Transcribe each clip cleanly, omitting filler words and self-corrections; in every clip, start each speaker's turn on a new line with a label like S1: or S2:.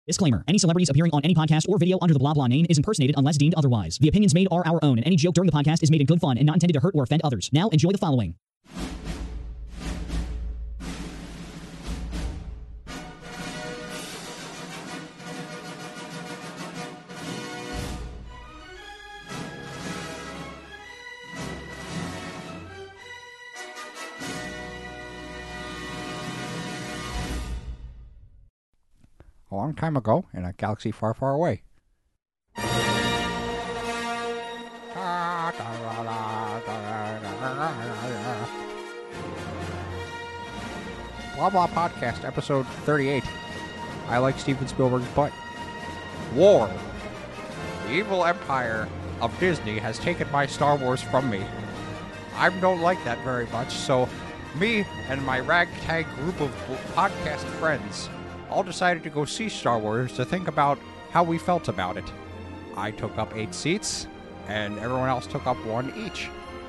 S1: Disclaimer. Any celebrities appearing on any podcast or video under the blah blah name is impersonated unless deemed otherwise. The opinions made are our own, and any joke during the podcast is made in good fun and not intended to hurt or offend others. Now, enjoy the following.
S2: A long time ago, in a galaxy far, far away. Blah Blah Podcast, episode 38. I like Steven Spielberg's butt. War. The evil empire of Disney has taken my Star Wars from me. I don't like that very much, so me and my ragtag group of podcast friends all decided to go see Star Wars to think about how we felt about it. I took up 8 seats, and everyone else took up 1 each.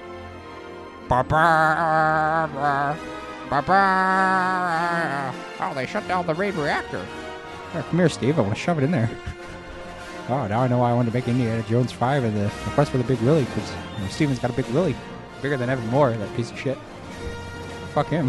S2: Oh, they shut down the raid reactor. Here, come here, Steve. I want to shove it in there. Oh, now I know why I wanted to make Indiana Jones 5 and the Quest for the Big Willie, because Steven's got a big Willie. Bigger than Evan Moore, that piece of shit. Fuck him.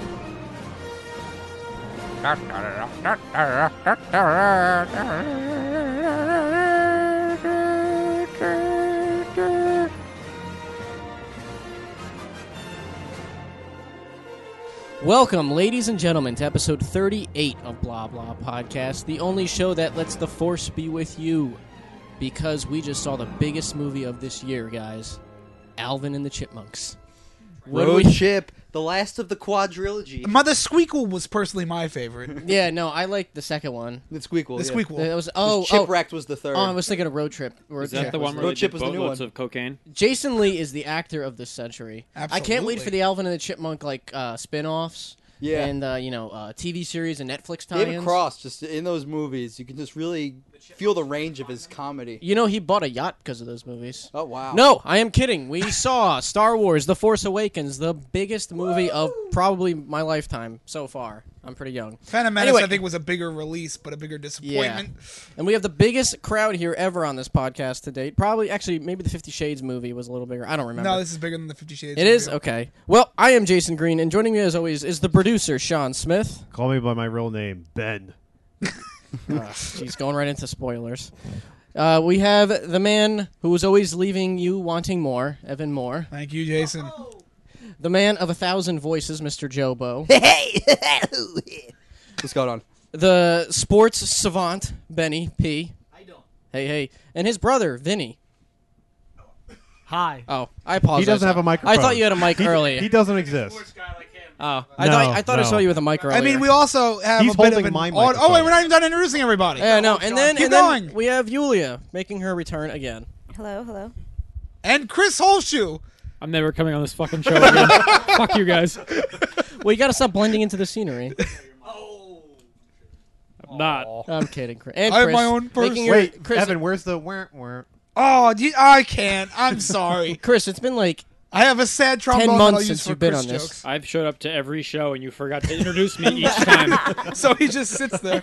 S3: Welcome, ladies and gentlemen, to episode 38 of Blah Blah Podcast, the only show that lets the Force be with you, because we just saw the biggest movie of this year, guys, Alvin and the Chipmunks.
S4: Road Trip, the last of the quadrilogy.
S5: The Squeakquel was personally my favorite.
S3: Yeah, no, I like the second one.
S4: The Squeakquel.
S5: The Squeakquel.
S3: It was
S4: Shipwrecked was the third.
S3: Oh, I was thinking of Road Trip.
S6: Is that the one where
S4: Road
S6: they
S4: Trip
S6: did
S4: was the new
S6: boatloads
S4: one.
S6: of cocaine?
S3: Jason Lee is the actor of this century.
S5: Absolutely.
S3: I can't wait for the Alvin and the Chipmunk spin-offs.
S4: Yeah.
S3: And TV series and Netflix tie-ins.
S4: David Cross, just in those movies, you can just really feel the range of his comedy.
S3: You know, he bought a yacht because of those movies.
S4: Oh, wow.
S3: No, I am kidding. We saw Star Wars: The Force Awakens, the biggest movie of probably my lifetime so far. I'm pretty young.
S5: Phantom Menace,
S3: Anyway.
S5: I think, was a bigger release, but a bigger disappointment.
S3: And we have the biggest crowd here ever on this podcast to date. Probably, actually, maybe the 50 Shades movie was a little bigger. I don't remember.
S5: No, this is bigger than the 50 Shades.
S3: It is?
S5: reveal.
S3: Okay. Well, I am Jason Green, and joining me as always is the producer, Sean Smith.
S7: Call me by my real name, Ben.
S3: She's going right into spoilers. We have the man who is always leaving you wanting more, Evan Moore.
S5: Thank you, Jason.
S3: The man of 1,000 voices, Mr. Jobo.
S4: What's going on?
S3: The sports savant, Benny P. Hey. And his brother, Vinny.
S8: Hi.
S3: Oh, I apologize.
S7: He doesn't have a microphone.
S3: I thought you had a mic earlier.
S7: He doesn't exist.
S3: Oh,
S7: No,
S3: I thought I
S7: no.
S3: saw you with a mic earlier.
S5: I mean, we also have
S7: He's
S5: a bit of
S7: holding
S5: an
S7: my
S5: Oh, wait,
S7: microphone.
S5: we're not even done introducing everybody.
S3: Yeah, no, and then
S5: Keep
S3: and then
S5: going.
S3: we have Yulia making her return again.
S9: Hello.
S5: And Chris Holshoe.
S6: I'm never coming on this fucking show again. Fuck you guys.
S3: Well, you got to stop blending into the scenery.
S6: I'm not.
S3: I'm kidding, Chris. And
S5: I have
S3: Chris,
S5: my own person.
S3: making your-
S7: Wait,
S3: Chris,
S7: Evan, where's the where?
S5: Oh, I can't. I'm sorry.
S3: Chris, it's been like
S5: I have a sad trombone
S3: 10
S5: that I'll
S3: months
S5: use
S3: since
S5: for
S3: you've been
S5: Chris
S3: on this.
S5: jokes.
S6: I've showed up to every show and you forgot to introduce me each time.
S5: So he just sits there.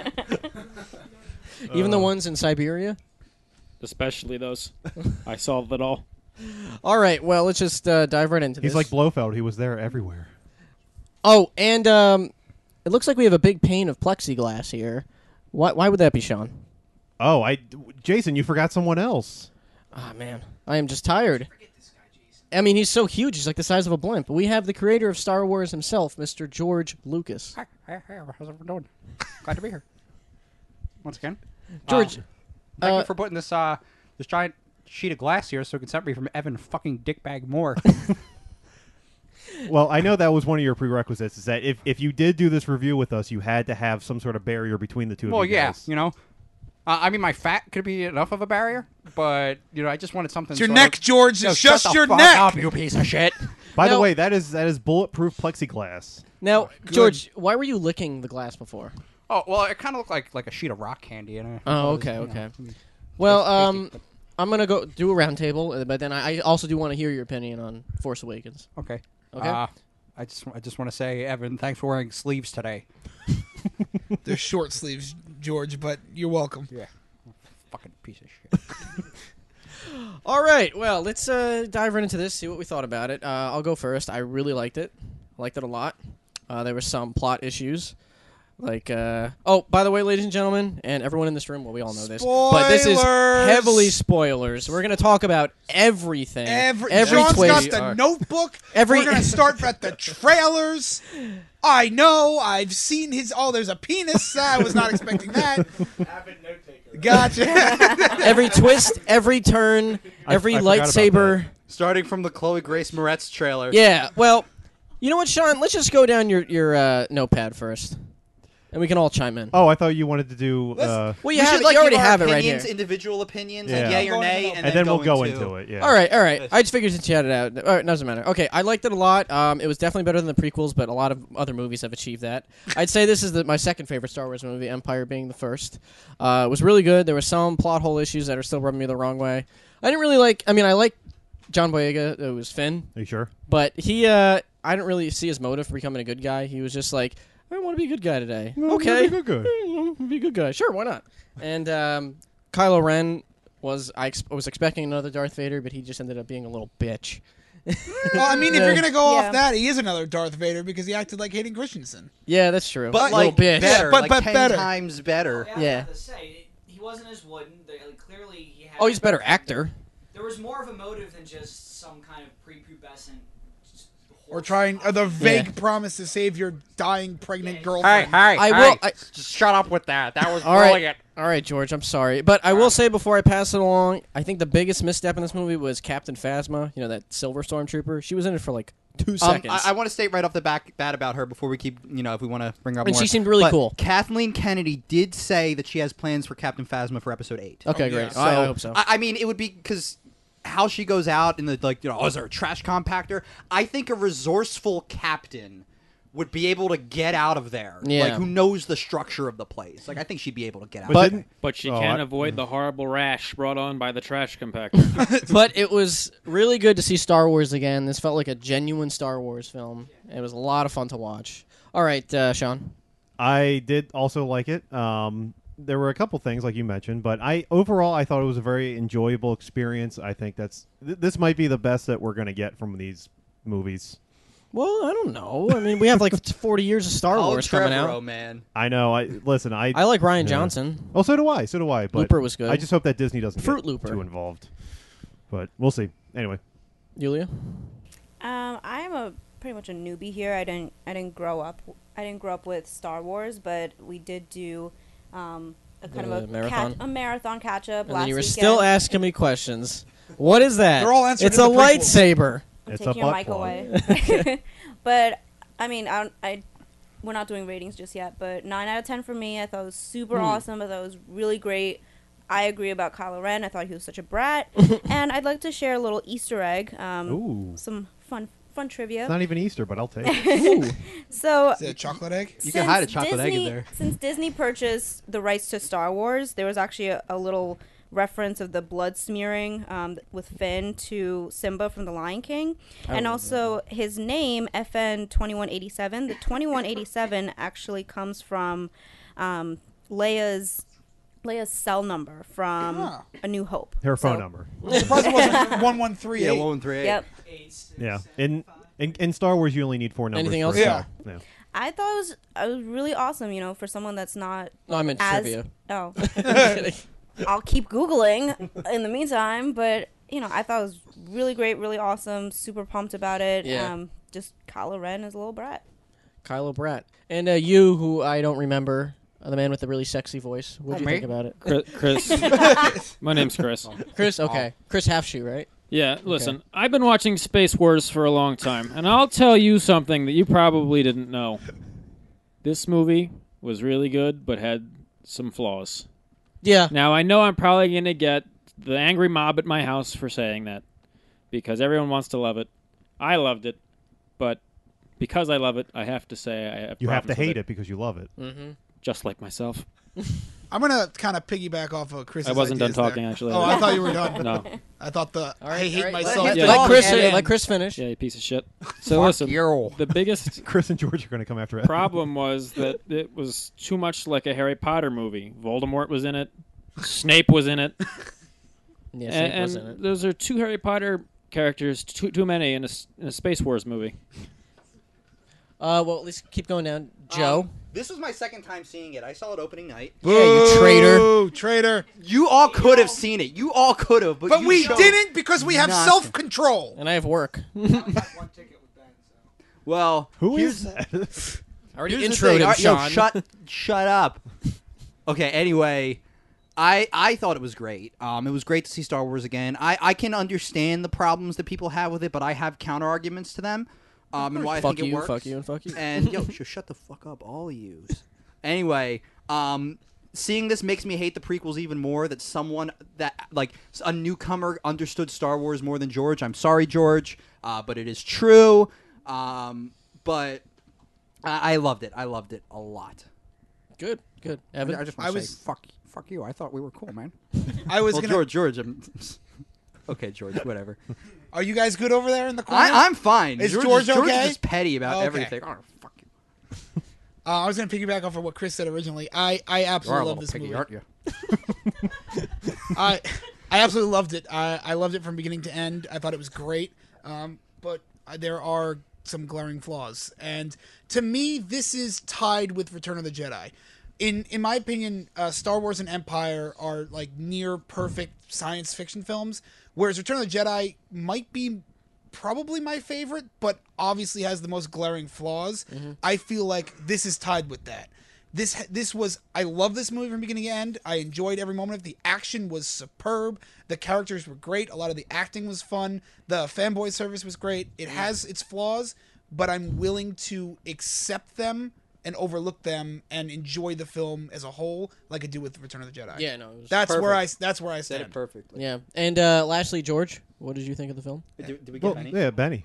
S3: even the ones in Siberia.
S6: Especially those. I solved it all.
S3: All right, well, let's just dive right into this.
S7: He's like Blofeld. He was there everywhere.
S3: Oh, and it looks like we have a big pane of plexiglass here. Why would that be, Sean?
S7: Oh, Jason, you forgot someone else.
S3: Ah, man, I am just tired. I mean, he's so huge; he's like the size of a blimp. We have the creator of Star Wars himself, Mr. George Lucas.
S2: Hey, how's everyone doing? Glad to be here. Once again.
S3: George,
S2: Thank you for putting this giant sheet of glass here so it can separate me from Evan fucking Dickbag Moore.
S7: Well, I know that was one of your prerequisites. Is that if you did do this review with us, you had to have some sort of barrier between the two
S2: Well,
S7: of you
S2: yeah,
S7: guys.
S2: you know. I mean, my fat could be enough of a barrier, but, I just wanted something.
S5: It's your
S2: sort
S5: neck,
S2: of-
S5: George.
S2: Yo,
S5: It's
S2: shut
S5: just
S2: the
S5: your
S2: fuck
S5: neck.
S2: up, you piece of shit.
S7: By the
S3: Now-
S7: way, that is bulletproof plexiglass.
S3: now, George, why were you licking the glass before?
S2: Oh, well, it kind of looked like a sheet of rock candy. And
S3: Oh, okay. Well, I'm gonna go do a round table, but then I also do want to hear your opinion on Force Awakens.
S2: Okay.
S3: Okay.
S2: I just want to say, Evan, thanks for wearing sleeves today.
S5: They're short sleeves, George, but you're welcome.
S2: Yeah. Fucking piece of shit.
S3: All right, well, let's dive right into this, see what we thought about it. I'll go first. I really liked it. Liked it a lot. There were some plot issues. Like, oh, by the way, ladies and gentlemen, and everyone in this room, well, we all know this, but this is
S5: Spoilers!
S3: heavily spoilers. We're going to talk about everything.
S5: Every
S3: twist.
S5: John's got the notebook. We're going to start at the trailers. I know. I've seen his... Oh, there's a penis. I was not expecting that. Gotcha.
S3: Every twist, every turn, every
S7: I forgot about
S3: lightsaber.
S4: Starting from the Chloe Grace Moretz trailer.
S3: Yeah, well, you know what, Sean? Let's just go down your notepad first, and we can all chime in.
S7: Oh, I thought you wanted to do.
S3: Well,
S4: We
S3: you, have,
S4: should, like,
S3: you already
S4: give our
S3: have it right here.
S4: opinions, individual opinions,
S7: Yeah.
S4: like yay or nay,
S7: and then we'll go into it. Yeah.
S3: All right. I just figured since you had it out. All right, doesn't matter. Okay, I liked it a lot. It was definitely better than the prequels, but a lot of other movies have achieved that. I'd say this is my second favorite Star Wars movie, Empire being the first. It was really good. There were some plot hole issues that are still rubbing me the wrong way. I didn't really like... I mean, I like John Boyega. It was Finn.
S7: Are you sure?
S3: But he... I didn't really see his motive for becoming a good guy. He was just like... I want to be a good guy today.
S7: No,
S3: Okay.
S7: be a good guy.
S3: Be a good guy. Sure, why not? And Kylo Ren was... I was expecting another Darth Vader, but he just ended up being a little bitch.
S5: Well, I mean, if you're going to go
S9: Yeah.
S5: off that, he is another Darth Vader because he acted like Hayden Christensen.
S3: Yeah, that's true.
S4: But
S3: little
S4: like
S3: bitch.
S4: better,
S5: But-
S4: like
S5: but
S4: 10
S5: better.
S4: times better.
S9: I was
S3: Yeah.
S9: about to say, he wasn't as wooden. Clearly, he had.
S3: Oh, he's a better actor.
S9: There was more of a motive than just some kind of prepubescent.
S5: Or trying the vague promise to save your dying pregnant
S2: Hey,
S5: girlfriend.
S3: I will- I-
S2: Just shut up with that. That was
S3: All right.
S2: brilliant.
S3: All right, George, I'm sorry. But I will say before I pass it along, I think the biggest misstep in this movie was Captain Phasma, you know, that silver stormtrooper. She was in it for like 2 seconds.
S4: I want to state right off the bat about her before we keep, if we want to bring her up
S3: And
S4: more.
S3: she seemed really
S4: But
S3: cool.
S4: Kathleen Kennedy did say that she has plans for Captain Phasma for Episode 8.
S3: Okay, great.
S4: So,
S3: I hope so.
S4: I mean, it would be because how she goes out in the is there a trash compactor? I think a resourceful captain would be able to get out of there.
S3: Yeah.
S4: Like, who knows the structure of the place. Like, I think she'd be able to get out.
S3: But-
S6: But she
S7: Oh,
S6: can't
S7: I-
S6: avoid the horrible rash brought on by the trash compactor.
S3: But it was really good to see Star Wars again. This felt like a genuine Star Wars film. It was a lot of fun to watch. All right, Sean.
S7: I did also like it. There were a couple things like you mentioned, but overall I thought it was a very enjoyable experience. I think this might be the best that we're going to get from these movies.
S3: Well, I don't know. I mean, we have like 40 years of Star
S4: Oh,
S3: Wars coming
S4: Trevorrow,
S3: out.
S4: man.
S7: I know. I
S3: like Ryan
S7: yeah.
S3: Johnson.
S7: Oh, so do I. But
S3: Looper was good.
S7: I just hope that Disney doesn't
S3: Fruit
S7: get
S3: Looper.
S7: too involved. But we'll see. Anyway,
S3: Julia?
S9: I am a pretty much a newbie here. I didn't grow up with Star Wars, but we did do a kind of
S3: marathon?
S9: marathon catch up
S3: And
S9: last
S3: then you were
S9: weekend.
S3: still asking me questions. What is that?
S5: They're all answered
S3: It's
S5: in
S3: a
S5: the prequels.
S3: lightsaber.
S9: I'm
S7: It's a
S9: taking your
S7: butt
S9: mic
S7: plug.
S9: away. But I mean, we're not doing ratings just yet. But 9 out of 10 for me. I thought it was super awesome. I thought it was really great. I agree about Kylo Ren. I thought he was such a brat. And I'd like to share a little Easter egg.
S7: Ooh.
S9: Some fun trivia.
S7: It's not even Easter, but I'll take it.
S9: So
S5: Is it a chocolate egg?
S4: You can hide a chocolate egg in
S9: Disney,
S4: there.
S9: Since Disney purchased the rights to Star Wars, there was actually a little reference of the blood smearing with Finn to Simba from The Lion King. And also his name, FN 2187. The 2187 actually comes from Leia's cell number from A New Hope.
S7: Her phone
S9: So-
S7: number.
S5: I'm surprised it wasn't 1138.
S4: Yeah, 113.
S9: Yep.
S7: Yeah. In Star Wars, you only need 4 numbers.
S3: Anything
S7: for
S3: else?
S7: a
S5: Yeah.
S7: cell. Yeah.
S9: I thought it was really awesome, for someone that's not
S3: No, I meant
S9: as
S3: trivia.
S9: oh.
S3: I'm kidding.
S9: I'll keep Googling in the meantime, but I thought it was really great, really awesome, super pumped about it.
S3: Yeah.
S9: Just Kylo Ren is a little brat.
S3: Kylo Brat. And you, who I don't remember, the man with the really sexy voice. What do you
S2: me?
S3: think about it?
S6: Chris. My name's Chris.
S3: Chris, okay. Chris Halfshoe, right?
S6: Yeah, listen, I've been watching Space Wars for a long time, and I'll tell you something that you probably didn't know. This movie was really good, but had some flaws.
S3: Yeah.
S6: Now, I know I'm probably going to get the angry mob at my house for saying that, because everyone wants to love it. I loved it, but because I love it, I have to say I have
S7: You have to
S6: problems with
S7: hate it because you love it.
S3: Mm-hmm.
S6: just like myself.
S5: I'm gonna kind of piggyback off of Chris's
S6: I wasn't done
S5: ideas there.
S6: talking, actually.
S5: Oh, I thought you were done.
S6: No.
S5: I thought
S3: All right,
S5: I hate
S3: all right.
S5: myself.
S3: Let,
S6: Yeah.
S3: let Chris finish.
S6: Yeah, you piece of shit. So
S2: Fuck
S6: listen,
S2: you.
S6: the biggest
S7: Chris and George are going to come after it.
S6: problem was that it was too much like a Harry Potter movie. Voldemort was in it. Snape was in it.
S3: Yeah,
S6: and
S3: Snape was in it.
S6: those are two Harry Potter characters, too many in a Space Wars movie.
S3: Well, let's keep going down. Joe.
S4: This was my second time seeing it. I saw it opening night.
S3: Yeah, you traitor.
S5: Boo, traitor.
S4: You all could have seen it. You all could have,
S5: But
S4: you
S5: we
S4: chose
S5: didn't because we have
S4: not to.
S5: self-control.
S3: And I have work.
S4: Well,
S7: Who
S4: here's,
S7: is that?
S3: I already
S4: here's the
S3: introed
S4: thing.
S3: him,
S4: All right, yo,
S3: Sean.
S4: shut up. Okay, anyway, I thought it was great. It was great to see Star Wars again. I can understand the problems that people have with it, but I have counter arguments to them. And why I
S3: Fuck
S4: think it
S3: you,
S4: works.
S3: fuck you, and fuck you.
S4: And yo, just shut the fuck up, all of yous. Anyway, seeing this makes me hate the prequels even more. That someone that like a newcomer understood Star Wars more than George. I'm sorry, George, but it is true. But I loved it. I loved it a lot.
S3: Good, good. Evan?
S2: I just want to say, fuck you. I thought we were cool, man.
S5: I was
S4: Well,
S5: gonna.
S4: George. Okay, George. Whatever.
S5: Are you guys good over there in the corner?
S4: I'm fine.
S5: Is
S4: George
S5: George
S4: is
S5: okay?
S4: just petty about
S5: Okay.
S4: everything. Oh, fuck you.
S5: I was going to piggyback off of what Chris said originally. I
S2: You are a
S5: absolutely love
S2: little
S5: this
S2: piggy,
S5: movie.
S2: aren't you?
S5: I absolutely loved it. I loved it from beginning to end. I thought it was great. But there are some glaring flaws. And to me, this is tied with Return of the Jedi. In my opinion, Star Wars and Empire are like near perfect science fiction films, whereas Return of the Jedi might be probably my favorite, but obviously has the most glaring flaws. I feel like this is tied with that. This was, I love this movie from beginning to end. I enjoyed every moment of it. The action was superb. The characters were great. A lot of the acting was fun. The fanboy service was great. It has its flaws, but I'm willing to accept them and overlook them and enjoy the film as a whole, like I do with Return of the Jedi.
S3: Yeah, no, it was
S4: Perfect.
S5: That's where I
S4: Said
S5: stand.
S4: it perfectly.
S3: Yeah. And lastly, George, what did you think of the film?
S4: Did we get
S7: Well,
S4: Benny?
S7: yeah, Benny.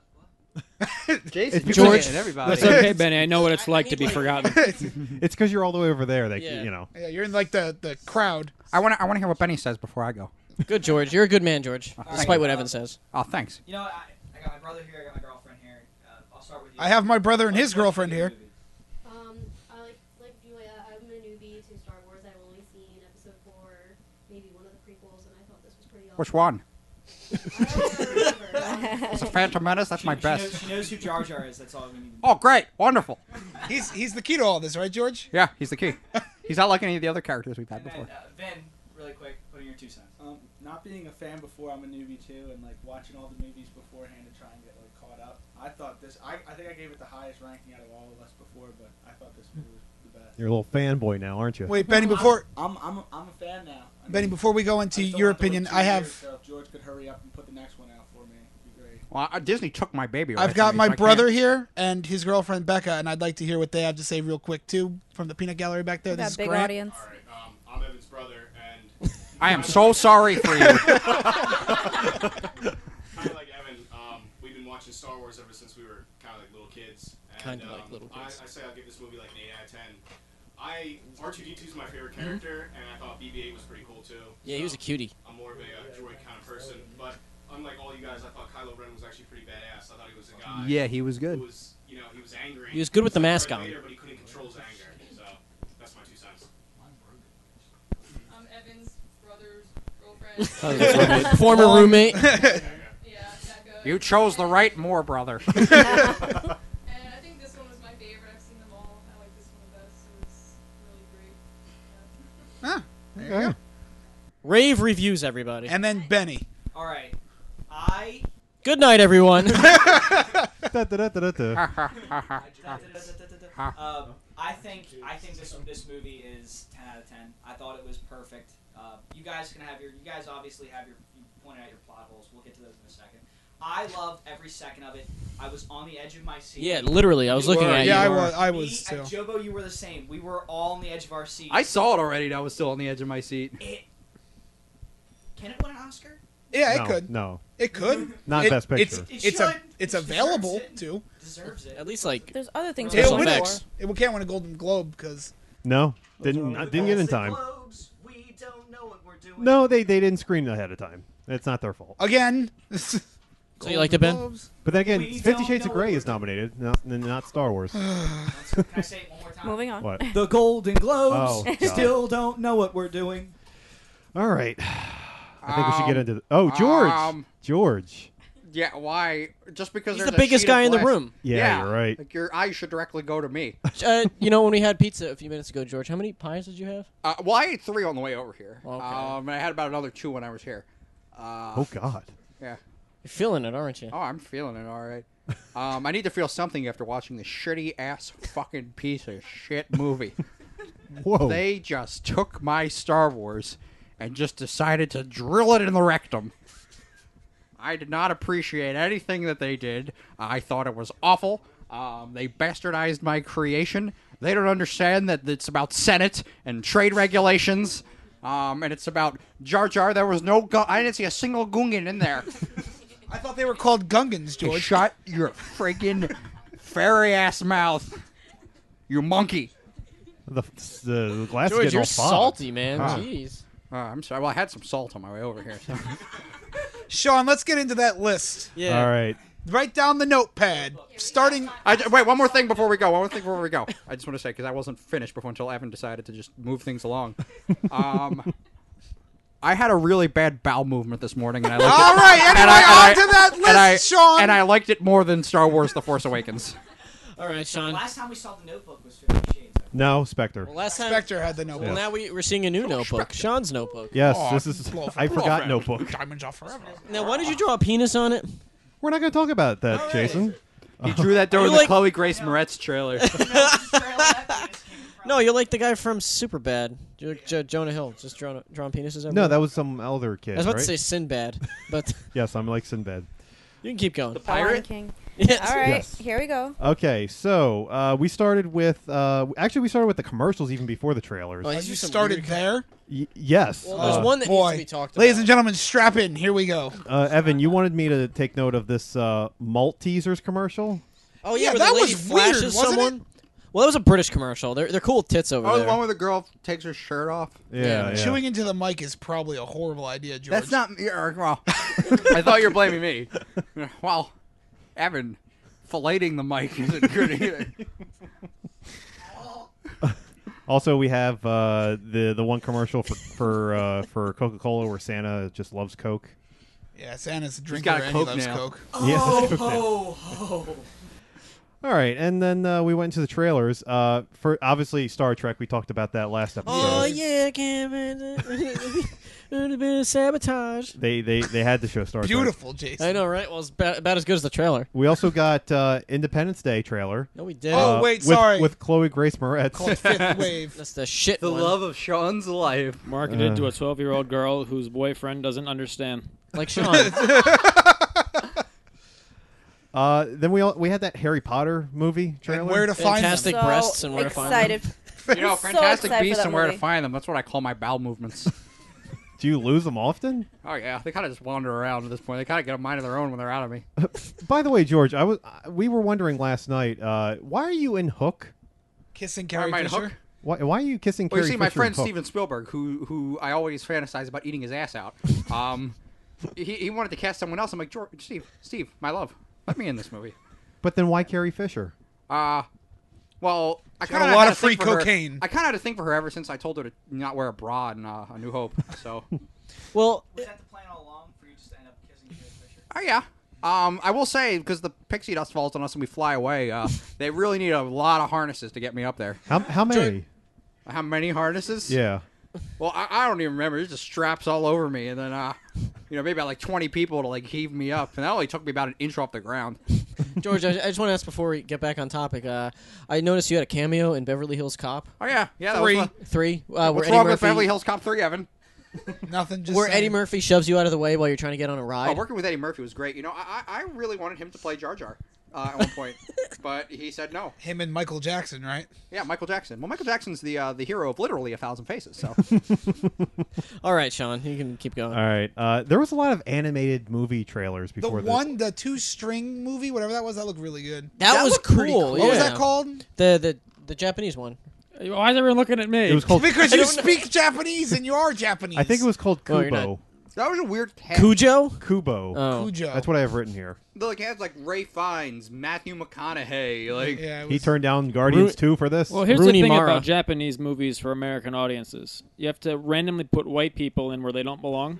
S4: Jason,
S3: George-
S4: and everybody.
S6: That's okay, Benny. I know what it's like to be forgotten.
S7: It's because you're all the way over there. That
S3: Yeah.
S7: you know.
S5: Yeah, you're in like the crowd.
S2: I want to hear what Benny says before I go.
S3: Good, George. You're a good man, George, despite what Evan says.
S2: Oh, thanks.
S10: You know, I got my brother here, I got my girlfriend here. I'll start with you.
S5: I have my brother and his girlfriend here.
S11: I like Julia. I'm a newbie to Star Wars. I've only seen Episode 4, maybe one of the prequels, and I thought this was pretty awesome.
S2: Which one?
S11: I don't remember.
S2: It's a Phantom Menace. That's my best.
S10: She knows who Jar Jar is. That's all we need.
S2: Oh, great. Wonderful.
S5: He's the key to all this, right, George?
S2: Yeah, he's the key. He's not like any of the other characters we've had
S10: And
S2: before.
S10: then, Ben, really quick, put in your 2 cents.
S8: Not being a fan before, I'm a newbie too, and like watching all the movies beforehand to try and get like caught up. I thought this. I think I gave it the highest ranking out of all of us before, but I thought this movie was the best.
S7: You're a little fanboy now, aren't you?
S5: Wait, Benny, before
S8: I'm a fan now. I
S5: Benny,
S8: mean,
S5: before we go
S8: I
S5: into
S8: just don't
S5: your
S8: have to wait
S5: opinion,
S8: 2
S5: I
S8: years,
S5: have
S8: So if George could hurry up and put the next one out for me, it'd be great.
S2: Well, Disney took my baby. Away
S5: I've
S2: from
S5: got
S2: me,
S5: my
S2: so I
S5: brother
S2: can't-
S5: here and his girlfriend Becca, and I'd like to hear what they have to say real quick too from the peanut gallery back there.
S9: That
S5: This is
S9: big
S5: Grant.
S9: audience.
S12: All right, I'm Evan's brother, and
S2: I am so sorry for you.
S12: kind of like Evan, we've been watching Star Wars ever since we were kind of like little kids. And,
S3: Kinda like little kids.
S12: I say I'll give this movie like an 8 out of 10. R2-D2 is my favorite character, and I thought BB-8 was pretty cool too.
S3: Yeah, he was a cutie.
S12: I'm more of a droid kind of person, but unlike all you guys, I thought Kylo Ren was actually pretty badass. I thought he was a guy.
S4: Yeah, he was good.
S12: Who was, he was angry.
S3: He was good with the mask
S12: Darth
S3: on.
S12: Vader, but he couldn't control his anger. So that's my 2 cents.
S11: I'm Evan's brother's girlfriend.
S3: Former roommate.
S11: Yeah, Becca.
S2: You chose the right more, brother.
S11: And I think this one was my favorite. I've seen them all. I like this one the best. It was really great.
S5: There you go.
S3: Rave reviews, everybody.
S5: And then Benny.
S10: All right.
S3: Good night, everyone.
S7: Da-da-da-da-da.
S10: I think this movie is 10 out of 10. I thought it was perfect. You guys obviously have you pointed out your plot holes. We'll get to those in a second. I loved every second of it. I was on the edge of my seat.
S3: Yeah, literally, I was looking at
S5: Yeah,
S3: you.
S5: I was
S10: Me
S5: too.
S10: and Jobo, you were the same. We were all on the edge of our seat.
S4: I saw it already, and I was still on the edge of my seat.
S10: Can it win an Oscar?
S5: Yeah,
S7: No,
S5: it could.
S7: No.
S5: It could.
S7: Not
S5: It-
S7: Best Picture.
S5: It's
S10: It
S5: available
S10: deserves it.
S5: to.
S10: Deserves it.
S3: At least, like,
S9: There's other things
S3: Special
S9: to look
S5: It'll win
S3: effects.
S9: for.
S5: it. It can't win a Golden Globe because
S7: No. Didn't get in time.
S10: Globes, we don't know what we're doing.
S7: No, they didn't screen ahead of time. It's not their fault.
S5: Again.
S3: So you liked it, Ben?
S7: But then again,
S10: We
S7: 50
S10: don't
S7: Shades of
S10: know
S7: Grey
S10: what
S7: is nominated, not Star Wars.
S10: Can I say it one more time?
S9: Moving on.
S7: What?
S10: The Golden Globes
S7: Oh, God.
S10: still don't know what we're doing.
S7: All right. I think we should get into George. George.
S2: Yeah, why? Just because
S3: He's
S2: there's
S3: the
S2: a
S3: biggest
S2: sheet
S3: guy
S2: of
S3: in the
S2: glass-
S3: room.
S7: Yeah, you're right.
S2: Like your eyes should directly go to me.
S3: You know, when we had pizza a few minutes ago, George, how many pies did you have?
S2: Well, I ate 3 on the way over here.
S3: Okay.
S2: And I had about another 2 when I was here.
S7: Oh, God.
S2: Yeah.
S3: You're feeling it, aren't you?
S2: Oh, I'm feeling it all right. I need to feel something after watching this shitty ass fucking piece of shit movie.
S7: Whoa.
S2: They just took my Star Wars and just decided to drill it in the rectum. I did not appreciate anything that they did. I thought it was awful. They bastardized my creation. They don't understand that it's about Senate and trade regulations. And it's about Jar Jar. There was no... I didn't see a single Gungan in there.
S5: I thought they were called Gungans, George.
S2: Shut your friggin' fairy-ass mouth. You monkey.
S7: The glass is
S3: George,
S7: getting
S3: you're
S7: all fogged.
S3: salty, man.
S7: Huh.
S3: Jeez.
S2: I'm sorry. Well, I had some salt on my way over here. So.
S5: Sean, let's get into that list.
S3: Yeah.
S7: All right.
S5: Write down the notepad. Starting.
S2: Wait, one more thing before we go. I just want to say, because I wasn't finished before until Evan decided to just move things along. I had a really bad bowel movement this morning, and I liked it.
S5: All right, anyway, on to that list, Sean.
S2: And I liked it more than Star Wars The Force Awakens.
S3: All right, Sean.
S10: Last time we saw the Notebook was 50 Shades.
S7: No, Spectre.
S3: Well, last time,
S5: Spectre had the notebook.
S3: well, now we're seeing a new notebook. Sean's notebook.
S7: Yes,
S5: Oh,
S7: this is...
S5: blow off-
S7: I
S5: blow
S7: forgot
S5: off
S7: Notebook.
S5: Diamonds off forever.
S3: Now, why did you draw a penis on it?
S7: We're not going to talk about that, Jason.
S2: He drew that during
S3: You
S2: the
S3: like-
S2: Chloe Grace Moretz trailer.
S3: No, you're like the guy from Superbad, Jonah Hill, just drawing penises everywhere.
S7: No, that was some elder kid,
S3: I was about
S7: right?
S3: to say Sinbad, but
S7: Yes, I'm like Sinbad.
S3: you can keep going.
S9: The Lion King.
S3: Yes.
S9: All right,
S7: Yes.
S9: here we go.
S7: Okay, so we started with... actually, we started with the commercials even before the trailers.
S3: Oh,
S5: You
S3: these are some
S5: started
S3: weird-
S5: there?
S7: Yes.
S3: Well, there's one that needs
S5: Boy,
S3: to be talked
S5: ladies
S3: about.
S5: and gentlemen, strap in. Here we go.
S7: Evan, you wanted me to take note of this Malt Teasers commercial?
S3: Oh
S5: Yeah,
S3: where
S5: that
S3: the lady
S5: was weird,
S3: flashes
S5: wasn't
S3: someone. Well, that was a British commercial. They're cool with tits over
S2: Oh, the
S3: there.
S2: one where the girl takes her shirt off?
S7: Yeah.
S5: Chewing into the mic is probably a horrible idea, George.
S2: That's not... Well, I thought you were blaming me. Well, Evan, filleting the mic isn't good either.
S7: Also, we have the one commercial for Coca-Cola where Santa just loves Coke.
S5: Yeah, Santa's a drinker
S2: got a
S5: and
S2: Coke
S5: he loves
S2: now.
S5: Coke.
S7: Yes,
S10: Oh,
S7: Coke now.
S10: ho.
S7: All right, and then we went into the trailers. For obviously Star Trek, we talked about that last episode.
S3: Oh yeah, Cameron. A bit of sabotage.
S7: They had to show Star Trek.
S5: Beautiful, Jason.
S3: I know, right? Well, it's about as good as the trailer.
S7: We also got Independence Day trailer.
S3: No, we did.
S5: Oh, wait,
S7: with,
S5: sorry.
S7: With Chloe Grace Moretz.
S5: Called Fifth Wave.
S3: That's the shit
S2: The
S3: one.
S2: love of Sean's life.
S6: Marketed to a 12-year-old girl whose boyfriend doesn't understand.
S3: Like Sean.
S7: Then we had that Harry Potter movie trailer.
S5: And where to find them.
S3: Fantastic
S9: So
S3: breasts and where to find them.
S9: excited.
S2: You know,
S9: So
S2: Fantastic
S9: excited for
S2: Beasts
S9: that
S2: and where to
S9: movie.
S2: find them. That's what I call my bowel movements.
S7: Do you lose them often?
S2: Oh, yeah. They kind of just wander around at this point. They kind of get a mind of their own when they're out of me.
S7: By the way, George, we were wondering last night, why are you in Hook?
S5: Kissing
S2: Why
S5: Carrie
S2: am I in
S5: Fisher.
S2: Hook?
S7: Why are you kissing
S2: Well, you
S7: Carrie
S2: see, my
S7: Fisher
S2: friend
S7: in Hook?
S2: Steven Spielberg, who I always fantasize about eating his ass out, he wanted to cast someone else. I'm like, Steve, my love, let me in this movie.
S7: But then why Carrie Fisher?
S2: Well, I
S5: She
S2: kind
S5: had
S2: of
S5: a lot
S2: had
S5: of
S2: a thing
S5: free
S2: for her.
S5: cocaine.
S2: I kind of had a thing for her ever since I told her to not wear a bra in A New Hope. So,
S3: Well,
S10: Was that the plan all along for you just to end up kissing Carrie Fisher?
S2: oh yeah. I will say, because the pixie dust falls on us and we fly away, they really need a lot of harnesses to get me up there.
S7: How many?
S2: How many harnesses?
S7: Yeah.
S2: Well, I don't even remember. There's just straps all over me, and then maybe about like 20 people to like heave me up, and that only took me about an inch off the ground.
S3: George, I just want to ask before we get back on topic. I noticed you had a cameo in Beverly Hills Cop.
S2: Oh yeah, that
S5: Three.
S2: was
S3: 3.
S2: what's
S3: Where Eddie
S2: wrong with
S3: Murphy,
S2: Beverly Hills Cop 3, Evan?
S5: Nothing. Just
S3: where
S5: saying.
S3: Eddie Murphy shoves you out of the way while you're trying to get on a ride.
S2: Oh, working with Eddie Murphy was great. You know, I really wanted him to play Jar Jar at one point, but he said no.
S5: Him and Michael Jackson, right?
S2: Yeah, Michael Jackson. Well, Michael Jackson's the hero of literally 1,000 Faces. So
S3: All right, Sean, you can keep going.
S7: All right. There was a lot of animated movie trailers
S5: The
S7: before this.
S5: one, the 2-string movie, whatever that was, that looked really good.
S3: That was
S5: looked pretty
S3: cool.
S5: What was
S3: yeah.
S5: that called?
S3: The Japanese one.
S6: Why is everyone looking at me?
S7: It was called.
S5: Because you speak Japanese and you are Japanese.
S7: I think it was called
S3: Well, you're
S7: Kubo.
S4: That was a weird tag.
S3: Cujo?
S7: Kubo.
S3: Oh.
S5: Cujo.
S7: That's what I have written here.
S4: Like it has like Ray Fiennes, Matthew McConaughey. Like
S5: Yeah, it
S7: He
S5: was-
S7: turned down Guardians 2 for this.
S6: Well, here's
S3: Rooney
S6: the thing
S3: Mara.
S6: about Japanese movies for American audiences. You have to randomly put white people in where they don't belong.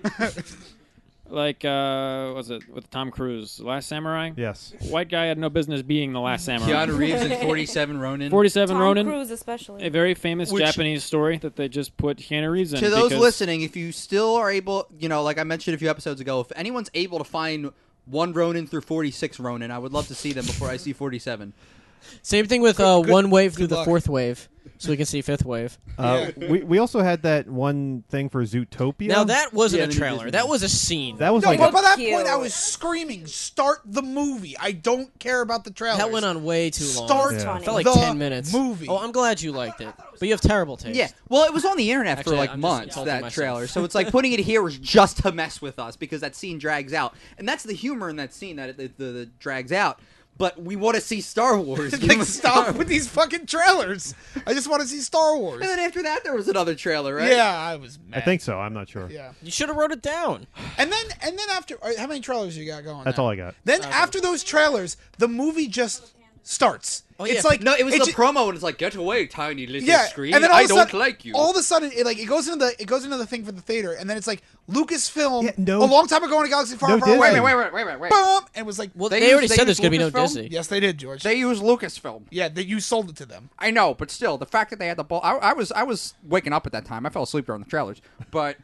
S6: Like, what was it with Tom Cruise, Last Samurai?
S7: Yes.
S6: White guy had no business being the Last Samurai.
S4: Keanu Reeves in 47 Ronin.
S6: 47
S9: Tom
S6: Ronin.
S9: Cruise especially.
S6: A very famous
S4: Which-
S6: Japanese story that they just put Keanu Reeves in.
S4: To those
S6: because-
S4: listening, if you still are able, like I mentioned a few episodes ago, if anyone's able to find 1 Ronin through 46 Ronin, I would love to see them before I see 47.
S3: Same thing with
S5: Good-
S3: one wave through
S5: good
S3: the
S5: luck.
S3: 4th wave, so we can see 5th wave.
S7: We also had that one thing for Zootopia.
S3: Now that wasn't
S4: Yeah,
S3: a
S4: the new
S3: trailer.
S4: Disney
S3: That
S4: one.
S3: was a scene.
S7: That was
S5: No,
S7: like
S5: but by that
S9: Cute.
S5: point, I was screaming, "Start the movie!" I don't care about the trailer.
S3: That went on way too long.
S5: Start
S7: Yeah.
S3: Felt like
S5: the
S3: 10 minutes.
S5: movie.
S3: Oh, I'm glad you liked it, but you have terrible taste.
S4: Yeah, well, it was on the internet
S3: Actually,
S4: for like
S3: I'm just
S4: months,
S3: insulting
S4: that
S3: myself.
S4: trailer. So it's like putting it here was just to mess with us because that scene drags out. And that's the humor in that scene, that it drags out. But we want to see Star Wars. Give
S5: Like,
S4: us
S5: stop
S4: Star-
S5: with these fucking trailers. I just want to see Star Wars.
S4: And then after that, there was another trailer, right?
S5: Yeah, I was mad.
S7: I think so. I'm not sure.
S5: Yeah.
S3: You should have wrote it down.
S5: And then after, how many trailers you got going?
S7: That's
S5: now?
S7: all I got.
S5: Then after those trailers, the movie just starts.
S3: Oh, yeah.
S5: It's like
S4: No, it was
S5: it
S4: the
S5: ju-
S4: promo, and it's like, get away, tiny little
S5: Yeah,
S4: screen.
S5: and then all
S4: I
S5: of a
S4: don't
S5: sudden,
S4: like you.
S5: All of a sudden, it goes into the thing for the theater, and then it's like Lucasfilm
S7: Yeah, no-
S5: a long time ago in a galaxy far,
S7: no
S5: far away.
S7: Disney.
S4: Wait.
S5: Boom, and it was like,
S3: Well,
S4: They
S3: they,
S4: use-
S3: already
S4: they
S3: said
S4: use
S3: there's going to be no
S4: Lucasfilm?
S3: Disney.
S5: yes, they did, George.
S4: They use Lucasfilm.
S5: Yeah, you sold it to them.
S4: I know, but still, the fact that they had the ball. I was waking up at that time. I fell asleep during the trailers, but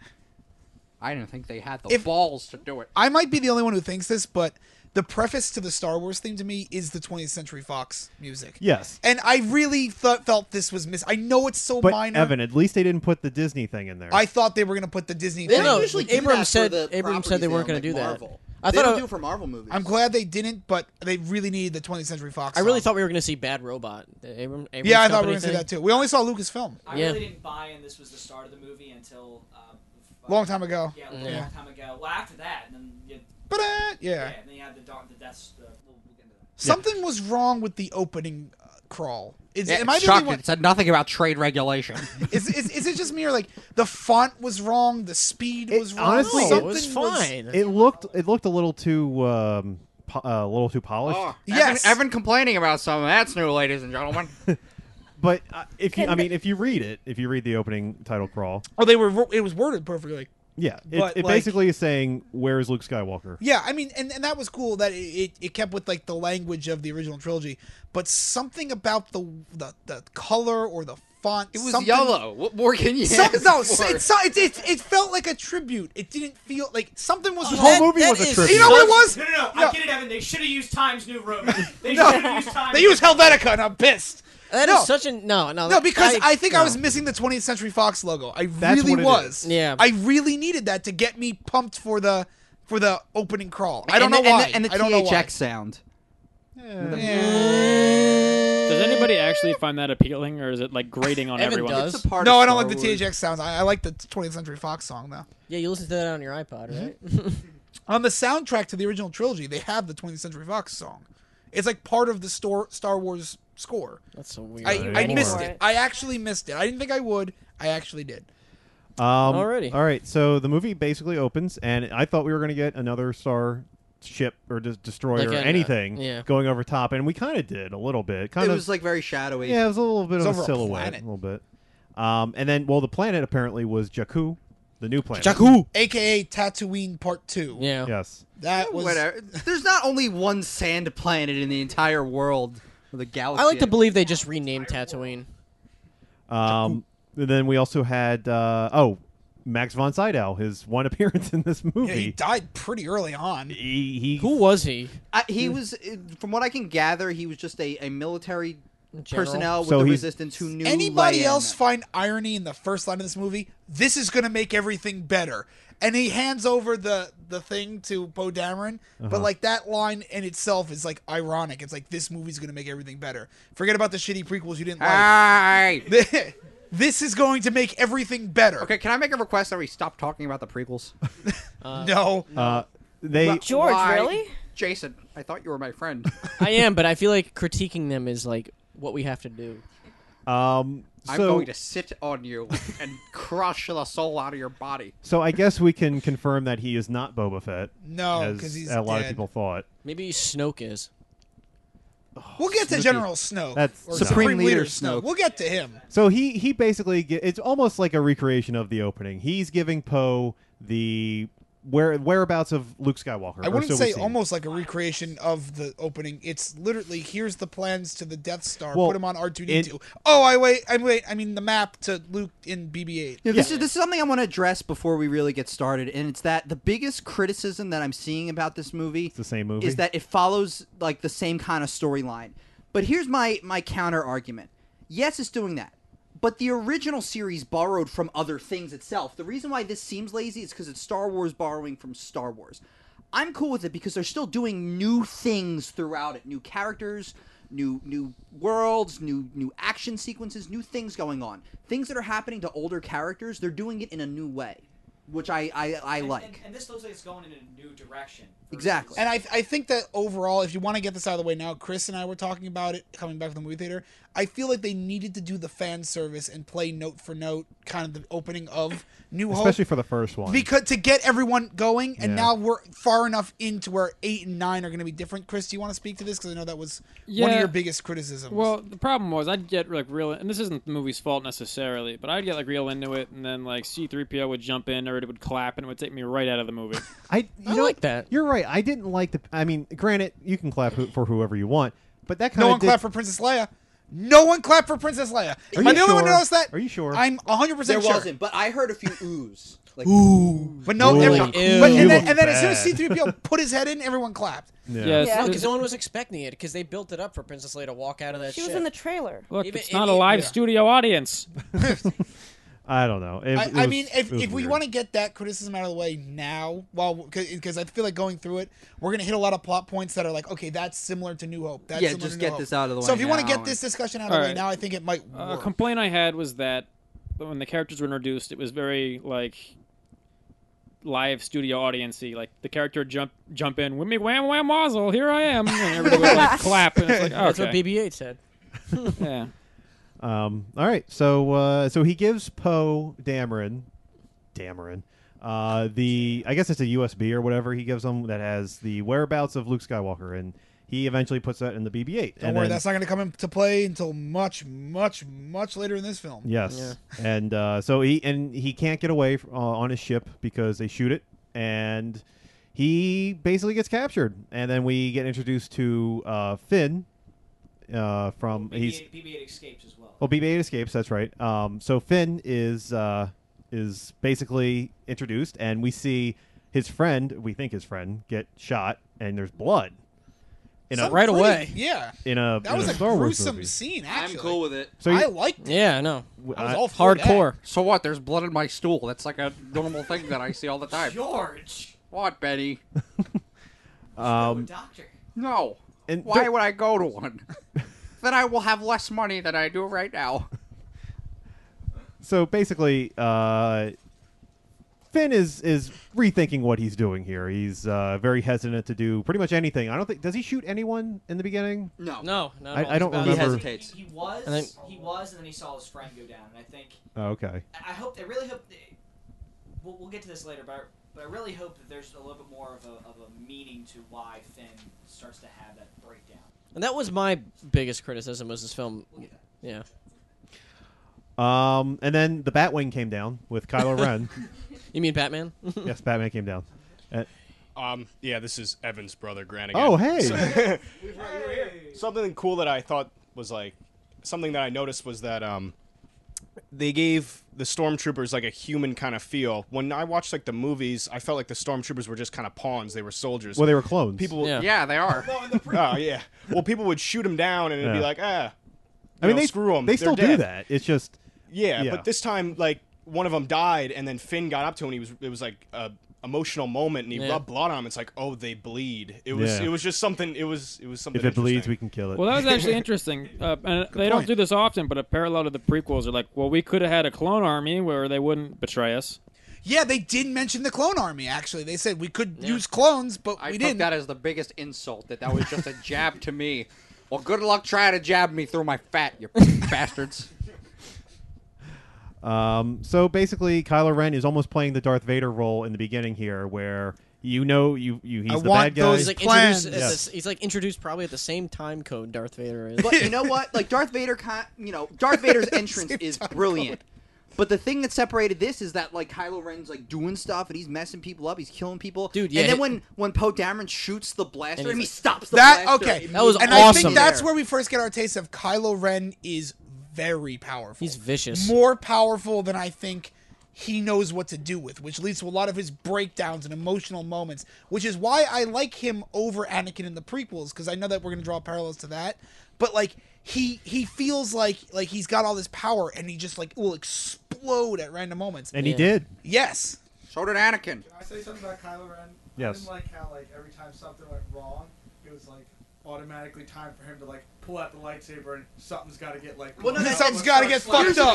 S4: I didn't think they had the balls to do it.
S5: I might be the only one who thinks this, but the preface to the Star Wars theme to me is the 20th Century Fox music.
S7: Yes.
S5: And I really felt this was I know it's so
S7: But
S5: minor.
S7: Evan, at least they didn't put the Disney thing in there.
S5: I thought they were going to put the Disney
S3: They
S5: thing.
S3: don't
S4: usually do
S3: Abrams
S4: that
S3: said-
S4: for the
S3: Abrams said
S4: properties
S3: they weren't
S4: own,
S3: gonna do that.
S4: Marvel.
S3: I
S4: They
S3: thought
S4: don't
S3: it-
S4: do it for Marvel movies.
S5: I'm glad they didn't, but they really needed the 20th Century Fox.
S3: I really
S5: song.
S3: thought we were going to see Bad Robot. The Abrams
S5: Yeah, I thought we
S3: company
S5: were going to see
S3: thing.
S5: that too. We only saw Lucasfilm
S10: I
S3: Yeah.
S10: really didn't buy in this was the start of the movie until
S5: long time ago.
S10: Yeah, a
S3: Yeah.
S10: long time ago. Well, after that, and then you,
S5: But
S10: yeah,
S5: yeah.
S10: and then you had the deaths. We'll get into that.
S5: Something was wrong with the opening crawl.
S4: Yeah,
S5: Am I
S4: it's
S5: the only
S4: shocking.
S5: one?
S4: It said nothing about trade regulation.
S5: Is it just me or like the font was wrong, the speed was wrong?
S7: honestly,
S3: No, it was
S5: Something
S3: fine.
S7: It looked a little too polished.
S4: Oh,
S5: Yes.
S4: Evan complaining about some. That's new, ladies and gentlemen.
S7: But if you read the opening title crawl,
S5: Oh, it was worded perfectly.
S7: yeah,
S5: But,
S7: it
S5: like-
S7: basically is saying, "Where is Luke Skywalker?"
S5: Yeah, I mean, and that was cool that it kept with like the language of the original trilogy, but something about the color or the font.
S4: It was
S5: something-
S4: yellow. What more can you
S5: Some,
S4: ask
S5: no,
S4: for?
S5: it felt like a tribute. It didn't feel like something was
S7: The
S5: wrong.
S7: whole movie was a
S3: is
S7: tribute.
S5: You know what it was?
S10: No,
S5: Yeah.
S10: I get it, Evan. They should have used Times New Roman. They
S5: No.
S10: should have used Times.
S5: They used Helvetica, and I'm pissed.
S3: That
S5: No.
S3: is such a no.
S5: No, because I think I
S3: no.
S5: was missing the 20th Century Fox logo. I
S7: That's
S5: really
S7: what it
S5: was.
S7: is.
S3: Yeah.
S5: I really needed that to get me pumped for the opening crawl. I don't
S4: And
S5: know
S4: the-
S5: why.
S4: And the
S5: I don't know why.
S4: THX sound.
S6: Does anybody actually find that appealing, or is it like grating on
S3: Evan
S6: everyone?
S3: does.
S4: It's a part
S5: No,
S4: of
S5: I don't
S4: Star
S5: like the
S4: Wars.
S5: THX sound. I like the 20th Century Fox song though.
S3: Yeah, you listen to that on your iPod, right?
S5: On the soundtrack to the original trilogy, they have the 20th Century Fox song. It's like part of the Star Wars score.
S3: That's so weird.
S5: I
S9: ready
S5: missed
S9: for
S5: it.
S9: it.
S5: I actually missed it. I didn't think I would. I actually did.
S3: Alrighty.
S7: All right, so the movie basically opens, and I thought we were going to get another star ship or destroyer
S3: Like
S7: or
S3: an,
S7: anything
S3: yeah.
S7: going over top, and we kind of did a little bit.
S4: It
S7: Kind of,
S4: was like very shadowy.
S7: yeah, it was a little bit
S5: It was
S7: of a
S5: over a
S7: silhouette,
S5: planet.
S7: a little bit. And then, well, the planet apparently was Jakku, the new planet.
S5: Jakku, aka Tatooine Part 2.
S3: Yeah.
S7: Yes.
S5: That was
S4: Whatever. There's not only one sand planet in the entire world of the galaxy.
S3: I like to believe they just renamed Tatooine.
S7: And then we also had Max von Sydow, his one appearance in this
S5: Yeah,
S7: movie.
S5: he died pretty early on.
S7: He
S3: Who was he?
S4: He was, from what I can gather, he was just a military
S3: General?
S4: personnel with
S7: So
S4: the
S7: he's-
S4: Resistance who knew
S5: Anybody
S4: Leia
S5: else
S4: and-
S5: find irony in the first line of this movie? This is going to make everything better. And he hands over the thing to Poe Dameron, but like that line in itself is like ironic. It's like this movie's going to make everything better. Forget about the shitty prequels you didn't like.
S4: Hey!
S5: This is going to make everything better.
S4: Okay, can I make a request that we stop talking about the prequels?
S5: No.
S7: they
S9: George,
S4: Why?
S9: really?
S4: Jason, I thought you were my friend.
S3: I am, but I feel like critiquing them is like what we have to do.
S2: I'm
S7: So-
S2: going to sit on you and crush the soul out of your body.
S7: So I guess we can confirm that he is not Boba Fett.
S5: No,
S7: as
S5: 'cause he's
S7: a lot of
S5: dead.
S7: people thought.
S3: Maybe Snoke is.
S5: We'll get to
S7: Snooki.
S5: General Snoke.
S7: That's
S5: or
S7: no.
S5: Supreme Leader Snoke. We'll get to him.
S7: So he basically it's almost like a recreation of the opening. He's giving Poe the whereabouts of Luke Skywalker.
S5: I
S7: or
S5: wouldn't
S7: so
S5: say
S7: we see.
S5: almost like a recreation of the opening. It's literally here's the plans to the Death Star.
S7: Well,
S5: Put him on R2D2. I mean the map to Luke in BB-8.
S4: Yeah, this is something I want to address before we really get started, and it's that the biggest criticism that I'm seeing about this movie
S7: It's the same movie.
S4: is that it follows like the same kind of storyline. But here's my counter argument. Yes, it's doing that. But the original series borrowed from other things itself. The reason why this seems lazy is because it's Star Wars borrowing from Star Wars. I'm cool with it because they're still doing new things throughout it. New characters, new worlds, new action sequences, new things going on. Things that are happening to older characters, they're doing it in a new way, which I like.
S10: And this looks like it's going in a new direction.
S4: Exactly.
S5: And I think that overall, if you want to get this out of the way now, Chris and I were talking about it coming back from the movie theater. I feel like they needed to do the fan service and play note for note kind of the opening of New Hope.
S7: especially for the first one.
S5: Because to get everyone going, and
S7: Yeah.
S5: now we're far enough into where 8 and 9 are going to be different. Chris, do you want to speak to this? Because I know that was one of
S6: Yeah.
S5: your biggest criticisms.
S6: Well, the problem was I'd get like real, and this isn't the movie's fault necessarily, but I'd get like real into it, and then like C-3PO would jump in, or it would clap, and it would take me right out of the movie.
S3: I like that.
S7: You're right. I didn't like the. I mean, granted, you can clap for whoever you want, but that kind
S5: no
S7: of
S5: one clapped for Princess Leia. No one clapped for Princess Leia.
S7: Are
S5: Am I
S7: you
S5: the only one who
S7: sure?
S5: noticed that?
S7: Are you sure?
S5: I'm 100%
S4: There
S5: sure.
S4: wasn't, but I heard a few oohs. Like,
S5: Ooh. But no,
S7: Ooh.
S5: every-
S7: Like,
S5: but,
S7: ew.
S5: and
S7: You
S5: then,
S7: look
S5: and then as soon as
S7: bad.
S5: C-3PO put his head in, everyone clapped.
S7: Yeah.
S3: No, because no one was expecting it because they built it up for Princess Leia to walk out of that
S9: She
S3: ship.
S9: was in the trailer.
S6: Look,
S3: Even-
S6: it's not a live studio audience.
S7: I don't know.
S5: I mean, if we
S7: weird.
S5: want to get that criticism out of the way now, because I feel like going through it, we're going to hit a lot of plot points that are like, okay, that's similar to New Hope. That's
S4: Yeah,
S5: similar
S4: just
S5: to New
S4: get
S5: Hope.
S4: this out of the
S5: So
S4: way
S5: if you want to
S4: now
S5: get this discussion out of
S6: All
S5: the way
S6: right.
S5: now, I think it might
S6: A
S5: work.
S6: complaint I had was that when the characters were introduced, it was very like live studio audience-y. Like the character would jump in, with me wham wham mazel, here I am, and everybody would like clap, and it's like, okay.
S3: That's what BB-8 said.
S6: Yeah.
S7: All right. So he gives Poe Dameron, I guess it's a USB or whatever he gives him that has the whereabouts of Luke Skywalker, and he eventually puts that in the BB-8.
S5: Don't worry, that's not going to come into play until much, much, much later in this film.
S7: Yes, and so he can't get away on his ship because they shoot it, and he basically gets captured, and then we get introduced to Finn. From
S10: BB-8 escapes as well.
S7: Well, BB-8 escapes. That's right. So Finn is basically introduced, and we see his friend. We think his friend get shot, and there's blood.
S3: Right away.
S5: Yeah.
S7: That
S5: was a
S7: Star Wars
S5: gruesome
S7: movie.
S5: scene. Actually,
S4: I'm cool with it.
S7: So
S5: I liked it.
S3: Yeah, I know.
S5: I was all for
S3: Hardcore.
S2: So what? There's blood in my stool. That's like a normal thing that I see all the time.
S10: George.
S2: What, Betty?
S10: Doctor.
S2: No.
S7: And
S2: Why would I go to one? Then I will have less money than I do right now.
S7: So basically, Finn is rethinking what he's doing here. He's very hesitant to do pretty much anything. I don't think does he shoot anyone in the beginning?
S4: No.
S7: I don't remember.
S4: He hesitates.
S10: He was,
S3: And then-
S10: and then he saw his friend go down, and I think
S7: Oh, okay.
S10: I really hope. We'll get to this later, but I really hope that there's a little bit more of a meaning to why Finn starts to have that breakdown.
S3: And that was my biggest criticism was this film. Yeah.
S7: And then the Batwing came down with Kylo Ren.
S3: You mean Batman?
S7: Yes, Batman came down.
S12: Yeah, this is Evan's brother, Grant.
S7: Oh,
S12: again.
S7: hey.
S12: Something cool that I thought was like something that I noticed was that they gave the stormtroopers like a human kind of feel. When I watched like the movies, I felt like the stormtroopers were just kind of pawns. They were soldiers.
S7: Well, they were clones.
S12: People,
S2: Yeah, they are.
S12: oh yeah. Well, people would shoot them down, and it'd be
S7: Yeah.
S12: like,
S7: I mean, they
S12: screw them.
S7: They still do that. It's just
S12: Yeah,
S7: Yeah.
S12: but this time, like one of them died, and then Finn got up to him. And it was like a emotional moment, and he
S3: Yeah.
S12: rubbed blood on him. It's like, oh, they bleed. It was
S7: Yeah.
S12: just something. It was something.
S7: if it bleeds,
S12: interesting.
S7: we can kill it.
S6: Well, that was actually interesting. And they don't do this often, but a parallel to the prequels are like, well, we could have had a clone army where they wouldn't betray us.
S5: Yeah, they did mention the clone army. Actually, they said we could use clones, but
S2: I
S5: we
S2: took
S5: didn't.
S2: that as the biggest insult, that was just a jab to me. Well, good luck trying to jab me through my fat, you bastards.
S7: So basically, Kylo Ren is almost playing the Darth Vader role in the beginning here, where he's the bad guy.
S3: He's like introduced probably at the same time code Darth Vader is.
S4: But you know what? Like Darth Vader's entrance is brilliant. But the thing that separated this is that like Kylo Ren's like doing stuff and he's messing people up, he's killing people.
S3: Dude, yeah.
S4: And then when Poe Dameron shoots the blaster and he
S3: like,
S4: stops the
S5: that
S4: blaster.
S5: okay.
S3: That was
S5: and
S3: awesome.
S5: I think that's where we first get our taste of Kylo Ren is very powerful.
S3: He's vicious.
S5: More powerful than I think he knows what to do with, which leads to a lot of his breakdowns and emotional moments, which is why I like him over Anakin in the prequels, because I know that we're going to draw parallels to that. But like he feels like he's got all this power and he just like will explode at random moments.
S7: And he did.
S5: Yes.
S4: So did Anakin.
S8: Can I say something about Kylo Ren?
S7: Yes.
S8: I didn't like how like every time something went wrong, it was like automatically time for him to like pull out the lightsaber and something's got to get like.
S4: Well, no,
S5: something's got to get fucked up.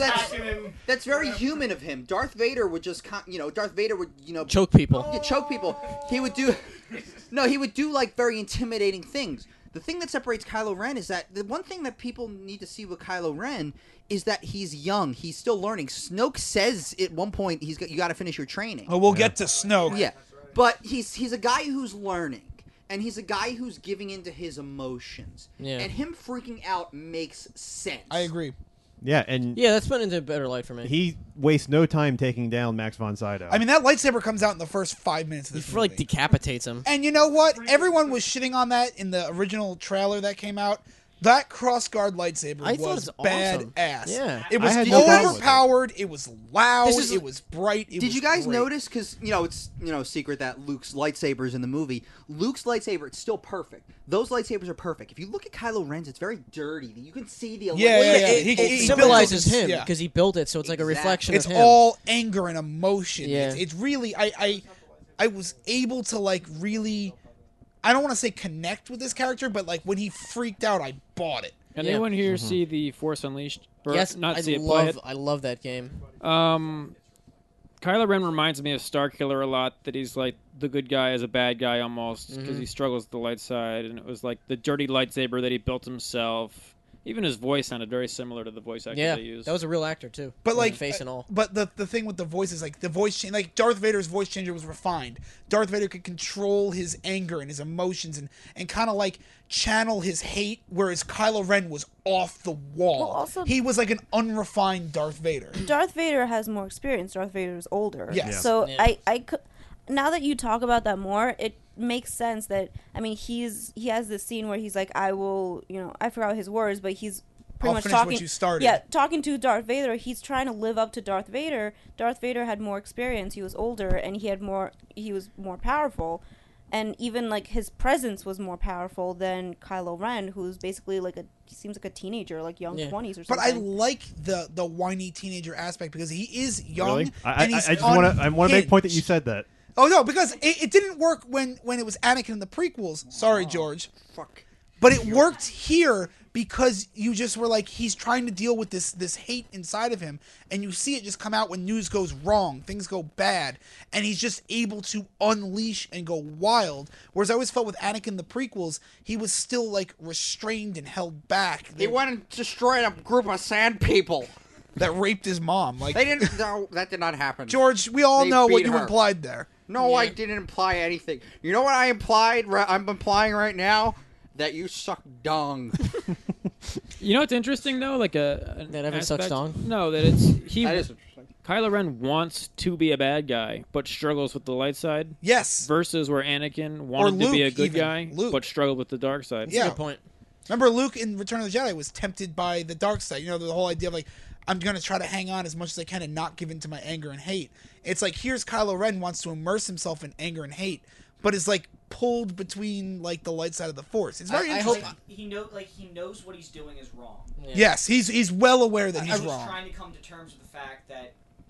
S4: That's very human of him. Darth Vader would just, Darth Vader would,
S3: choke people.
S4: Yeah, choke people. He would do, he would do like very intimidating things. The thing that separates Kylo Ren is that the one thing that people need to see with Kylo Ren is that he's young. He's still learning. Snoke says at one point you got to finish your training.
S5: Oh, we'll get to Snoke.
S4: Yeah, but he's a guy who's learning. And he's a guy who's giving into his emotions.
S3: Yeah.
S4: And him freaking out makes sense.
S5: I agree.
S7: Yeah, and
S3: that's put into a better light for me.
S7: He wastes no time taking down Max von Sydow.
S5: I mean, that lightsaber comes out in the first 5 minutes of this movie.
S3: Like decapitates him.
S5: And you know what? Everyone was shitting on that in the original trailer that came out. That crossguard lightsaber was
S3: awesome.
S5: badass.
S3: Yeah.
S5: It was
S7: no
S5: overpowered. It was loud. It was bright.
S4: Did you guys notice? Because it's secret that Luke's lightsabers in the movie. Luke's lightsaber, it's still perfect. Those lightsabers are perfect. If you look at Kylo Ren's, it's very dirty. You can see the
S3: It symbolizes him because he built it, so it's like a reflection of him.
S5: It's all anger and emotion.
S3: Yeah.
S5: It's really I was able to like really. I don't want to say connect with this character, but like when he freaked out, I bought it.
S6: Anyone here see the Force Unleashed? Or
S3: Yes,
S6: not
S3: I
S6: see it, play it?
S3: I love that game.
S6: Kylo Ren reminds me of Starkiller a lot. That he's like the good guy as a bad guy almost because he struggles with the light side, and it was like the dirty lightsaber that he built himself. Even his voice sounded very similar to the voice actor they used.
S3: That was a real actor too.
S5: But like
S3: face and all.
S5: But the thing with the voice is like the voice change. Like Darth Vader's voice changer was refined. Darth Vader could control his anger and his emotions and kind of like channel his hate, whereas Kylo Ren was off the wall.
S9: Well, also,
S5: he was like an unrefined Darth Vader.
S9: Darth Vader has more experience. Darth Vader is older.
S5: Yes. Yeah.
S9: So I could. Now that you talk about that more, it makes sense that he has this scene where he's like, I will, I forgot his words, but he's pretty much talking.
S5: What you started.
S9: Yeah, talking to Darth Vader. He's trying to live up to Darth Vader. Darth Vader had more experience. He was older and he was more powerful, and even like his presence was more powerful than Kylo Ren, who's basically like he seems like a teenager, like young 20s or something.
S5: But I like the whiny teenager aspect because he is young.
S7: Really?
S5: And he's
S7: I want to make a point that you said that.
S5: Oh no, because it didn't work when it was Anakin in the prequels. Sorry, George.
S4: Fuck.
S5: But it worked here because you just were like, he's trying to deal with this hate inside of him, and you see it just come out when news goes wrong, things go bad, and he's just able to unleash and go wild. Whereas I always felt with Anakin in the prequels, he was still like restrained and held back.
S4: They went and destroyed a group of sand people
S5: that raped his mom. Like
S4: they didn't. No, that did not happen.
S5: George, we all know what
S4: beat
S5: you
S4: her.
S5: implied there.
S4: No, I didn't imply anything. You know what I implied? I'm implying right now that you suck dung.
S6: You know what's interesting though? Like
S3: that Evan sucks dong?
S6: No, that it's
S4: That is interesting.
S6: Kylo Ren wants to be a bad guy, but struggles with the light side.
S5: Yes.
S6: Versus where Anakin wanted to be a good guy,
S5: Luke.
S6: but struggled with the dark side.
S5: Yeah.
S3: Good point.
S5: Remember Luke in Return of the Jedi was tempted by the dark side. You know, the whole idea of like, I'm going to try to hang on as much as I can and not give in to my anger and hate. It's like, here's Kylo Ren wants to immerse himself in anger and hate, but is like pulled between like the light side of the Force. It's very interesting.
S10: I hope he knows what he's doing is wrong.
S3: Yeah.
S5: Yes, he's well aware that he's wrong.
S10: He's trying to come to terms with the fact that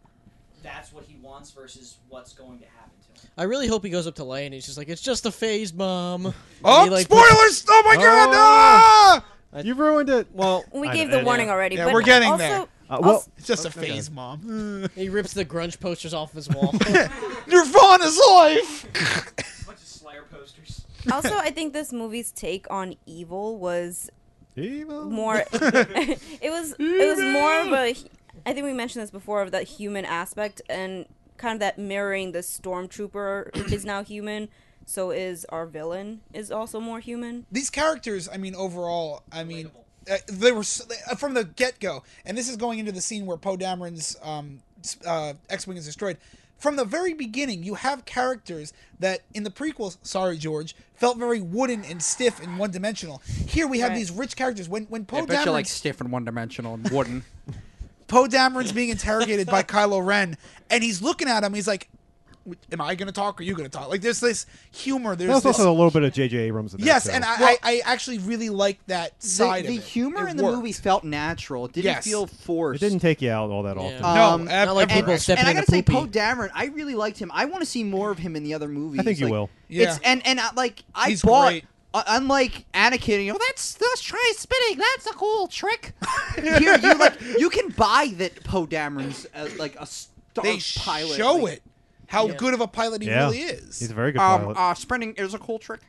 S10: that's what he wants versus what's going to happen to him.
S3: I really hope he goes up to Leia and he's just like, it's just a phase, Mom.
S5: Oh, spoilers! Oh my God! Ah!
S7: You ruined it.
S3: Well,
S9: we gave the warning already.
S5: Yeah,
S9: but
S5: we're getting
S9: also,
S5: there.
S7: Well,
S5: it's just a phase, Mom.
S3: he rips the grunge posters off his wall.
S5: Nirvana's life.
S10: A bunch of Slayer posters.
S9: Also, I think this movie's take on evil was
S7: evil.
S9: more. it was more of a. I think we mentioned this before of that human aspect and kind of that mirroring the stormtrooper is now human. So is our villain is also more human.
S5: These characters, I mean, overall, they were from the get-go, and this is going into the scene where Poe Dameron's X-wing is destroyed. From the very beginning, you have characters that in the prequels, sorry George, felt very wooden and stiff and one-dimensional. Here we have these rich characters. When Poe
S2: I bet you
S5: Dameron's
S2: like stiff and one-dimensional and wooden.
S5: Poe Dameron's being interrogated by Kylo Ren, and he's looking at him. He's like, "Am I going to talk or are you going to talk?" Like there's this humor. There's
S7: There's also a little bit of J.J. Abrams in there.
S5: yes,
S7: too.
S5: and I actually really like that side
S4: The
S5: of it.
S4: humor
S5: It
S4: in the
S5: worked.
S4: movie felt natural. It didn't
S5: Yes.
S4: feel
S7: It
S4: forced.
S7: didn't take you out all that often.
S5: No,
S3: Not like people stepping
S4: and I
S3: in
S4: gotta
S3: the
S4: say,
S3: poopy.
S4: Poe Dameron, I really liked him. I want to see more of him in the other movies.
S7: I think you
S4: Like,
S7: will.
S5: Yeah.
S4: It's, and I
S5: He's
S4: bought.
S5: great.
S4: Unlike Anakin, let's try spinning. That's a cool trick. Here, you can buy that Poe Dameron's like a star
S5: They
S4: pilot.
S5: show
S4: like,
S5: it how good of a pilot he really is.
S7: He's a very good pilot.
S2: Spinning is a cool trick.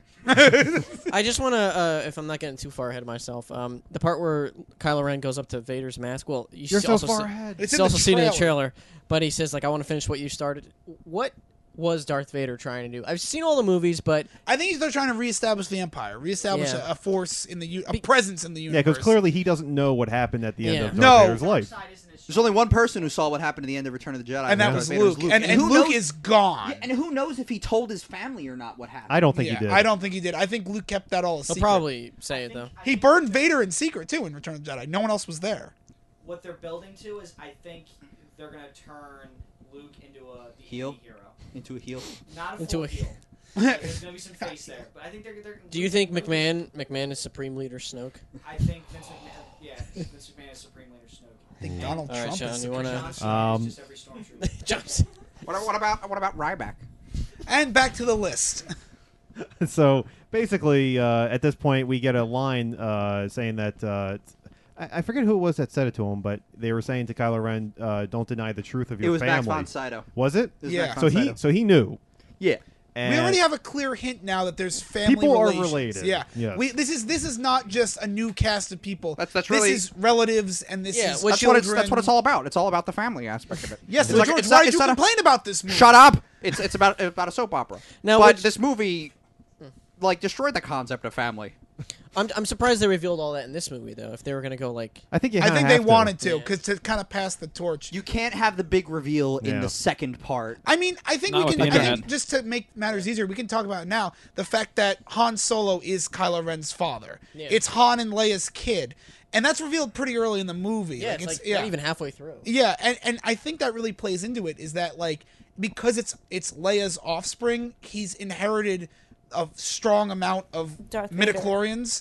S3: I just want to, if I'm not getting too far ahead of myself, the part where Kylo Ren goes up to Vader's mask. Well,
S7: You're so
S3: also
S7: far
S3: see-
S7: ahead.
S5: It's
S3: It's
S5: in the
S3: also seen in the
S5: trailer.
S3: trailer, but he says like, "I want to finish what you started." What was Darth Vader trying to do? I've seen all the movies, but
S5: I think they're trying to reestablish the Empire, reestablish
S3: Yeah.
S5: a force in the a presence in the
S7: Yeah,
S5: universe.
S7: because clearly he doesn't know what happened at the end
S3: Yeah.
S7: of
S5: No.
S7: Darth Vader's life.
S4: There's only one person who saw what happened at the end of Return of the Jedi,
S5: and that
S4: Darth
S5: was
S4: Vader's
S5: Luke. And
S4: who
S5: Luke
S4: knows-
S5: is gone.
S4: Yeah, and who knows if he told his family or not what happened?
S7: I don't think
S5: Yeah,
S7: he did.
S5: I don't think he did. I think Luke kept that all a
S3: he'll
S5: secret.
S3: probably say it though.
S5: He burned Vader in secret too in Return of the Jedi. No one else was there.
S10: What they're building to is, I think they're gonna turn Luke into a
S4: Heel?
S10: hero.
S4: Into a heel.
S10: Not a
S3: Into
S10: full
S3: a-
S10: heel. There's gonna be some face there, but I think they're.
S3: Do you think McMahon is Supreme Leader Snoke?
S10: I think Vince McMahon. Yeah, Vince McMahon is Supreme Leader Snoke.
S5: I think Donald
S3: All right,
S5: Trump
S3: Sean,
S5: is
S3: you
S5: Supreme.
S3: wanna-
S10: John Cena
S7: Um,
S10: is just every stormtrooper.
S3: Johnson.
S2: What about Ryback?
S5: And back to the list.
S7: So basically, at this point, we get a line saying that I forget who it was that said it to him, but they were saying to Kylo Ren, "Don't deny the truth of your
S4: It was
S7: family."
S4: Max von Sydow.
S7: Was it?
S4: It was
S5: Yeah.
S4: Max
S7: So
S4: von
S7: he
S4: Sydow.
S7: so he knew.
S4: Yeah.
S7: And
S5: We already have a clear hint now that there's family
S7: People are
S5: relations.
S7: related.
S5: Yeah.
S7: Yes.
S5: This is not just a new cast of people.
S2: That's really-
S5: This is relatives and this
S3: Yeah,
S5: is
S3: which-
S2: That's what it's all about. It's all about the family aspect of it.
S5: Yes,
S2: It's
S5: so
S2: like-
S5: George,
S2: it's
S5: why
S2: not-
S5: did
S2: it's
S5: you
S2: not a-
S5: complain about this movie?
S2: Shut up! It's about a soap opera.
S3: Now,
S2: but
S3: which-
S2: this movie like destroyed the concept of family.
S3: I'm surprised they revealed all that in this movie though. If they were gonna go like,
S7: I think you
S5: I
S7: kinda
S5: think they
S7: have to.
S5: wanted to
S3: Yeah.
S5: because to kind of pass the torch.
S4: You can't have the big reveal in
S7: Yeah.
S4: the second part.
S5: I mean, I think
S6: Not
S5: we
S6: with
S5: can.
S6: the
S5: I think
S6: internet.
S5: just to make matters easier, we can talk about it now. The fact that Han Solo is Kylo Ren's father.
S3: Yeah.
S5: It's Han and Leia's kid, and that's revealed pretty early in the movie.
S3: yeah, it's like not even halfway through.
S5: Yeah, and I think that really plays into it. Is that like because it's Leia's offspring, he's inherited a strong amount of
S9: Darth Vader.
S5: midichlorians.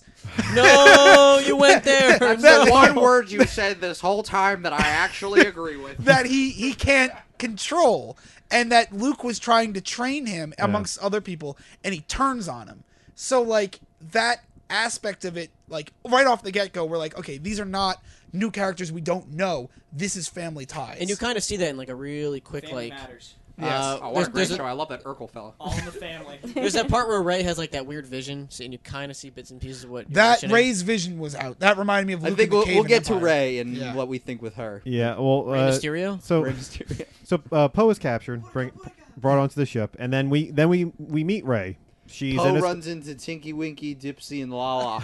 S3: No, you went there.
S2: That's
S3: No.
S2: the one word you said this whole time that I actually agree with.
S5: that he can't control, and that Luke was trying to train him amongst other people, and he turns on him. So like that aspect of it, like right off the get-go, we're like, okay, these are not new characters we don't know. This is family ties.
S3: And you kind of see that in like a really quick
S10: Family
S3: like.
S10: matters.
S2: Oh, what a great
S3: there's
S2: show! I love that Urkel fella.
S10: All in the family.
S3: There's that part where Ray has like that weird vision, and you kind of see bits and pieces of what you're
S5: that
S3: mentioning.
S5: Ray's vision was out. That reminded me of Luke
S4: I think
S5: in the cave
S4: we'll
S5: in
S4: get to
S5: Empire.
S4: Ray and
S5: Yeah.
S4: what we think with her.
S7: Yeah. Well,
S3: Rey Mysterio.
S7: so
S4: Rey Mysterio.
S7: so Poe is captured, brought onto the ship, and then we meet Rey. She's
S4: Poe
S7: in a,
S4: runs into Tinky Winky, Dipsy, and Lala.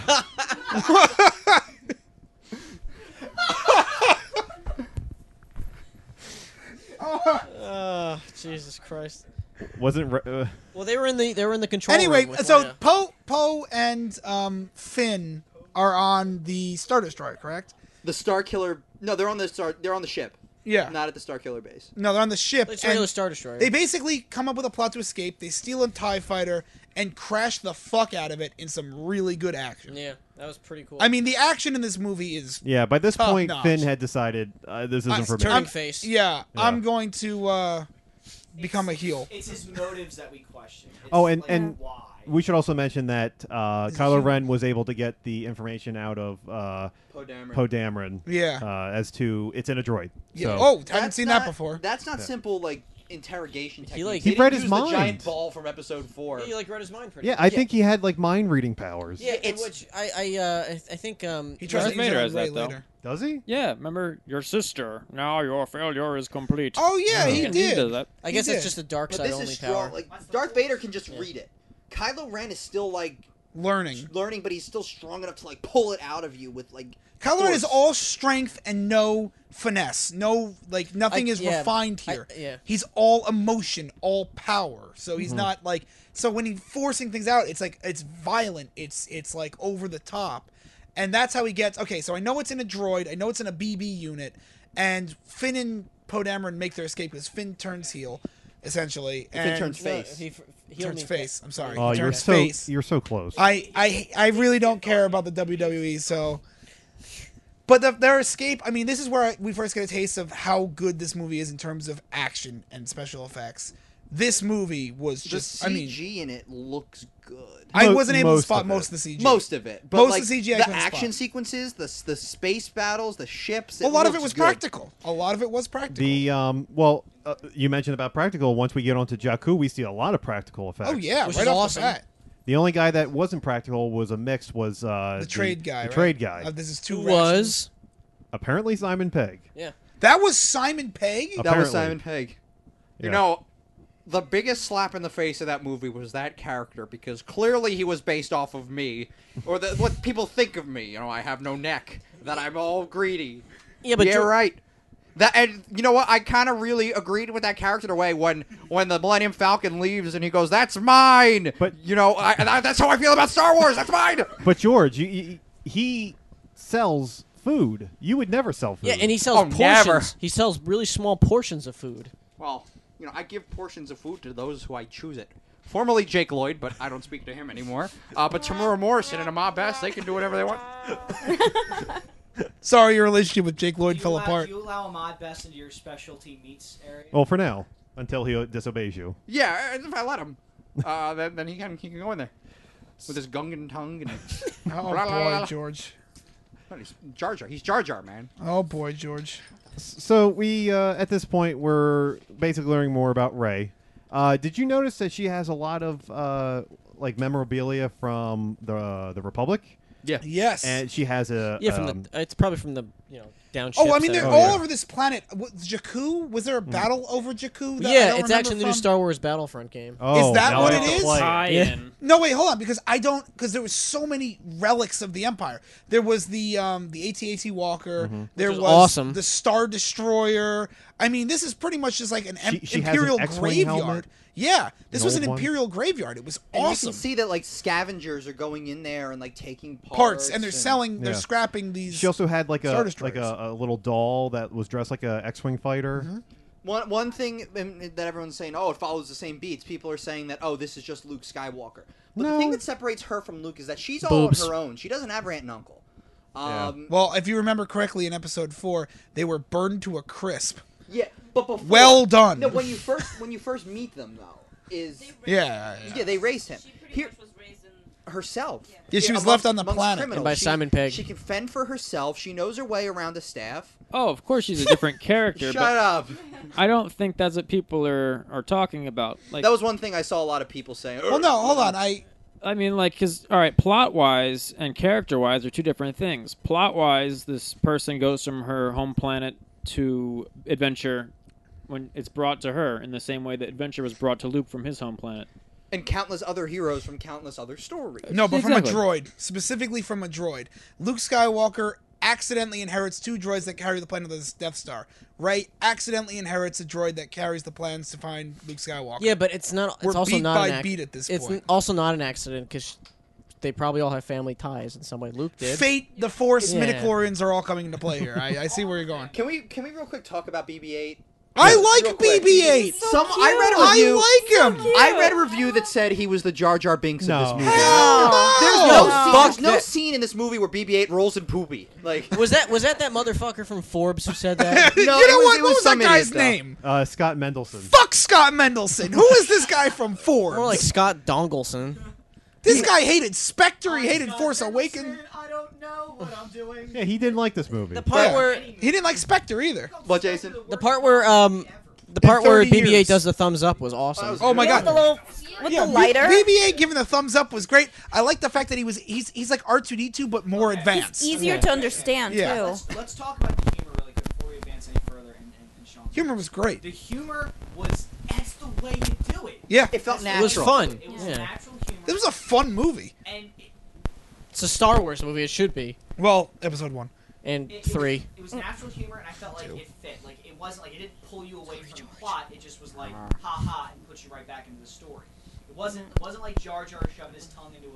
S3: Jesus Christ.
S7: wasn't.
S3: Well, they were in the control
S5: Anyway,
S3: room with
S5: so
S3: Leia.
S5: Poe and Finn are on the Star Destroyer, correct?
S4: The Star Killer. No, they're on the ship.
S5: Yeah.
S4: Not at the Star Killer base.
S5: No, they're on the ship.
S3: It's
S5: and
S3: regular Star Destroyer.
S5: They basically come up with a plot to escape. They steal a TIE fighter and crash the fuck out of it in some really good action.
S3: Yeah, that was pretty cool.
S5: I mean, the action in this movie is
S7: Yeah. By this
S5: Top
S7: point,
S5: notch.
S7: Finn had decided this isn't for me.
S3: turning face.
S5: Yeah,
S7: Yeah.
S5: I'm going to become a heel.
S10: It's his motives that we question. It's
S7: Oh, and-
S10: like,
S7: and-
S10: why?
S7: We should also mention that Kylo Ren was able to get the information out of
S4: Poe Dameron.
S7: Poe Dameron.
S5: Yeah.
S7: As to it's in a droid.
S5: Yeah.
S7: So,
S5: Oh, haven't
S4: That's
S5: seen
S4: not-
S5: that before.
S4: That's not simple, like interrogation technique.
S3: like-
S4: They
S7: He read
S4: didn't
S7: his
S4: use the giant
S7: mind.
S4: ball from episode 4.
S3: Yeah, you like read his mind pretty
S7: Yeah,
S3: much.
S7: I think he had like mind reading powers.
S3: Yeah,
S4: it's-
S3: which I think
S5: He tries
S6: Darth
S5: to use
S6: Vader
S5: it on
S6: has
S5: Rey
S6: that, though.
S5: later.
S7: Does he?
S6: Yeah, remember your sister. Now your failure is complete.
S5: Oh yeah, he
S6: He
S5: did.
S6: does that.
S3: I guess
S5: He
S3: that's
S5: did.
S3: just a dark
S4: But
S3: side
S4: this
S3: only
S4: is strong.
S3: power.
S4: Like Darth Vader can just read it. Kylo Ren is still like
S5: Learning.
S4: learning, but he's still strong enough to like pull it out of you with like.
S5: Kylo Ren is
S4: force.
S5: all strength and no finesse. No, like nothing is refined here.
S3: yeah.
S5: He's all emotion, all power. So he's not like. So when he's forcing things out, it's like it's violent. It's like over the top, and that's how he gets. Okay, so I know it's in a droid. I know it's in a BB unit, and Finn and Poe Dameron make their escape because Finn turns heel, essentially. And
S4: Finn turns face.
S5: turns face. I'm sorry.
S7: Oh,
S5: He
S7: you're
S5: turns
S7: so
S5: face.
S7: you're so close.
S5: I really don't care about the WWE, so. But their escape, I mean, this is where we first get a taste of how good this movie is in terms of action and special effects. This movie was just,
S4: the
S5: I mean,
S4: CG in it looks good.
S5: I wasn't able to
S7: most
S5: spot
S7: of
S5: most
S7: it.
S5: of the CG.
S4: Most of it, but
S5: Most
S4: like,
S5: of the CG I
S4: the
S5: couldn't
S4: action
S5: spot.
S4: sequences, the space battles, the ships.
S5: A lot of it
S4: looks
S5: was
S4: good.
S5: practical. A lot of it was practical.
S7: The you mentioned about practical. Once we get onto Jakku, we see a lot of practical effects.
S5: Oh yeah,
S3: Which
S5: right
S3: is
S5: off
S3: awesome.
S5: the bat.
S7: The only guy that wasn't practical was a mix was
S5: The trade guy.
S7: The
S5: right?
S7: trade guy.
S5: This is two.
S3: Was
S7: Apparently Simon Pegg.
S5: that was Simon Pegg?
S4: That was
S7: Apparently.
S4: Simon Pegg.
S7: Yeah.
S2: You know, the biggest slap in the face of that movie was that character, because clearly he was based off of me, or what people think of me. You know, I have no neck, that I'm all greedy.
S3: Yeah, but
S2: yeah,
S3: George-
S2: right. That, and you know what? I kind of really agreed with that character in a way when the Millennium Falcon leaves and he goes, "That's mine."
S7: But
S2: you know, that's how I feel about Star Wars. That's mine.
S7: But George, he sells food. You would never sell food.
S3: Yeah, and he sells
S2: Oh,
S3: portions.
S2: never.
S3: He sells really small portions of food.
S2: Well, you know, I give portions of food to those who I choose it. Formerly Jake Lloyd, but I don't speak to him anymore. But Tamura Morrison and Ahmad Best, they can do whatever they want.
S5: Sorry, your relationship with Jake Lloyd fell
S10: Do
S5: apart.
S10: you allow Ahmad Best into your specialty meats area?
S7: Well, for now, until he disobeys you.
S2: Yeah, if I let him, then he can go in there with his Gungan tongue and.
S5: Oh
S2: Blah, blah, blah.
S5: boy, George.
S2: He's Jar Jar. He's Jar Jar, man.
S5: Oh boy, George.
S7: So we, at this point, we're basically learning more about Rey. Did you notice that she has a lot of like memorabilia from the Republic?
S2: Yeah.
S5: Yes.
S7: And she has a
S3: from the. It's probably from the down.
S5: Oh, I
S3: ships
S5: mean, they're
S3: there.
S5: all over this planet. Jakku? Was there a battle over Jakku? That I
S3: Yeah,
S5: don't
S3: it's
S5: remember
S3: actually the new
S5: from?
S3: Star Wars Battlefront game.
S7: Oh,
S5: Is that
S7: now
S5: what
S7: I
S5: it
S7: have to
S5: is?
S7: play it.
S3: Yeah.
S5: No, wait, hold on, because there was so many relics of the Empire. There was the AT-AT Walker. There
S3: Which is
S5: was
S3: awesome.
S5: the Star Destroyer. I mean, this is pretty much just like an
S7: She has an
S5: Imperial
S7: X-wing
S5: graveyard.
S7: helmet?
S5: Yeah, this
S7: An
S5: was an
S7: old one?
S5: Imperial graveyard. It was
S4: And
S5: awesome.
S4: you can see that like scavengers are going in there and like taking
S5: Parts, and they're selling, they're
S7: Yeah.
S5: scrapping these.
S7: She also had like
S5: Star
S7: a
S5: Destroyers.
S7: a little doll that was dressed like a X-wing fighter.
S4: One thing that everyone's saying, oh, it follows the same beats. People are saying that, oh, this is just Luke Skywalker. But the thing that separates her from Luke is that she's all
S3: Boobs.
S4: on her own. She doesn't have her aunt and uncle.
S5: Well, if you remember correctly, in Episode 4, they were burned to a crisp.
S4: Yeah, but before,
S5: Well done.
S4: No, when you first meet them though, is
S5: Yeah.
S4: they raised him.
S9: She pretty
S4: Here,
S9: much was raised in.
S4: herself.
S5: Yeah, she was
S4: amongst-
S5: left on the
S4: amongst
S5: planet.
S4: criminals.
S3: And by
S4: She-
S3: Simon Pegg.
S4: She can fend for herself. She knows her way around a staff.
S6: Oh, of course she's a different character,
S4: Shut
S6: but
S4: up.
S6: I don't think that's what people are talking about. Like,
S4: That was one thing I saw a lot of people saying.
S5: Well, no, hold on.
S6: I mean, like, because, all right, plot-wise and character-wise are two different things. Plot-wise, this person goes from her home planet to adventure when it's brought to her in the same way that adventure was brought to Luke from his home planet.
S4: And countless other heroes from countless other stories.
S5: No, but
S6: Exactly.
S5: from a droid. Specifically from a droid. Luke Skywalker accidentally inherits two droids that carry the plan of the Death Star. Rey accidentally inherits a droid that carries the plans to find Luke Skywalker.
S3: Yeah, but it's not. It's
S5: We're
S3: also
S5: beat
S3: not
S5: by
S3: an
S5: beat at this
S3: It's
S5: point.
S3: also not an accident because they probably all have family ties in some way. Luke did.
S5: Fate, the Force,
S3: Yeah.
S5: midichlorians are all coming into play here. I see where you're going.
S4: Can we real quick talk about BB-8?
S5: I
S4: Real
S5: like
S4: quick.
S5: BB-8.
S4: I read a review.
S5: I like him.
S4: I read a review that said he was the Jar Jar Binks of this
S7: No.
S4: movie.
S5: Hell no.
S4: There's no
S3: that.
S4: scene in this movie where BB-8 rolls in poopy. Like,
S3: Was that motherfucker from Forbes who said that?
S4: no,
S5: You know
S4: it was,
S5: what?
S4: It
S5: What
S4: was
S5: was that
S4: some
S5: guy's
S4: idiot, though.
S5: name?
S7: Scott Mendelson.
S5: Fuck Scott Mendelson. Who is this guy from Forbes?
S3: More like Scott Dongleson.
S5: This guy hated Spectre. He hated Force Awakens.
S10: I don't know what I'm doing.
S7: Yeah, he didn't like this movie.
S3: The part
S5: Yeah.
S3: where
S5: He didn't like Spectre either.
S4: What, Jason?
S3: the part where The part where
S5: 30
S3: BB-8
S5: years.
S3: does the thumbs up was awesome.
S5: Oh my god!
S9: With the lighter.
S5: BB-8 giving the thumbs up was great. I like the fact that he's like R2-D2 but more advanced.
S9: Easier to understand
S5: Yeah.
S9: too.
S10: Let's talk about the humor really quick before we advance any further. And Sean,
S5: Humor was great.
S10: the humor was that's the way you do it.
S5: Yeah,
S4: It felt
S3: It
S4: natural.
S3: was fun.
S10: It was
S3: Yeah.
S10: natural humor.
S5: this was a fun movie.
S10: And
S3: It's a Star Wars movie. It should be.
S5: Well, episode 1.
S3: And
S10: it
S3: 3.
S10: It was natural humor, and I felt like it fit. Like it wasn't like it didn't pull you away from the plot. It just was like ha ha and put you right back into the story. It wasn't like Jar Jar shoving his tongue into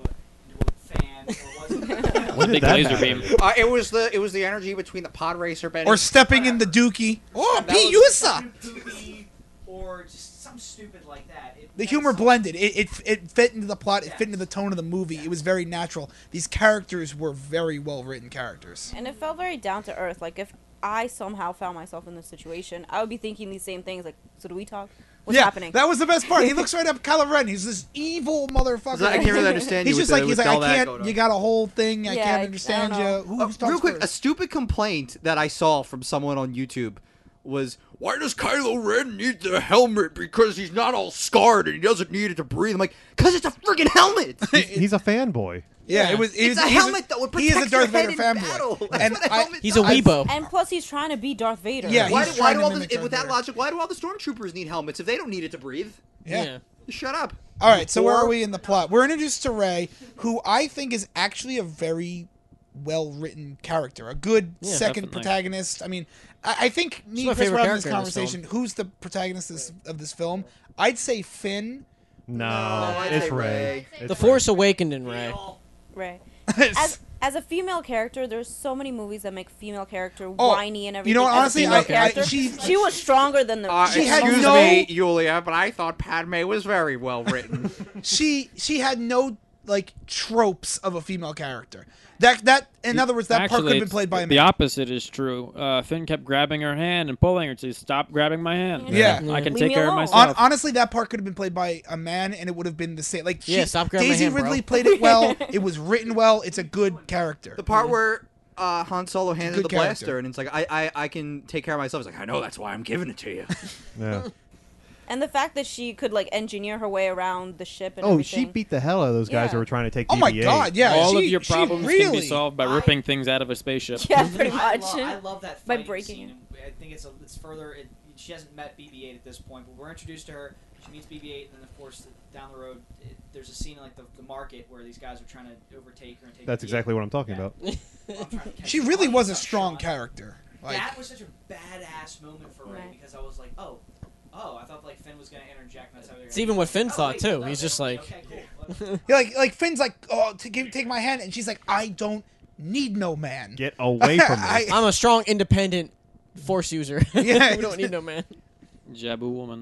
S10: a fan. Or it wasn't.
S7: When did
S6: Big
S7: that
S6: laser
S7: happen?
S6: beam.
S2: It was the energy between the pod racer Benny.
S5: Or stepping in the Dookie. Oh,
S10: That
S5: P.
S10: was
S5: Usa!
S10: goofy, or just something stupid like that.
S5: The humor blended. It fit into the plot. It fit into the tone of the movie. It was very natural. These characters were very well written characters.
S9: And it felt very down to earth. Like if I somehow found myself in this situation, I would be thinking these same things. Like, so do we talk? What's
S5: yeah,
S9: happening?
S5: that was the best part. He looks right up Kylo Ren. He's this evil motherfucker.
S4: I can't really understand
S5: He's
S4: you
S5: just
S4: with
S5: like
S4: the-
S5: he's
S4: with
S5: like
S4: all
S5: I
S4: that
S5: can't.
S4: going on.
S5: You got a whole thing. I
S9: Yeah,
S5: can't
S9: I
S5: understand
S9: don't
S5: you.
S9: know.
S5: Who talks
S4: Real quick, a
S5: first?
S4: stupid complaint that I saw from someone on YouTube was, why does Kylo Ren need the helmet? Because he's not all scarred and he doesn't need it to breathe. I'm like, because it's a friggin' helmet.
S7: He's a fanboy.
S5: Yeah, it was.
S4: It's a helmet that would
S5: He is
S4: protect
S5: a Darth
S4: your head
S5: Vader
S4: in
S5: fanboy.
S4: battle. That's
S5: And
S4: what a
S5: I-
S4: helmet
S3: He's a
S4: does.
S3: weebo.
S9: And plus, he's trying to be Darth Vader.
S5: Yeah,
S4: Why,
S5: he's
S4: why
S5: trying
S4: do
S5: to
S4: all
S5: mimic
S4: the,
S5: Darth
S4: with that
S5: Vader.
S4: logic, why do all the stormtroopers need helmets if they don't need it to breathe?
S5: Yeah.
S4: Shut up.
S5: All right, so where
S4: Or-
S5: are we in the plot? We're introduced to Rey, who I think is actually a very well-written character, a good
S3: Yeah,
S5: second
S6: definitely.
S5: protagonist. I mean, I think me
S3: my
S5: and Chris
S3: favorite
S5: were having this
S3: character in this
S5: conversation. Who's the protagonist of this film? I'd say Finn.
S7: No,
S4: I'd
S7: it's
S4: say
S7: Ray.
S11: Ray.
S7: It's
S3: The Force Awakened in Rey.
S9: Right. As a female character, there's so many movies that make female character
S5: Oh,
S9: whiny and
S5: you
S9: everything.
S5: know what,
S9: As a
S5: honestly,
S9: female
S5: I-
S9: character,
S5: she-
S9: was stronger than the.
S5: She had
S2: excuse
S5: no-
S2: me, Yulia, but I thought Padme was very well written.
S5: she had no like tropes of a female character. That in other words, that part could have been
S6: it's-
S5: played by a
S6: The
S5: man.
S6: opposite is true. Finn kept grabbing her hand and pulling her to stop grabbing my hand.
S5: Yeah.
S6: I can
S9: Leave
S6: take
S9: me
S6: care of
S9: alone.
S6: myself.
S5: Honestly, that part could have been played by a man, and it would have been the same. Like,
S3: Yeah, stop grabbing my
S5: Daisy
S3: hand, bro.
S5: Ridley played it well. It was written well. It's a good character.
S4: The part where Han Solo handed
S5: Good
S4: the blaster,
S5: character.
S4: and it's like, I can take care of myself. It's like, I know, that's why I'm giving it to you.
S7: Yeah.
S9: And the fact that she could like engineer her way around the ship and
S7: Oh,
S9: everything.
S7: she beat the hell out of those guys
S9: Yeah.
S7: who were trying to take
S5: Oh my
S7: BB-8.
S5: God, yeah.
S6: All of
S5: she-
S6: your
S5: she
S6: problems can
S5: really-
S6: be solved by ripping things out of a spaceship.
S9: Yeah, pretty
S10: I
S9: much.
S10: love that
S9: By
S10: fighting
S9: breaking
S10: scene. I think it's further. She hasn't met BB-8 at this point, but we're introduced to her. She meets BB-8, and then of course down the road, there's a scene like the market where these guys are trying to overtake her and take.
S7: That's
S10: BB-8.
S7: exactly what I'm talking about.
S10: Well, I'm trying to catch
S5: She
S10: the
S5: really
S10: funny
S5: was a
S10: stuff,
S5: strong
S10: Sean.
S5: character. Like,
S10: That was such a badass moment for Ray
S9: Right.
S10: because I was like, oh, I thought like Finn was gonna interject. And that's how they were
S3: It's
S10: gonna
S3: even
S10: do
S3: what
S10: it.
S3: Finn
S10: Oh,
S3: thought,
S10: wait,
S3: too.
S10: no,
S3: He's just
S10: okay,
S3: like-
S10: cool.
S5: yeah, like Finn's like, oh, take my hand, and she's like, I don't need no man.
S7: Get away from me.
S5: I-
S3: I'm a strong, independent Force user.
S5: Yeah.
S3: We don't need no man.
S6: Jabu woman.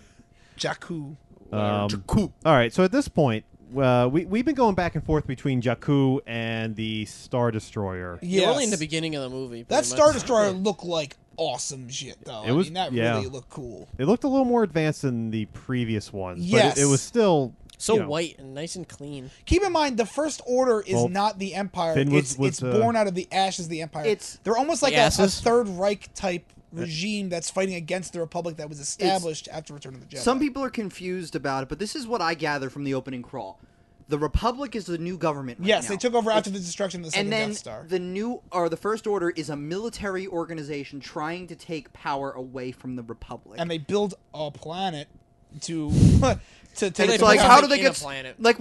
S5: Jakku.
S7: All right, so at this point, we've been going back and forth between Jakku and the Star Destroyer.
S5: Yes.
S3: Only in the beginning of the movie.
S5: That
S3: pretty
S5: Star
S3: much.
S5: Destroyer looked like awesome shit, though.
S7: It was-
S5: I mean, that
S7: yeah.
S5: really looked cool.
S7: It looked a little more advanced than the previous ones,
S5: Yes.
S7: but it was still
S3: So
S7: you know,
S3: white and nice and clean.
S5: Keep in mind, the First Order is
S7: Well,
S5: not the Empire.
S7: Finn was-
S5: It's
S7: was,
S5: born out of the ashes of the Empire.
S4: It's-
S5: They're almost like
S3: The
S5: a
S3: asses?
S5: Third Reich type regime that's fighting against the Republic that was established after Return of the Jedi.
S4: Some people are confused about it, but this is what I gather from the opening crawl. The Republic is the new government. Right
S5: Yes,
S4: now.
S5: they took over after the destruction of the second
S4: And then
S5: Death Star.
S4: the First Order is a military organization trying to take power away from the Republic.
S5: And they build a planet to take
S3: they
S4: it's
S5: it
S4: like,
S3: become
S4: how
S3: like
S4: do they
S3: in a
S4: get
S3: planet.
S4: like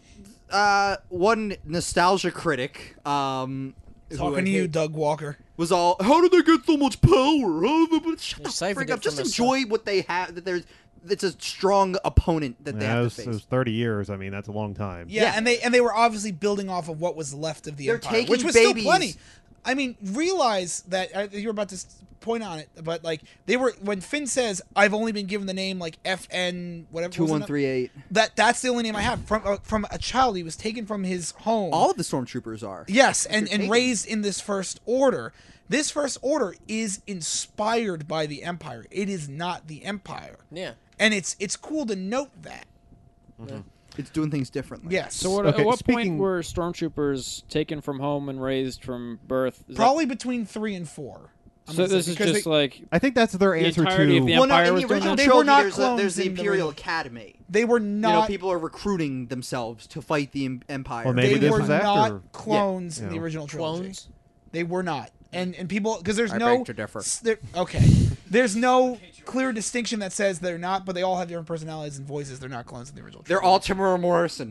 S4: one nostalgia critic who
S5: Talking
S4: I
S5: to you,
S4: hate
S5: Doug Walker.
S4: was all, how did they get so much power? Shut
S3: They
S4: the
S3: siphoned
S4: frick
S3: it
S4: up. Just
S3: from the
S4: enjoy what they have. That it's a strong opponent that they
S7: yeah,
S4: have to
S7: it
S4: face.
S7: was 30 years. I mean, that's a long time.
S5: Yeah,
S4: Yeah.
S5: and they were obviously building off of what was left of the
S4: They're
S5: Empire,
S4: taking
S5: which was
S4: babies.
S5: still plenty. I mean, realize that you were about to point on it, but like they were when Finn says, "I've only been given the name like FN whatever."
S4: 2138.
S5: That's the only name I have from a child. He was taken from his home.
S4: All of the stormtroopers are.
S5: Yes,
S4: You're
S5: and
S4: taken.
S5: raised in this First Order. This First Order is inspired by the Empire. It is not the Empire,
S3: Yeah.
S5: and it's cool to note that.
S4: It's doing things differently.
S5: Yes.
S6: So what,
S7: Okay,
S6: at what
S7: speaking-
S6: point were stormtroopers taken from home and raised from birth? Is that-
S5: Probably between 3 and 4. I'm
S6: So
S5: gonna say,
S6: this is
S5: because
S6: just
S5: they,
S6: like
S7: I think that's their
S6: the
S7: answer
S6: entirety
S7: to.
S6: of the
S4: Well, no,
S6: Empire
S4: in
S6: was
S4: the
S6: doing
S4: original
S6: that?
S5: They were
S4: trilogy,
S5: not
S4: there's
S5: clones
S4: the
S5: in the
S4: Imperial
S5: original-
S4: Academy.
S5: they were
S4: You know,
S5: not.
S4: people are recruiting themselves to fight the Empire.
S7: Well, maybe
S5: they
S7: this
S5: were
S7: was
S5: not
S7: after.
S5: clones in
S7: Yeah.
S5: the original trilogy.
S3: Clones?
S5: They were not, and people because there's
S2: I
S5: no
S2: beg to differ.
S5: okay, there's no clear distinction that says they're not, but they all have different personalities and voices. They're not clones in the original.
S2: They're all Tamura Morrison.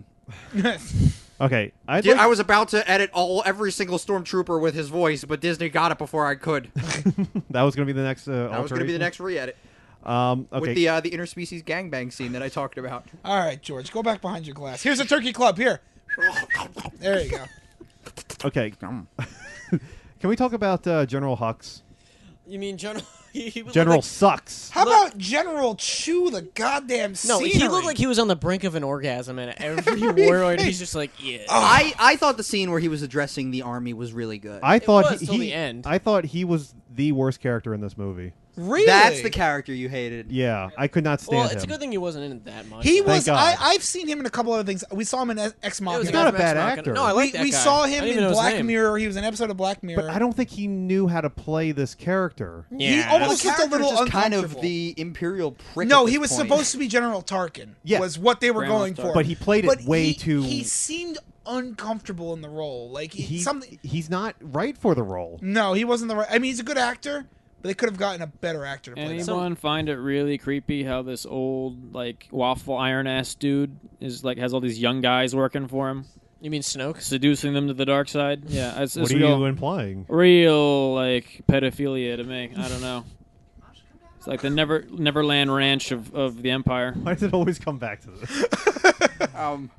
S7: Okay, I'd
S2: Yeah,
S7: like,
S2: I was about to edit every single stormtrooper with his voice, but Disney got it before I could.
S7: that was going to be the next.
S2: That was going to be the next re-edit
S7: Okay.
S2: with the interspecies gangbang scene that I talked about.
S5: All right, George, go back behind your glass. Here's a turkey club. Here, there you go.
S7: Okay. Can we talk about General Hux?
S3: You mean General? He would
S7: General
S3: look
S7: sucks.
S5: How about General Chew the goddamn
S3: like, no,
S5: scenery?
S3: he looked like he was on the brink of an orgasm, and every word he's just like, yeah.
S4: I thought the scene where he was addressing the army was really good.
S7: I thought
S3: was till the end.
S7: I thought he was the worst character in this movie.
S5: Really?
S4: That's the character you hated.
S7: Yeah, I could not stand
S3: Well,
S7: him.
S3: it's a good thing he wasn't in it that much.
S5: He
S3: though.
S5: was.
S7: God.
S5: I've seen him in a couple other things. We saw him in Ex
S3: It
S5: Machina.
S3: was
S7: He's not a
S3: Ex
S7: bad
S3: Machina.
S7: actor.
S3: No, I like that
S5: we
S3: guy.
S5: saw
S3: I
S5: him
S3: didn't even
S5: in
S3: know his
S5: Black
S3: name.
S5: Mirror. He was in an episode of Black Mirror.
S7: But I don't think he knew how to play this character.
S3: Yeah,
S5: he almost
S4: The
S5: looked a
S4: character
S5: little
S4: is just kind of
S5: uncomfortable.
S4: the Imperial prick.
S5: No,
S4: at
S5: he
S4: this
S5: was
S4: point.
S5: supposed to be General Tarkin.
S7: Yes.
S5: Was what they were
S6: Grand Moff
S5: going for.
S6: Tarkin.
S7: But he played it
S5: But
S7: way
S5: he,
S7: too.
S5: He seemed uncomfortable in the role. Like something.
S7: He's not right for the role.
S5: No, he wasn't the right. I mean, he's a good actor, but they could have gotten a better actor to play that.
S6: Anyone find it really creepy how this old like waffle iron ass dude is like has all these young guys working for him,
S3: You mean Snoke?
S6: seducing them to the dark side? Yeah, it's
S7: What are
S6: real,
S7: you implying?
S6: real like pedophilia to me. I don't know. It's like the Neverland Ranch of the Empire.
S7: Why does it always come back to this?
S2: Sean?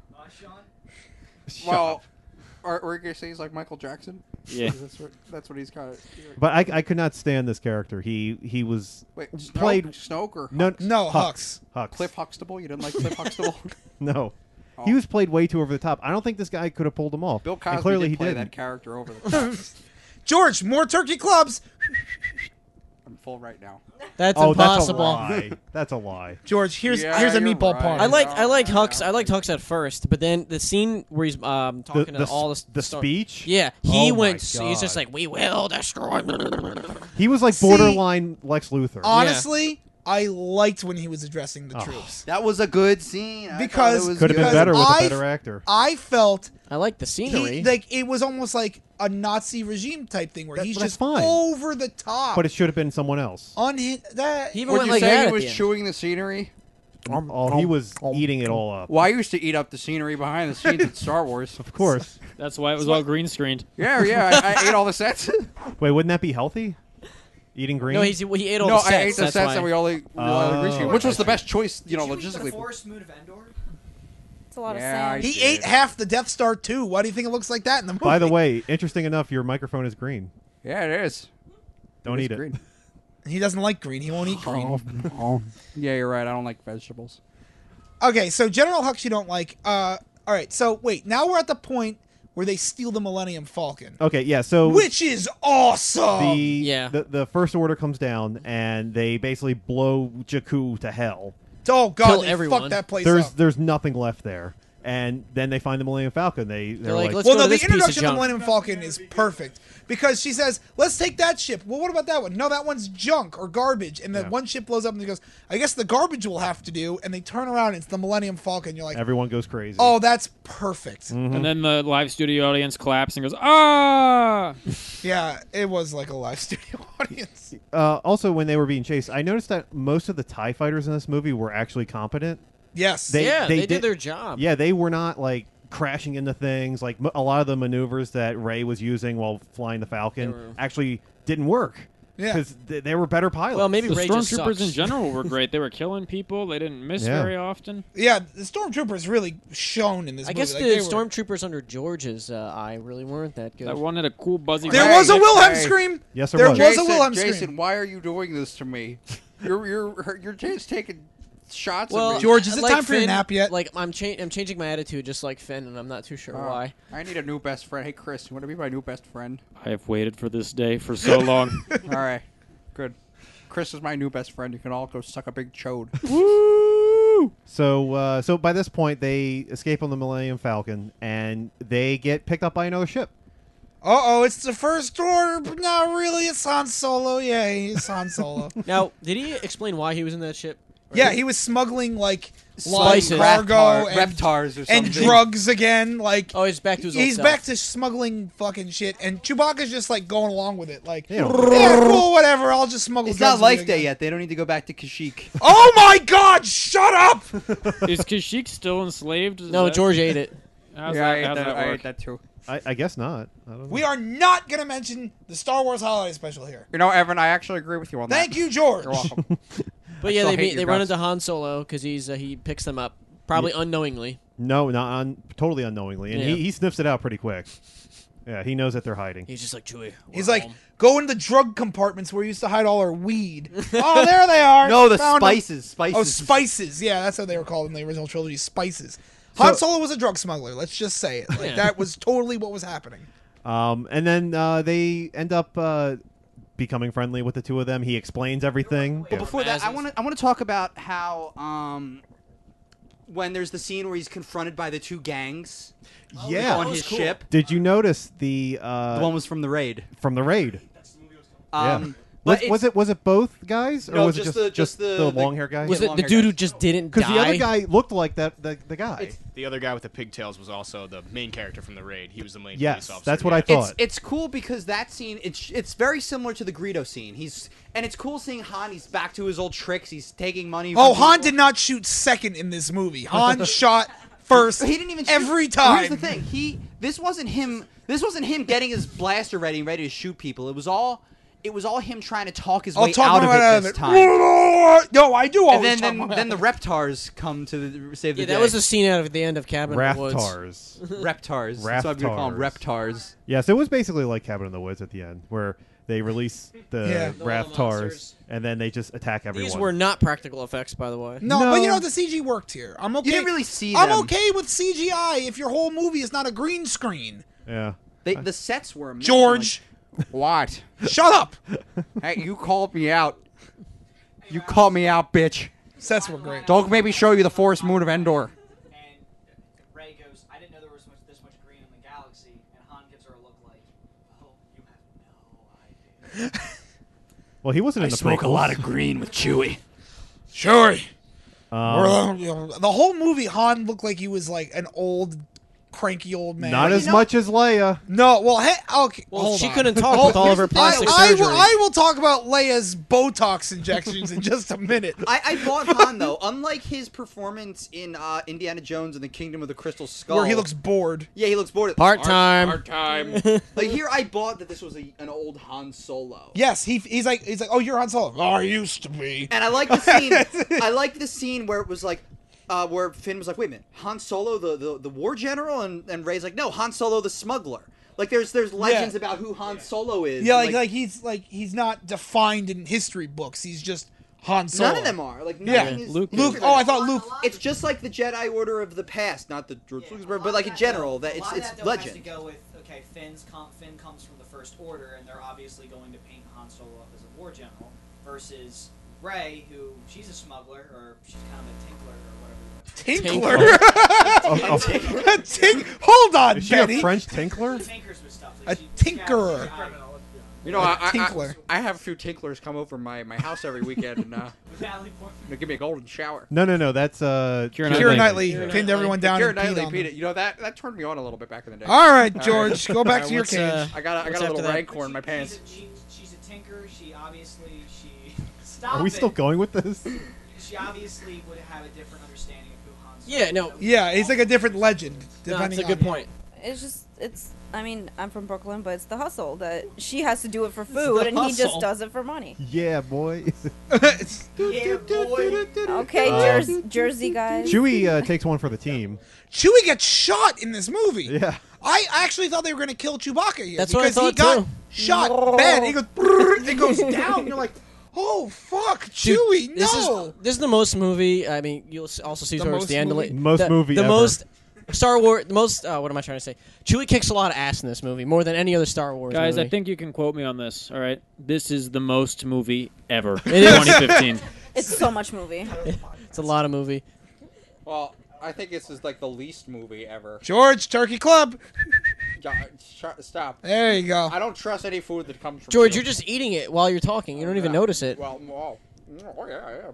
S7: Shut
S2: Well,
S7: up.
S2: are you going to say he's like Michael Jackson?
S6: Yeah.
S2: That's what he's kind of...
S7: But I could not stand this character. He was
S2: Wait,
S7: played
S2: Snoke or
S7: no
S5: Hux.
S7: Hux.
S2: Cliff Huxtable? You didn't like Cliff Huxtable?
S7: No.
S2: Oh.
S7: He was played way too over the top. I don't think this guy could have pulled him off.
S2: Bill
S7: And
S2: Cosby
S7: clearly
S2: did
S7: he
S2: play
S7: didn't.
S2: that character over the top.
S5: George, more turkey clubs.
S2: I'm full right now.
S3: That's
S7: Oh,
S3: impossible.
S7: that's a lie. That's a lie.
S5: George, here's
S2: Yeah,
S5: a
S2: you're
S5: meatball
S2: right.
S5: party.
S3: I liked
S2: No,
S3: Hux. I liked Hux at first, but then the scene where he's talking to all
S7: the
S3: sto-
S7: speech.
S3: Yeah, he
S7: Oh my
S3: went. He's just
S7: God.
S3: like, "We will destroy."
S7: He was like
S5: See,
S7: borderline Lex Luthor.
S5: Honestly, I liked when he was addressing the
S7: Oh.
S5: troops
S4: That was a good scene. I
S5: because
S4: thought it was
S7: Could have been
S4: good.
S7: better with
S5: I-
S7: a better actor.
S5: I felt
S3: I like the scenery.
S5: like it was almost like a Nazi regime type thing where he's
S7: That's
S5: just
S7: fine.
S5: over the top.
S7: But it should have been someone else.
S5: That
S3: he even
S2: Would
S3: went
S2: you
S3: like
S2: say
S3: that
S2: he
S3: at
S2: was
S3: the end.
S2: chewing the scenery?
S7: Oh, he was eating it all up.
S2: Well, I used to eat up the scenery behind the scenes in Star Wars.
S7: Of course.
S6: That's why it was all green screened.
S2: Yeah, I ate all the sets.
S7: Wait, wouldn't that be healthy? Eating green?
S3: No, he ate all
S2: No,
S3: the sets.
S2: I ate the
S3: that's
S2: sets
S3: why.
S2: that we all ate,
S7: Oh,
S2: which was the
S7: okay.
S2: best choice,
S10: Did you eat the
S2: logistically.
S10: Forest Moon of Endor?
S9: It's a lot of
S2: Yeah,
S9: sand.
S2: I
S5: he
S2: did.
S5: ate half the Death Star too. Why do you think it looks like that in the movie?
S7: By the way, interesting enough, your microphone is green.
S2: Yeah, it is.
S7: Don't
S2: is
S7: eat it.
S2: green.
S5: he doesn't like green. He won't eat green.
S2: Oh. Yeah, you're right. I don't like vegetables.
S5: Okay, so General Hux you don't like. All right, so wait. Now we're at the point where they steal the Millennium Falcon,
S7: Okay, yeah, so
S5: which is awesome.
S7: the First Order comes down and they basically blow Jakku to hell.
S5: Oh God,
S3: Kill
S5: they
S3: everyone.
S5: fucked that place up.
S7: There's nothing left there. And then they find the Millennium Falcon. They're
S3: like,
S7: like,
S3: let's
S5: Well,
S3: go
S5: no,
S3: to
S5: the
S3: this piece of
S5: introduction of the
S3: junk.
S5: Millennium Falcon is perfect because she says, "Let's take that ship." Well, what about that one? No, that one's junk or garbage. And then
S7: Yeah.
S5: one ship blows up, and he goes, "I guess the garbage will have to do." And they turn around, and it's the Millennium Falcon. You're like,
S7: everyone goes crazy.
S5: "Oh, that's perfect."
S6: And then the live studio audience claps and goes, "Ah!"
S5: Yeah, it was like a live studio audience.
S7: Also, when they were being chased, I noticed that most of the TIE fighters in this movie were actually competent.
S5: Yes.
S3: They did their job.
S7: Yeah, they were not like crashing into things. Like a lot of the maneuvers that Rey was using while flying the Falcon actually didn't work.
S5: Yeah.
S7: Because they were better pilots.
S3: Well, maybe
S6: The
S3: Rey just
S6: stormtroopers
S3: sucks.
S6: in general were great. They were killing people. They didn't miss
S7: Yeah.
S6: very often.
S5: Yeah, the stormtroopers really shone in this
S3: I
S5: movie.
S3: guess
S5: Like,
S3: the
S5: they were-
S3: stormtroopers under George's eye really weren't that good.
S6: That one had a cool buzzy.
S5: There
S6: vibe.
S5: was a Wilhelm
S2: Hey.
S5: scream.
S7: Yes,
S5: there
S7: was.
S5: was a Wilhelm
S2: Jason,
S5: scream.
S2: why are you doing this to me? You're just taking shots
S3: well,
S2: at me.
S5: George, is it
S3: like
S5: time for your
S3: Finn,
S5: nap yet?
S3: Like I'm changing my attitude, just like Finn, and I'm not too sure why.
S2: I need a new best friend. Hey, Chris, you want to be my new best friend?
S6: I have waited for this day for so long.
S2: All right, good. Chris is my new best friend. You can all go suck a big chode.
S7: Woo! So by this point, they escape on the Millennium Falcon, and they get picked up by another ship.
S5: Uh-oh, it's the First Order, but not really. It's Han Solo. Yeah, he's Han Solo.
S3: Now, did he explain why he was in that ship?
S5: Yeah, he was smuggling, like,
S3: Spices.
S5: cargo
S4: Reptars or something.
S5: and drugs again. Like,
S3: Oh, he's back to his old
S5: he's
S3: self.
S5: back to smuggling fucking shit, and Chewbacca's just, like, going along with it. Like,
S7: Yeah.
S5: yeah, cool, whatever, I'll just smuggle
S4: It's
S5: drugs
S4: not
S5: with
S4: Life
S5: you
S4: Day
S5: again.
S4: yet. They don't need to go back to Kashyyyk.
S5: Oh my god, shut up!
S6: Is Kashyyyk still enslaved? Is
S3: No,
S6: that-
S3: George ate it.
S6: How's that, how's that
S4: I
S6: work?
S4: ate that too.
S7: I guess not. I don't know.
S5: We are not going to mention the Star Wars Holiday Special here.
S2: You know, Evan, I actually agree with you on that.
S5: Thank you, George.
S2: You're welcome.
S3: But
S2: I
S3: yeah,
S2: still
S3: they
S2: hate
S3: meet,
S2: your
S3: they run
S2: guts.
S3: into Han Solo because he picks them up, probably unknowingly.
S7: No, totally unknowingly, and
S3: Yeah.
S7: he sniffs it out pretty quick. Yeah, he knows that they're hiding.
S3: He's just like, Chewie.
S5: He's
S3: we're
S5: like,
S3: home."
S5: go into the drug compartments where we used to hide all our weed. Oh, there they are.
S4: No, the
S5: Found 'em.
S4: spices.
S5: Oh, spices. Yeah, that's how they were called in the original trilogy. Spices. Han Solo was a drug smuggler. Let's just say it. Like,
S3: Yeah.
S5: that was totally what was happening.
S7: And then they end up becoming friendly with the two of them. He explains everything.
S4: But before that, I want to talk about how when there's the scene where he's confronted by the two gangs
S7: Yeah.
S4: on his ship.
S7: Did you notice the
S4: The one was from the raid.
S7: from the raid? Yeah.
S4: But
S7: Was it both guys, or
S4: No,
S7: was
S4: just
S7: it
S4: the- just the-
S7: long hair guy?
S3: Was
S4: Yeah,
S3: it the
S4: long-haired
S3: dude
S4: guy.
S3: who just didn't
S7: Because
S3: die?
S7: the other guy looked like the guy.
S12: The other guy with the pigtails was also the main character from the raid. He was the main
S7: Yes,
S12: police officer.
S7: that's what I thought.
S4: It's cool because that scene it's very similar to the Greedo scene. And it's cool seeing Han. He's back to his old tricks. He's taking money.
S5: Oh,
S4: from
S5: Han
S4: people.
S5: did not shoot second in this movie. Han shot first.
S4: He didn't even shoot.
S5: every
S4: Well,
S5: time.
S4: Here's the thing. This wasn't him getting his blaster ready to shoot people. It was all him trying to talk his way out of it this time.
S5: No, I do always
S4: And
S5: talk
S4: then
S5: about
S4: the
S5: it.
S4: Reptars come to save the
S3: Yeah,
S4: day.
S3: that was a scene out of the end of Cabin in the Woods.
S7: Raftars.
S4: Reptars. That's what I'm gonna call them. Reptars.
S7: Yes, it was basically like Cabin in the Woods at the end, where they release the
S5: Yeah.
S3: The
S7: Raftars
S3: monsters.
S7: and then they just attack everyone.
S3: These were not practical effects, by the way.
S5: No,
S7: No.
S5: but you know the CG worked here. I'm okay.
S4: You didn't really see
S5: I'm
S4: them.
S5: okay with CGI if your whole movie is not a green screen.
S7: Yeah.
S4: The sets were amazing.
S5: George,
S2: What?
S5: shut up.
S2: Hey, you called me out. You called me out, bitch.
S5: Sets were great.
S2: Don't maybe show you the forest moon of Endor.
S10: And Rey goes, I didn't know there was this much green in the galaxy. And Han gives her a look like, oh, you have no idea.
S7: Well, he wasn't in the prequels.
S4: green with Chewie.
S5: Sure.
S7: Um,
S5: The whole movie, Han looked like he was like an old, cranky old man.
S7: Not as much as Leia.
S5: No, well, hey, okay.
S3: Well,
S5: hold
S3: she
S5: on.
S3: couldn't talk
S5: Hold-
S3: with all of her plastic surgery.
S5: I will talk about Leia's Botox injections in just a minute.
S4: I bought Han though. Unlike his performance in Indiana Jones and the Kingdom of the Crystal Skull,
S5: Where he looks bored.
S4: Yeah, he looks bored.
S3: Part-time.
S2: time.
S4: Like here, I bought that this was an old Han Solo.
S5: Yes, he's like, oh, you're Han Solo. Oh, I used to be.
S4: And I like the scene. I like the scene where it was like, where Finn was like, "Wait a minute, Han Solo, the war general," and Rey's like, "No, Han Solo, the smuggler." Like there's legends about who Han Solo is.
S5: Yeah, like he's not defined in history books. He's just Han Solo.
S4: none of them are. Like
S5: Yeah.
S4: nothing is.
S6: Luke
S5: Luke. Oh, I thought Luke.
S4: It's just like the Jedi Order of the past, not the George Lucas, but like in general, that
S10: A lot of
S4: it's
S10: that, though, has to
S4: legend.
S10: go with, okay, Finn comes from the First Order, and they're obviously going to paint Han Solo up as a war general, versus Rey, who she's a smuggler, or she's kind of a tinkler, or whatever.
S5: Tinkler.
S7: A-
S5: Hold on,
S7: Is she
S5: Benny.
S7: a French tinkler?
S10: Tinkers with stuff.
S5: A tinkerer.
S2: You know,
S5: A tinkler.
S2: I have a few tinklers come over my house every weekend and they give me a golden shower.
S7: No. That's
S6: Keira
S5: Keira Knightley
S3: Keira
S5: pinned
S3: Knightley.
S5: everyone down
S2: Keira
S5: and peed
S2: Knightley,
S5: on
S2: Pete,
S5: them.
S2: you know that turned me on a little bit back in the day.
S5: All right, George, go back to your
S3: what's,
S5: cage.
S2: I got a
S3: what's
S2: little
S3: after that?
S2: rancor in my pants.
S10: She's a tinker. She obviously Stop
S7: Are we
S10: it.
S7: still going with this?
S10: She obviously would have a different understanding of who Han Solo
S3: Yeah, no.
S5: Yeah, he's like a different legend.
S3: No,
S5: Depending
S3: that's a good
S5: on-
S3: point.
S9: It's I mean, I'm from Brooklyn, but it's the hustle that she has to do it for food, and he just
S4: hustle.
S9: does it for money.
S7: Yeah, boy.
S10: Yeah, boy.
S9: Okay, Jersey guys.
S7: Chewie takes one for the team.
S5: Chewie gets shot in this movie.
S7: Yeah.
S5: I actually thought they were going to kill Chewbacca here.
S3: That's what I
S5: because he
S3: thought,
S5: got
S3: too.
S5: shot bad. He goes, brrr, it goes down. You're like, oh, fuck,
S3: Dude,
S5: Chewie,
S3: this
S5: no.
S3: This is the most movie. I mean, you'll also see
S5: The
S3: towards
S5: most
S3: the end.
S5: movie?
S7: Most
S3: the,
S7: movie
S3: The
S7: ever.
S3: most Star Wars. The most. What am I trying to say? Chewie kicks a lot of ass in this movie, more than any other Star Wars
S6: Guys,
S3: movie.
S6: I think you can quote me on this. All right, this is the most movie ever.
S3: It is.
S6: 2015.
S9: It's so much movie.
S3: It's a lot of movie.
S2: Well, I think this is like the least movie ever.
S5: George, Turkey Club.
S2: Stop.
S5: There you go.
S2: I don't trust any food that comes from
S3: George,
S2: you.
S3: you're just eating it while you're talking. You don't even notice it.
S2: Well, yeah.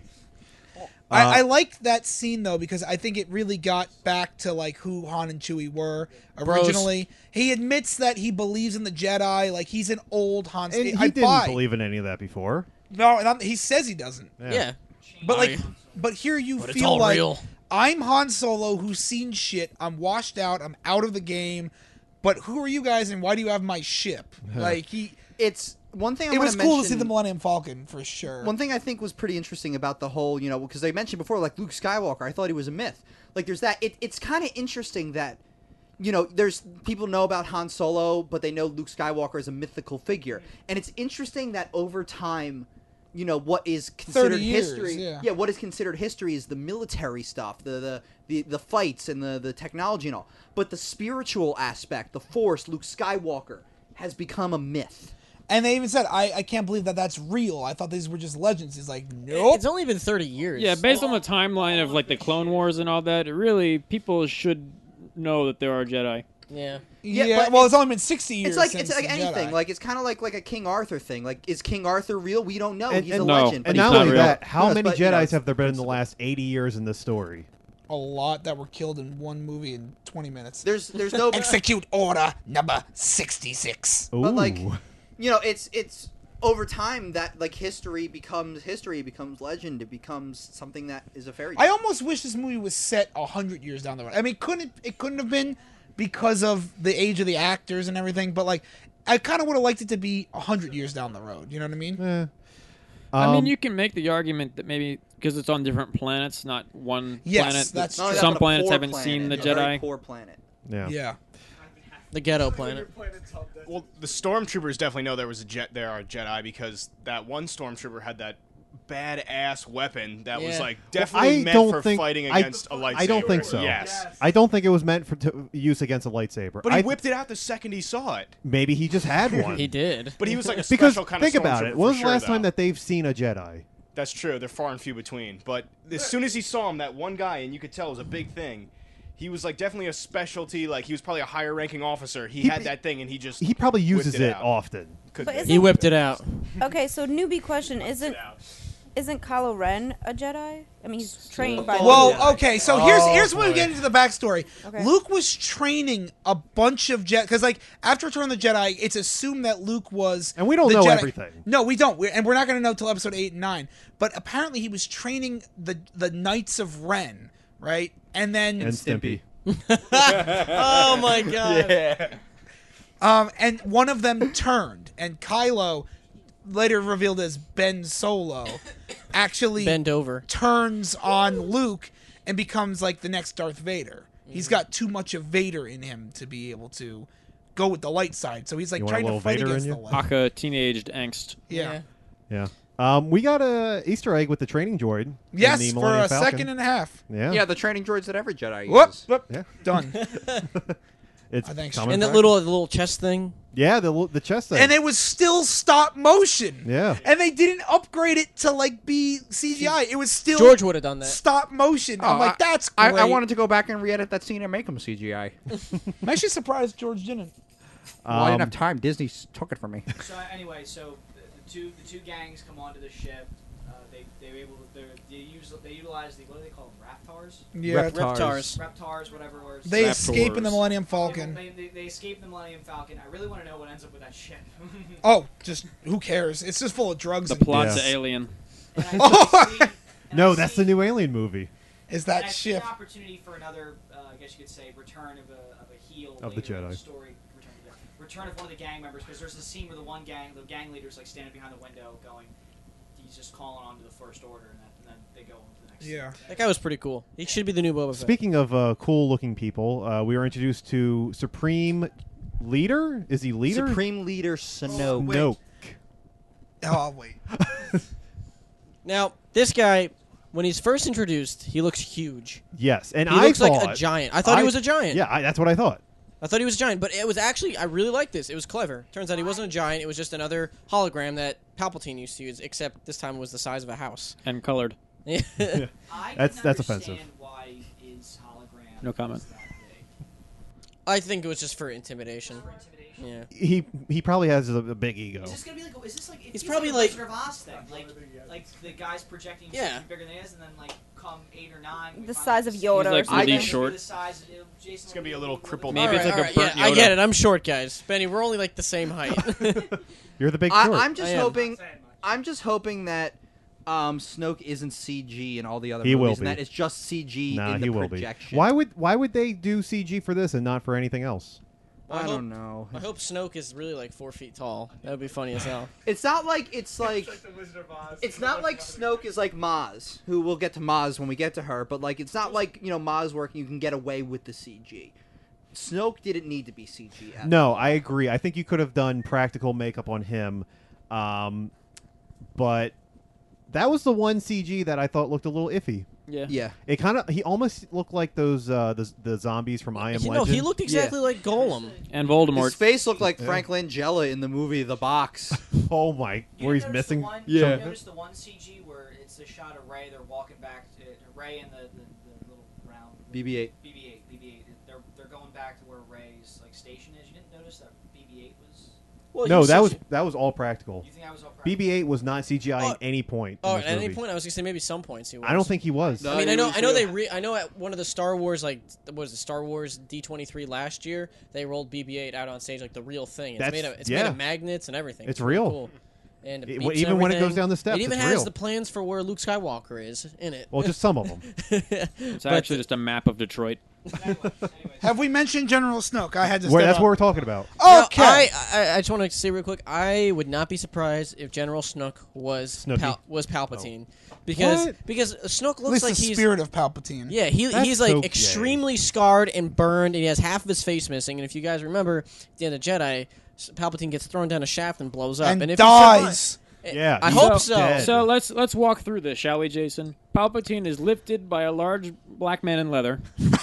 S5: I like that scene though because I think it really got back to like who Han and Chewie were originally. He admits that he believes in the Jedi, like he's an old Han.
S7: And he
S5: I
S7: didn't
S5: buy.
S7: believe in any of that before.
S5: No, he says he doesn't.
S3: Yeah.
S5: But like, but here you
S3: But it's
S5: feel
S3: all
S5: like
S3: real.
S5: I'm Han Solo who's seen shit. I'm washed out. I'm out of the game. But who are you guys and why do you have my ship? Like
S4: It's one thing.
S5: It was cool to see the Millennium Falcon for sure.
S4: One thing I think was pretty interesting about the whole, because they mentioned before, like Luke Skywalker, I thought he was a myth. Like there's that. It's kind of interesting that, there's people know about Han Solo, but they know Luke Skywalker is a mythical figure, and it's interesting that over time, what is considered
S5: 30 years,
S4: history.
S5: yeah.
S4: What is considered history is the military stuff, the fights and the technology and all. But the spiritual aspect, the Force, Luke Skywalker, has become a myth.
S5: And they even said, I can't believe that that's real. I thought these were just legends. He's like, nope.
S3: It's only been 30 years.
S6: Yeah, based on the timeline of like the Clone Wars and all that, people should know that there are Jedi.
S3: Yeah.
S5: Yeah, well, it's only been 60 years.
S4: It's like
S5: since
S4: it's like
S5: the
S4: anything.
S5: Jedi.
S4: Like it's kind of like a King Arthur thing. Like, is King Arthur real? We don't know. He's a
S7: no.
S4: legend. But
S7: And
S4: he's
S7: not
S4: not
S7: only
S4: real.
S7: that, how
S4: Yes,
S7: many
S4: but,
S7: Jedis have there been in the last 80 years in this story?
S5: A lot that were killed in one movie in 20 minutes.
S4: There's no
S5: execute order number 66.
S4: But like, it's over time that like history becomes legend. It becomes something that is a fairy tale.
S5: I almost wish this movie was set 100 years down the road. I mean, it couldn't have been because of the age of the actors and everything, but like I kind of would have liked it to be 100 years down the road. You know what I mean?
S6: I mean, you can make the argument that maybe because it's on different planets, not one
S5: Yes,
S6: planet.
S5: that's
S6: that
S5: true.
S6: some
S4: But a
S6: planets
S4: poor
S6: haven't
S4: planet,
S6: seen the
S4: a very
S6: Jedi.
S4: poor planet.
S5: Yeah.
S3: The ghetto planet.
S12: Well, the stormtroopers definitely know there was there are Jedi because that one stormtrooper had that badass weapon that was like definitely meant for fighting against a lightsaber.
S7: I don't think so.
S12: Yes.
S7: I don't think it was meant for use against a lightsaber.
S12: But he whipped it out the second he saw it.
S7: Maybe he just had one.
S3: He did.
S12: But he was like a
S7: because
S12: special kind
S7: think
S12: of
S7: about it.
S12: stormtrooper
S7: When was
S12: for
S7: the last
S12: sure,
S7: time
S12: though.
S7: that they've seen a Jedi?
S12: That's true. They're far and few between. But as soon as he saw him, that one guy, and you could tell it was a big thing. He was like definitely a specialty. Like he was probably a higher ranking officer. He had that thing, and he just
S7: He probably uses
S12: whipped
S7: it
S12: out.
S7: often.
S9: But
S3: He
S9: isn't-
S3: whipped it out.
S9: Okay, so newbie question: Isn't Kylo Ren a Jedi? I mean, he's trained by.
S5: Well, okay, so here's where we get into the backstory.
S9: Okay.
S5: Luke was training a bunch of Jedi because, like, after Return of the Jedi, it's assumed that Luke was,
S7: And we don't
S5: the
S7: know
S5: Jedi.
S7: everything.
S5: No, we don't, and we're not going to know till Episode 8 and 9. But apparently, he was training the Knights of Ren, right? And then
S7: And Stimpy.
S3: Oh my god.
S12: Yeah.
S5: and one of them turned, and Kylo, later revealed as Ben Solo, actually
S3: Bend over.
S5: turns on Luke and becomes like the next Darth Vader. He's got too much of Vader in him to be able to go with the light side. So he's like
S7: You want a
S5: trying to
S7: little
S5: fight
S7: Vader
S5: against
S7: in
S5: the
S7: you?
S5: light.
S6: Aka teenaged angst.
S5: Yeah.
S7: Yeah. We got a Easter egg with the training droid. in
S5: Yes,
S7: the
S5: for
S7: Millennium
S5: a
S7: Falcon.
S5: second and a half.
S7: Yeah.
S2: Yeah, the training droids that every Jedi
S5: Whoop,
S2: uses.
S5: whoop,
S7: Yeah.
S5: done.
S7: It's
S5: thanks.
S7: coming
S3: And that
S7: back.
S3: little chest thing.
S7: Yeah, the chest thing.
S5: And it was still stop motion.
S7: Yeah.
S5: And they didn't upgrade it to like be CGI. It was still
S3: George would have done that.
S5: stop motion. I'm like, that's
S2: I
S5: great.
S2: wanted to go back and re-edit that scene and make them CGI.
S5: I'm actually surprised George didn't.
S2: Well, I didn't have time. Disney took it from me.
S10: So anyway, the two gangs come onto the ship. They were able to they utilize the, what do they call them, Raptars?
S5: Yeah,
S10: Reptars, whatever it was.
S5: They escape in the Millennium Falcon.
S10: They escape the Millennium Falcon. I really want to know what ends up with that ship.
S5: Oh, just who cares? It's just full of drugs.
S6: The
S5: and
S6: plot
S7: Yes.
S6: to Alien.
S7: No, that's the new Alien movie.
S5: Is
S10: And
S5: that
S10: I see
S5: ship?
S10: an opportunity for another, I guess you could say, return of a heel
S7: Of the
S10: later in
S7: Jedi.
S10: the story. Return of one of the gang members, because there's a scene where the gang leader's like standing behind the window, going, he's just calling on to the First Order, and then they go on to the next.
S5: Yeah.
S3: That guy was pretty cool. He should be the new Boba Fett.
S7: Speaking of cool-looking people, we were introduced to Supreme Leader. Is he leader?
S4: Supreme Leader Snoke.
S7: Snoke.
S5: Oh, wait.
S3: Now, this guy, when he's first introduced, he looks huge.
S7: Yes, and
S3: He
S7: I
S3: looks
S7: thought
S3: like a giant. I thought he was a giant.
S7: Yeah, that's what I thought.
S3: I thought he was a giant, but it was actually, I really liked this. It was clever. Turns out he wasn't a giant. It was just another hologram that Palpatine used to use, except this time it was the size of a house.
S6: And colored.
S3: Yeah.
S10: I
S7: That's
S10: can
S7: offensive.
S10: understand why his hologram
S6: No comment.
S10: is that big.
S3: I think it was just for intimidation.
S10: For intimidation.
S3: Yeah.
S7: He probably has a big ego.
S10: Is this gonna be like? Is this like?
S3: He's
S10: It's
S3: probably
S10: like
S3: like-
S10: a Wizard of Oz thing, like the guy's projecting
S3: Yeah.
S10: something bigger than he is, and then like come 8 or 9. we
S9: The
S10: find
S9: size
S10: out
S9: of
S10: it's-
S9: Yoda or
S6: He's, like,
S9: something.
S6: really
S10: It's
S6: short.
S10: The size of Jason
S12: It's gonna be a little crippled.
S6: Maybe it's like a burnt
S3: Yeah, I
S6: Yoda.
S3: get it. I'm short, guys. Benny, we're only like the same height.
S7: You're the big short.
S4: I'm just
S3: I am.
S4: hoping.
S8: Not saying much.
S4: I'm just hoping that Snoke isn't CG in all the other
S7: He will
S4: movies, and
S7: be.
S4: that it's just CG
S7: Nah,
S4: in
S7: he
S4: the
S7: will
S4: projection.
S7: be. Why would they do CG for this and not for anything else?
S4: I don't know.
S3: I hope Snoke is really like 4 feet tall. That would be funny as hell.
S4: It's not like it's like.
S8: It's like the Wizard of Oz.
S4: It's not like Snoke is like Maz, who we'll get to Maz when we get to her, but like it's not like, Maz working, you can get away with the CG. Snoke didn't need to be CG.
S7: No, I agree. I think you could have done practical makeup on him, but that was the one CG that I thought looked a little iffy.
S6: Yeah.
S4: Yeah.
S7: It he almost looked like those the zombies from I Am
S3: You know,
S7: Legend.
S3: he looked exactly like Gollum.
S6: And Voldemort.
S4: His face looked like Frank Langella in the movie The Box.
S7: Oh my, where he's missing.
S10: You notice the one CG where it's a shot of Rey. They're walking back to Rey and the little round
S4: BB-8.
S10: BB-8. They're going back to where Rey's like station is. You didn't notice that BB-8 was.
S3: Well,
S7: No,
S3: he's
S7: that
S3: such
S7: was all practical.
S10: You think that was all practical?
S7: BB-8 was not CGI
S3: Oh,
S7: at any point.
S3: Oh,
S7: in
S3: at
S7: this
S3: any
S7: movie.
S3: point, I was gonna say maybe some points he was.
S7: I don't think he was.
S4: No.
S3: I mean,
S4: he
S3: I know
S4: was
S3: I know at one of the Star Wars Star Wars D23 last year, they rolled BB-8 out on stage like the real thing. It's made
S7: yeah.
S3: of magnets and everything.
S7: It's
S3: pretty
S7: real.
S3: Cool. And
S7: It-
S3: beats and
S7: even when it goes
S3: everything.
S7: down the steps,
S3: it even
S7: it's
S3: has
S7: real.
S3: the plans for where Luke Skywalker is in it.
S7: Well, just some of them.
S6: It's actually just a map of Detroit.
S10: Anyways.
S5: Have we mentioned General Snoke? I had to.
S7: Where,
S5: step
S7: that's
S5: up.
S7: what we're talking about.
S5: Okay.
S3: I just want to say real quick. I would not be surprised if General Snook was
S7: Snooki.
S3: Palpatine, because
S7: What?
S3: Snook
S5: At
S3: looks
S5: least
S3: like
S5: the
S3: he's
S5: spirit of Palpatine.
S3: yeah
S7: That's
S3: he's like
S7: so gay.
S3: extremely scarred and burned, and he has half of his face missing. And if you guys remember, at the end of Jedi, Palpatine gets thrown down a shaft and blows up,
S5: And
S3: and if
S5: dies.
S7: Yeah,
S3: I
S7: he's
S3: hope so.
S7: dead.
S6: So let's walk through this, shall we, Jason? Palpatine is lifted by a large black man in leather,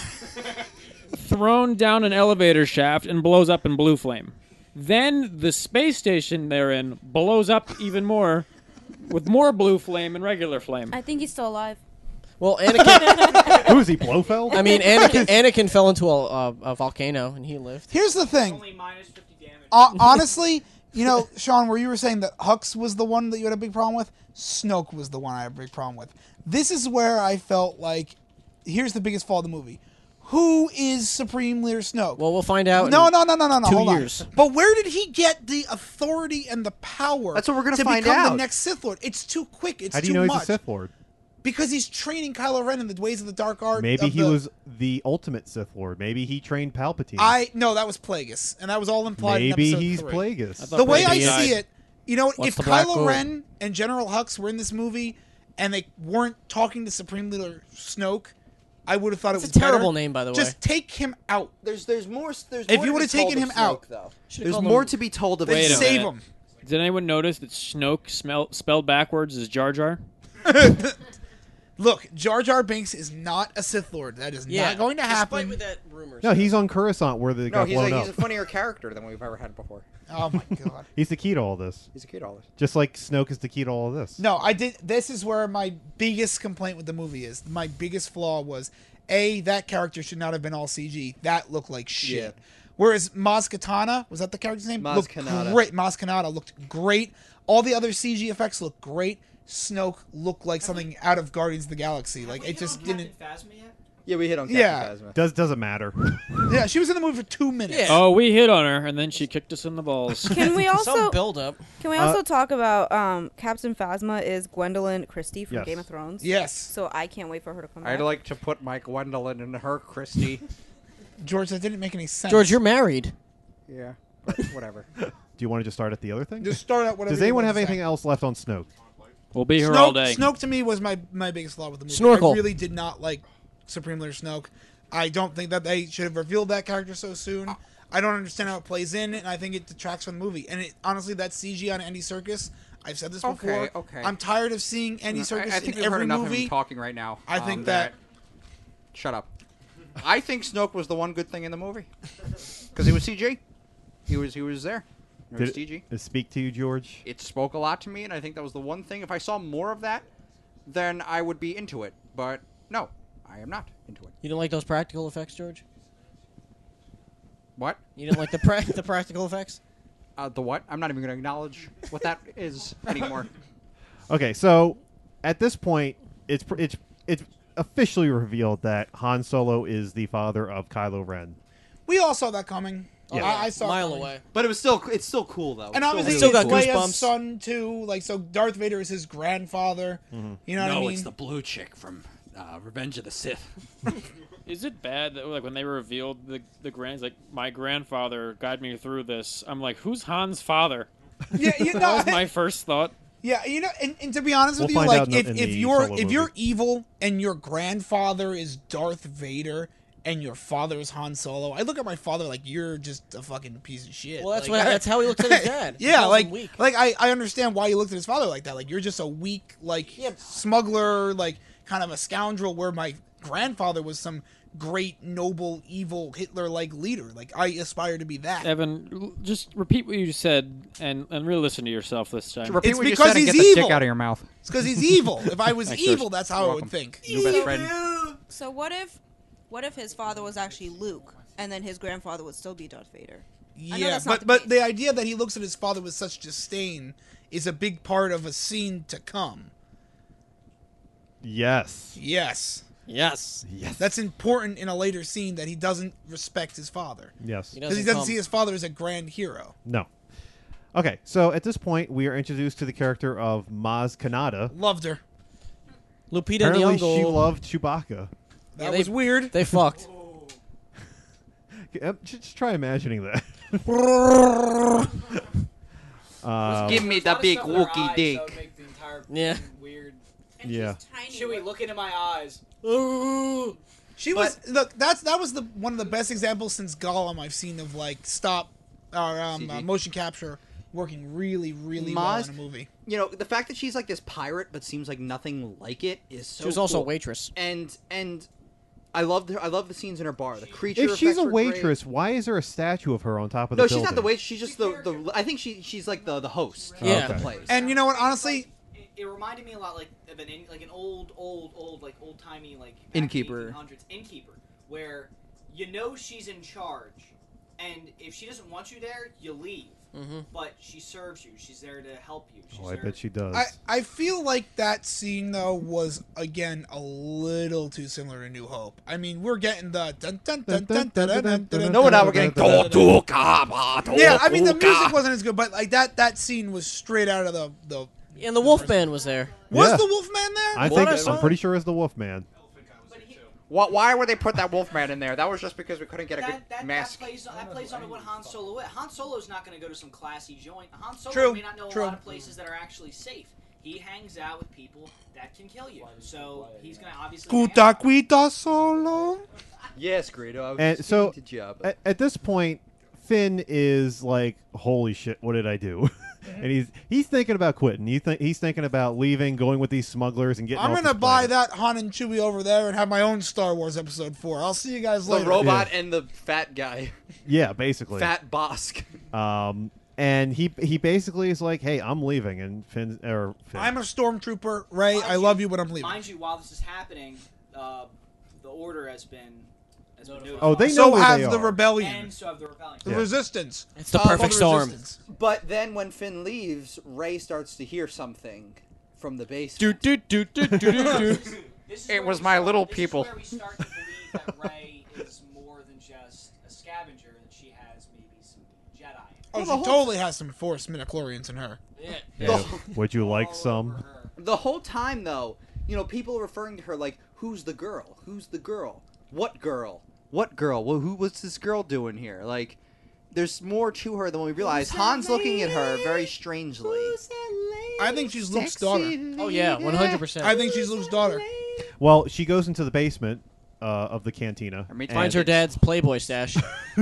S6: thrown down an elevator shaft, and blows up in blue flame. Then the space station they're in blows up even more, with more blue flame and regular flame.
S9: I think he's still alive.
S3: well, Anakin.
S7: Who is he, Blofeld?
S3: I mean, Anakin fell into a volcano and he lived.
S5: Here's the thing.
S10: Only minus 50 damage.
S5: Honestly, Sean, where you were saying that Hux was the one that you had a big problem with, Snoke was the one I had a big problem with. This is where I felt like, here's the biggest flaw of the movie. Who is Supreme Leader Snoke?
S3: Well, we'll find out.
S5: No.
S3: in 2
S5: Hold
S3: years.
S5: on. But where did he get the authority and the power?
S4: That's what we're gonna
S5: to
S4: find
S5: become
S4: out.
S5: the next Sith Lord. It's too quick. It's
S7: How do you
S5: too
S7: know
S5: much.
S7: he's a Sith Lord?
S5: Because he's training Kylo Ren in the ways of the dark art.
S7: Maybe
S5: of
S7: he
S5: the-
S7: was the ultimate Sith Lord. Maybe he trained Palpatine.
S5: No, that was Plagueis, and that was all implied.
S7: Maybe
S5: in episode
S7: he's
S5: 3.
S7: Plagueis.
S6: I thought
S5: The way I
S6: Plagueis
S5: see
S6: died.
S5: it,
S3: What's
S5: if
S3: the black
S5: Kylo
S3: hole?
S5: Ren and General Hux were in this movie and they weren't talking to Supreme Leader Snoke, I would have thought
S3: It's
S5: it
S3: a
S5: was
S3: terrible
S5: better.
S3: name, by the way.
S5: Just take him out.
S4: There's more. There's
S5: If
S4: more
S5: you
S4: to
S5: would've
S4: be told
S5: taken
S4: of
S5: him out,
S4: Snoke, though.
S3: Should've
S4: There's
S3: called
S4: more
S3: him-
S4: to be told of
S5: Then
S6: Wait a
S5: save
S6: minute.
S5: him.
S6: Did anyone notice that Snoke spelled backwards is Jar Jar?
S5: Look, Jar Jar Binks is not a Sith Lord. That is not going to
S3: Despite
S5: happen.
S3: with that rumors.
S7: No, he's on Coruscant where they
S2: No,
S7: got
S2: he's
S7: blown
S2: a
S7: up.
S2: funnier character than we've ever had before.
S5: Oh my god.
S7: He's the key to all this.
S2: He's a kid all this.
S7: Just like Snoke is the key to all of this.
S5: No, I did. This is where my biggest complaint with the movie is. My biggest flaw was, that character should not have been all CG. That looked like shit.
S4: Yeah.
S5: Whereas Maz Kanata, was that the character's name?
S4: Maz
S5: Looked
S4: Kanata.
S5: great. Maz Kanata looked great. All the other CG effects looked great. Snoke looked like something out of Guardians of the Galaxy. Like it just didn't.
S10: Phasma yet?
S4: Yeah, we hit on Captain
S5: Yeah.
S4: Phasma.
S7: Doesn't matter.
S5: Yeah, she was in the movie for 2 minutes.
S3: Yeah.
S6: Oh, we hit on her, and then she kicked us in the balls.
S9: Can we also
S3: Some build up.
S9: can we also talk about Captain Phasma is Gwendolyn Christie from
S7: Yes.
S9: Game of Thrones?
S5: Yes.
S9: So I can't wait for her to come back.
S2: I'd like to put my Gwendolyn in her Christie.
S5: George, that didn't make any sense.
S3: George, you're married.
S2: Yeah, but whatever.
S7: Do you want to just start at the other thing?
S5: Just start out whatever.
S7: Does
S5: you
S7: anyone
S5: want
S7: have
S5: to say.
S7: anything else left on Snoke?
S6: We'll be here all
S5: Snoke,
S6: day.
S5: Snoke to me was my biggest flaw with the movie.
S3: Snorkel.
S5: I really did not like Supreme Leader Snoke. I don't think that they should have revealed that character so soon. I don't understand how it plays in, and I think it detracts from the movie. And honestly, that CG on Andy Serkis, I've said this before.
S2: Okay.
S5: I'm tired of seeing Andy Serkis
S2: I think
S5: in
S2: we've heard
S5: every
S2: enough of
S5: movie.
S2: him talking right now.
S5: I think that-
S2: Shut up. I think Snoke was the one good thing in the movie because he was CG. He was there. He was
S7: Did
S2: CG.
S7: it speak to you, George?
S2: It spoke a lot to me, and I think that was the one thing. If I saw more of that, then I would be into it. But no, I am not into it.
S3: You don't like those practical effects, George?
S2: What?
S3: You didn't like the the practical effects?
S2: The what? I'm not even going to acknowledge what that is anymore.
S7: Okay, so at this point, it's officially revealed that Han Solo is the father of Kylo Ren.
S5: We all saw that coming.
S7: Yeah.
S5: I saw it
S3: Mile
S5: coming.
S3: away.
S4: But it's still cool though.
S5: And obviously,
S3: still got
S5: it's Leia's
S3: goosebumps.
S5: son too. Like, so Darth Vader is his grandfather. You know what I mean?
S13: it's the blue chick from Revenge of the Sith.
S6: Is it bad that like when they revealed the grand, like my grandfather guided me through this? I'm like, who's Han's father?
S5: Yeah,
S6: That was my first thought.
S5: Yeah, you know, and to be honest with
S7: We'll
S5: you,
S7: find
S5: like
S7: out in
S5: if
S7: the
S5: you're
S7: Solo
S5: if you're
S7: movie.
S5: evil and your grandfather is Darth Vader and your father is Han Solo, I look at my father like you're just a fucking piece of shit.
S3: Well, that's
S5: Like,
S3: that's how he looks at his dad. He
S5: Yeah,
S3: calls
S5: like
S3: him weak.
S5: I understand why you looked at his father like that. Like you're just a weak smuggler, like kind of a scoundrel. Where my grandfather was some great, noble, evil Hitler-like leader. Like I aspire to be that.
S6: Evan, just repeat what you just said and really listen to yourself this time.
S2: Repeat
S5: It's
S2: what you
S5: because
S2: said and
S5: he's
S2: get the
S5: evil.
S2: dick out of your mouth.
S5: It's because he's evil. If I was
S2: Thanks,
S5: evil,
S2: Chris.
S5: that's how
S2: You're
S5: I would
S2: welcome.
S5: think.
S2: New best friend.
S9: So what if his father was actually Luke, and then his grandfather would still be Darth Vader? I know
S5: Yeah,
S9: that's not
S5: but
S9: the
S5: the idea that he looks at his father with such disdain is a big part of a scene to come.
S7: Yes.
S5: Yes.
S3: Yes.
S7: Yes.
S5: That's important in a later scene that he doesn't respect his father.
S7: Yes.
S5: Because he doesn't see his father as a grand hero.
S7: No. Okay, so at this point, we are introduced to the character of Maz Kanata.
S5: Loved her.
S3: Lupita
S7: Apparently,
S3: Nyong'o.
S7: she loved Chewbacca.
S5: That was weird.
S3: They fucked.
S7: Just try imagining that.
S4: Give me the big Wookiee dick.
S3: Yeah.
S10: Weird.
S7: Yeah.
S10: Chewie, look into my eyes.
S5: She was look. That was the one of the best examples since Gollum I've seen of like motion capture working really well in a movie.
S4: You know, the fact that she's like this pirate but seems like nothing like it is so
S3: She was also a
S4: cool.
S3: waitress.
S4: And I loved her. I love the scenes in her bar. The creature.
S7: If she's
S4: effects
S7: a
S4: were great.
S7: waitress, why is there a statue of her on top of the
S4: No,
S7: building?
S4: she's not the waitress. She's just the I think she's like the host.
S3: Yeah.
S4: Of the place.
S5: And you know what? Honestly,
S10: It reminded me a lot like of an old timey like back
S4: Innkeeper.
S10: in the 1800s innkeeper, where you know she's in charge, and if she doesn't want you there, you leave.
S3: Mm-hmm.
S10: But she serves you. She's there to help you. She's
S7: Oh, I
S10: there
S7: bet she does.
S5: I feel like that scene though was again a little too similar to New Hope. I mean, we're getting the dun dun dun dun dun dun dun dun.
S4: No, now we're getting
S5: Yeah, I mean the music wasn't as good, but like that scene was straight out of the.
S3: And the Wolfman was there.
S5: Was
S7: Yeah.
S5: the Wolfman there?
S7: I think I'm pretty sure it's the Wolfman.
S2: Why would they put that Wolfman in there? That was just because we couldn't get a good
S10: that
S2: mask.
S10: plays on what Han Solo is. Han Solo's not going to go to some classy joint. Han Solo
S5: True,
S10: may not know
S5: true.
S10: a lot of places that are actually safe. He hangs out with people that can kill you. So he's going to obviously. hang out.
S5: Cuida solo.
S4: Yes, Greedo. I was
S7: And
S4: just
S7: so,
S4: speaking to Jabba.
S7: at this point, Finn is like, "Holy shit, what did I do?" And he's thinking about quitting. He's thinking about leaving, going with these smugglers, and getting.
S5: I'm
S7: off
S5: gonna
S7: this
S5: buy
S7: planet.
S5: that Han and Chewie over there and have my own Star Wars Episode 4. I'll see you guys
S4: The
S5: later.
S4: robot and the fat guy.
S7: Yeah, basically.
S4: Fat Bosk.
S7: And he basically is like, "Hey, I'm leaving," and Finn.
S5: I'm a stormtrooper, Ray.
S10: Mind
S5: I love you, but I'm leaving.
S10: Mind you, while this is happening, the order has been notified.
S7: Oh, they know
S5: So
S7: where
S5: have
S7: they
S5: the
S7: are.
S5: rebellion,
S10: And so have the rebellion.
S5: the
S7: Yeah.
S5: resistance.
S3: It's the
S5: All
S3: perfect
S5: the
S3: storm.
S5: resistance.
S4: But then when Finn leaves, Rey starts to hear something from the base.
S10: This is
S2: It
S10: where
S2: was
S10: we
S2: my
S10: start-
S2: little
S10: this
S2: people.
S10: Is where we start to believe that Rey is more than just a scavenger, that she has maybe some Jedi.
S5: Oh,
S4: the
S5: she
S4: whole-
S5: totally has some Force midichlorians in her.
S3: Yeah.
S7: Yeah. Would you like
S10: All
S7: some?
S10: over her.
S4: The whole time, though, you know, people are referring to her like, "Who's the girl? Who's the girl? What girl? What girl? Well, what's this girl doing here?" Like, there's more to her than we realize. Han's looking at her very strangely.
S5: I think she's Luke's daughter.
S3: Oh yeah, 100%.
S5: I think she's Luke's daughter.
S7: Well, she goes into the basement of the cantina.
S3: Finds her dad's Playboy stash.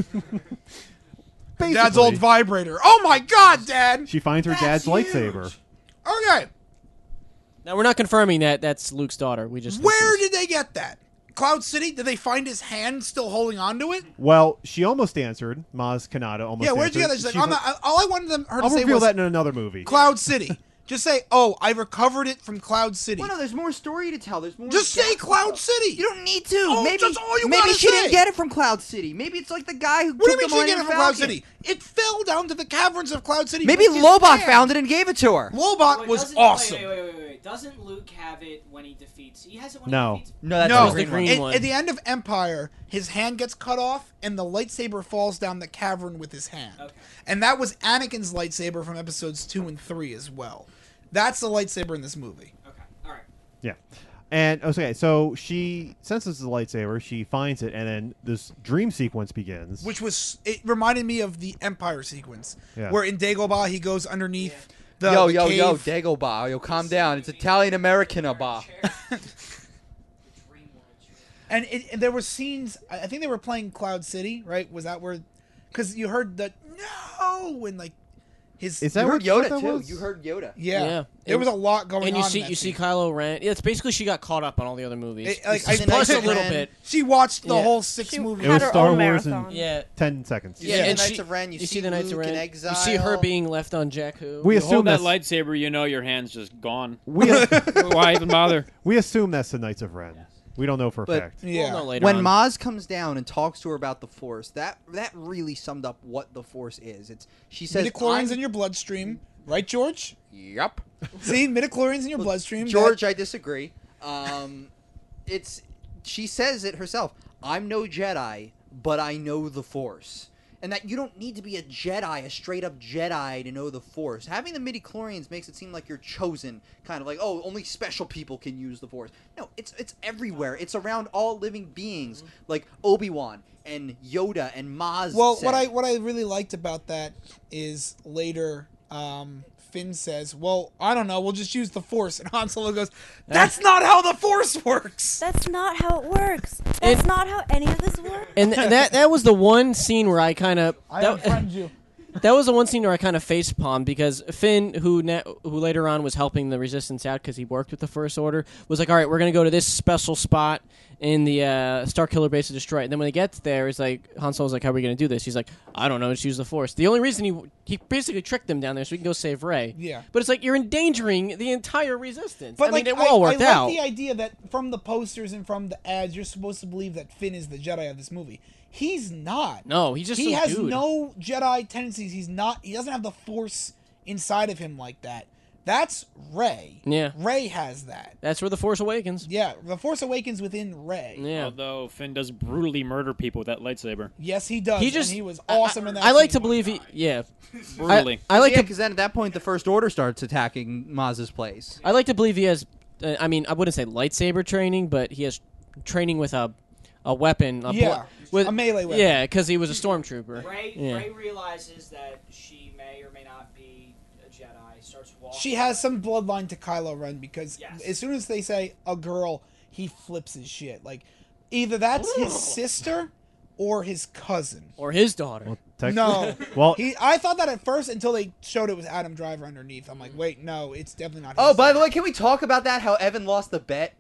S5: Dad's old vibrator. Oh my God, Dad!
S7: She finds her dad's lightsaber.
S5: Okay,
S3: Now we're not confirming that that's Luke's daughter. We just think
S5: where
S3: she's-
S5: did they get that? Cloud City? Did they find his hand still holding onto it?
S7: Well, she almost answered. Maz Kanata almost
S5: Yeah, where'd you get
S7: answered.
S5: that? She's like, all I wanted her to
S7: I'll
S5: say
S7: reveal
S5: was
S7: that in another movie.
S5: Cloud City. Just say, "Oh, I recovered it from Cloud City."
S4: Well, no, there's more story to tell. There's more.
S5: Just say Cloud City.
S4: You don't need to.
S5: Oh,
S4: maybe
S5: that's all you
S4: maybe
S5: gotta
S4: she
S5: say.
S4: didn't get it from Cloud City. Maybe it's like the guy who
S5: What do you
S4: took
S5: mean
S4: the
S5: she didn't get it from Cloud
S4: Falcon.
S5: City? It fell down to the caverns of Cloud City.
S4: Maybe
S5: with his
S4: Lobot
S5: hand.
S4: found it and gave it to her.
S5: Lobot
S10: Wait,
S5: was
S10: doesn't-
S5: awesome.
S10: Wait. Doesn't Luke have it when he defeats? He has it when
S7: No.
S10: he defeats.
S4: No, that's
S5: No,
S4: the green one.
S5: at the end of Empire, his hand gets cut off, and the lightsaber falls down the cavern with his hand.
S10: Okay.
S5: And that was Anakin's lightsaber from episodes 2 and 3 as well. That's the lightsaber in this movie.
S10: Okay. All right.
S7: Yeah. And okay, so she senses the lightsaber, she finds it, and then this dream sequence begins.
S5: Which it reminded me of the Empire sequence,
S7: Yeah.
S5: where in Dagobah he goes underneath the
S4: Yo,
S5: cave.
S4: Dagobah. Yo, calm down. It's Italian American Abba.
S5: And there were scenes. I think they were playing Cloud City, right? Was that where? Because you heard the no and like his.
S7: Is that
S4: You
S7: what
S4: heard Yoda
S7: that
S4: too.
S7: was?
S4: You heard Yoda.
S5: Yeah. There was a lot going
S3: and you
S5: on.
S3: see
S5: in that
S3: you see
S5: scene.
S3: Kylo Ren. Yeah, it's basically she got caught up on all the other movies.
S5: Like,
S3: Plus
S5: I
S3: a
S5: put-
S3: little bit.
S5: She watched the
S3: Yeah.
S5: whole 6
S9: She
S5: movies.
S7: It was
S9: had her
S7: Star
S9: own
S7: Wars
S9: marathon.
S7: in
S3: Yeah.
S7: 10 seconds.
S3: Yeah,
S4: the
S3: and
S4: Knights
S3: she-
S4: of Ren. You see
S3: the Knights of
S4: Luke in
S3: Ren.
S4: exile.
S3: You see her being left on Jakku.
S7: We
S6: You hold
S7: assume
S6: that
S7: that's
S6: lightsaber, you know your hand's just gone.
S7: we,
S6: Why even bother?
S7: we assume that's the Knights of Ren. We don't know for a
S4: But-
S7: fact.
S5: Yeah.
S3: We'll know later
S4: When
S3: on.
S4: Maz comes down and talks to her about the Force, that really summed up what the Force is. She says,
S5: Midichlorians
S4: I'm-
S5: in your bloodstream, right, George?
S4: Yep.
S5: See, midichlorians in your bloodstream.
S4: George, I disagree. She says it herself. I'm no Jedi, but I know the Force. And that you don't need to be a Jedi, a straight up Jedi, to know the Force. Having the midichlorians makes it seem like you're chosen, kind of like, oh, only special people can use the Force. No, it's everywhere. It's around all living beings, like Obi-Wan and Yoda and Maz.
S5: Well,
S4: said.
S5: what I really liked about that is later Finn says, "Well, I don't know. We'll just use the Force." And Han Solo goes, "That's not how the Force works."
S9: That's not how it works. That's not how any of this works.
S3: And that was the one scene where I kind of
S5: I unfriend you.
S3: that was the one scene where I kind of facepalmed because Finn, who later on was helping the Resistance out because he worked with the First Order, was like, "All right, we're gonna go to this special spot in the Starkiller base to destroy it." And then when he gets there, he's like, Han Solo's like, "How are we gonna do this?" He's like, "I don't know. Just use the Force." The only reason he basically tricked them down there so we can go save Rey.
S5: Yeah.
S3: But it's like you're endangering the entire Resistance.
S5: But
S3: I mean,
S5: like,
S3: it all worked
S5: I
S3: out.
S5: like the idea that from the posters and from the ads, you're supposed to believe that Finn is the Jedi of this movie. He's not.
S3: No, he's just
S5: he
S3: some
S5: has
S3: dude.
S5: no Jedi tendencies. He's not. He doesn't have the Force inside of him like that. That's Rey.
S3: Yeah.
S5: Rey has that.
S3: That's where the Force Awakens.
S5: Yeah, the Force Awakens within Rey.
S3: Yeah.
S6: Although Finn does brutally murder people with that lightsaber.
S5: Yes, he does.
S3: He just-
S5: and he was awesome in that.
S3: I like to
S5: scene.
S3: believe he. Yeah.
S6: Brutally.
S3: I like to.
S4: because then at that point the First Order starts attacking Maz's place.
S3: I like to believe he has. I mean, I wouldn't say lightsaber training, but he has training with a weapon.
S5: Yeah,
S3: with
S5: a melee weapon.
S3: Yeah, because he was a stormtrooper.
S10: Rey
S3: Yeah.
S10: realizes that she may or may not be a Jedi. Starts walking.
S5: She has some bloodline to Kylo Ren because
S10: Yes.
S5: as soon as they say a girl, he flips his shit. Like either that's his sister or his cousin.
S3: Or his daughter.
S7: Well,
S5: No.
S7: Well,
S5: I thought that at first until they showed it was Adam Driver underneath. I'm like, wait, no, it's definitely not.
S4: Oh,
S5: his
S4: by the
S5: son.
S4: way, can we talk about that? How Evan lost the bet.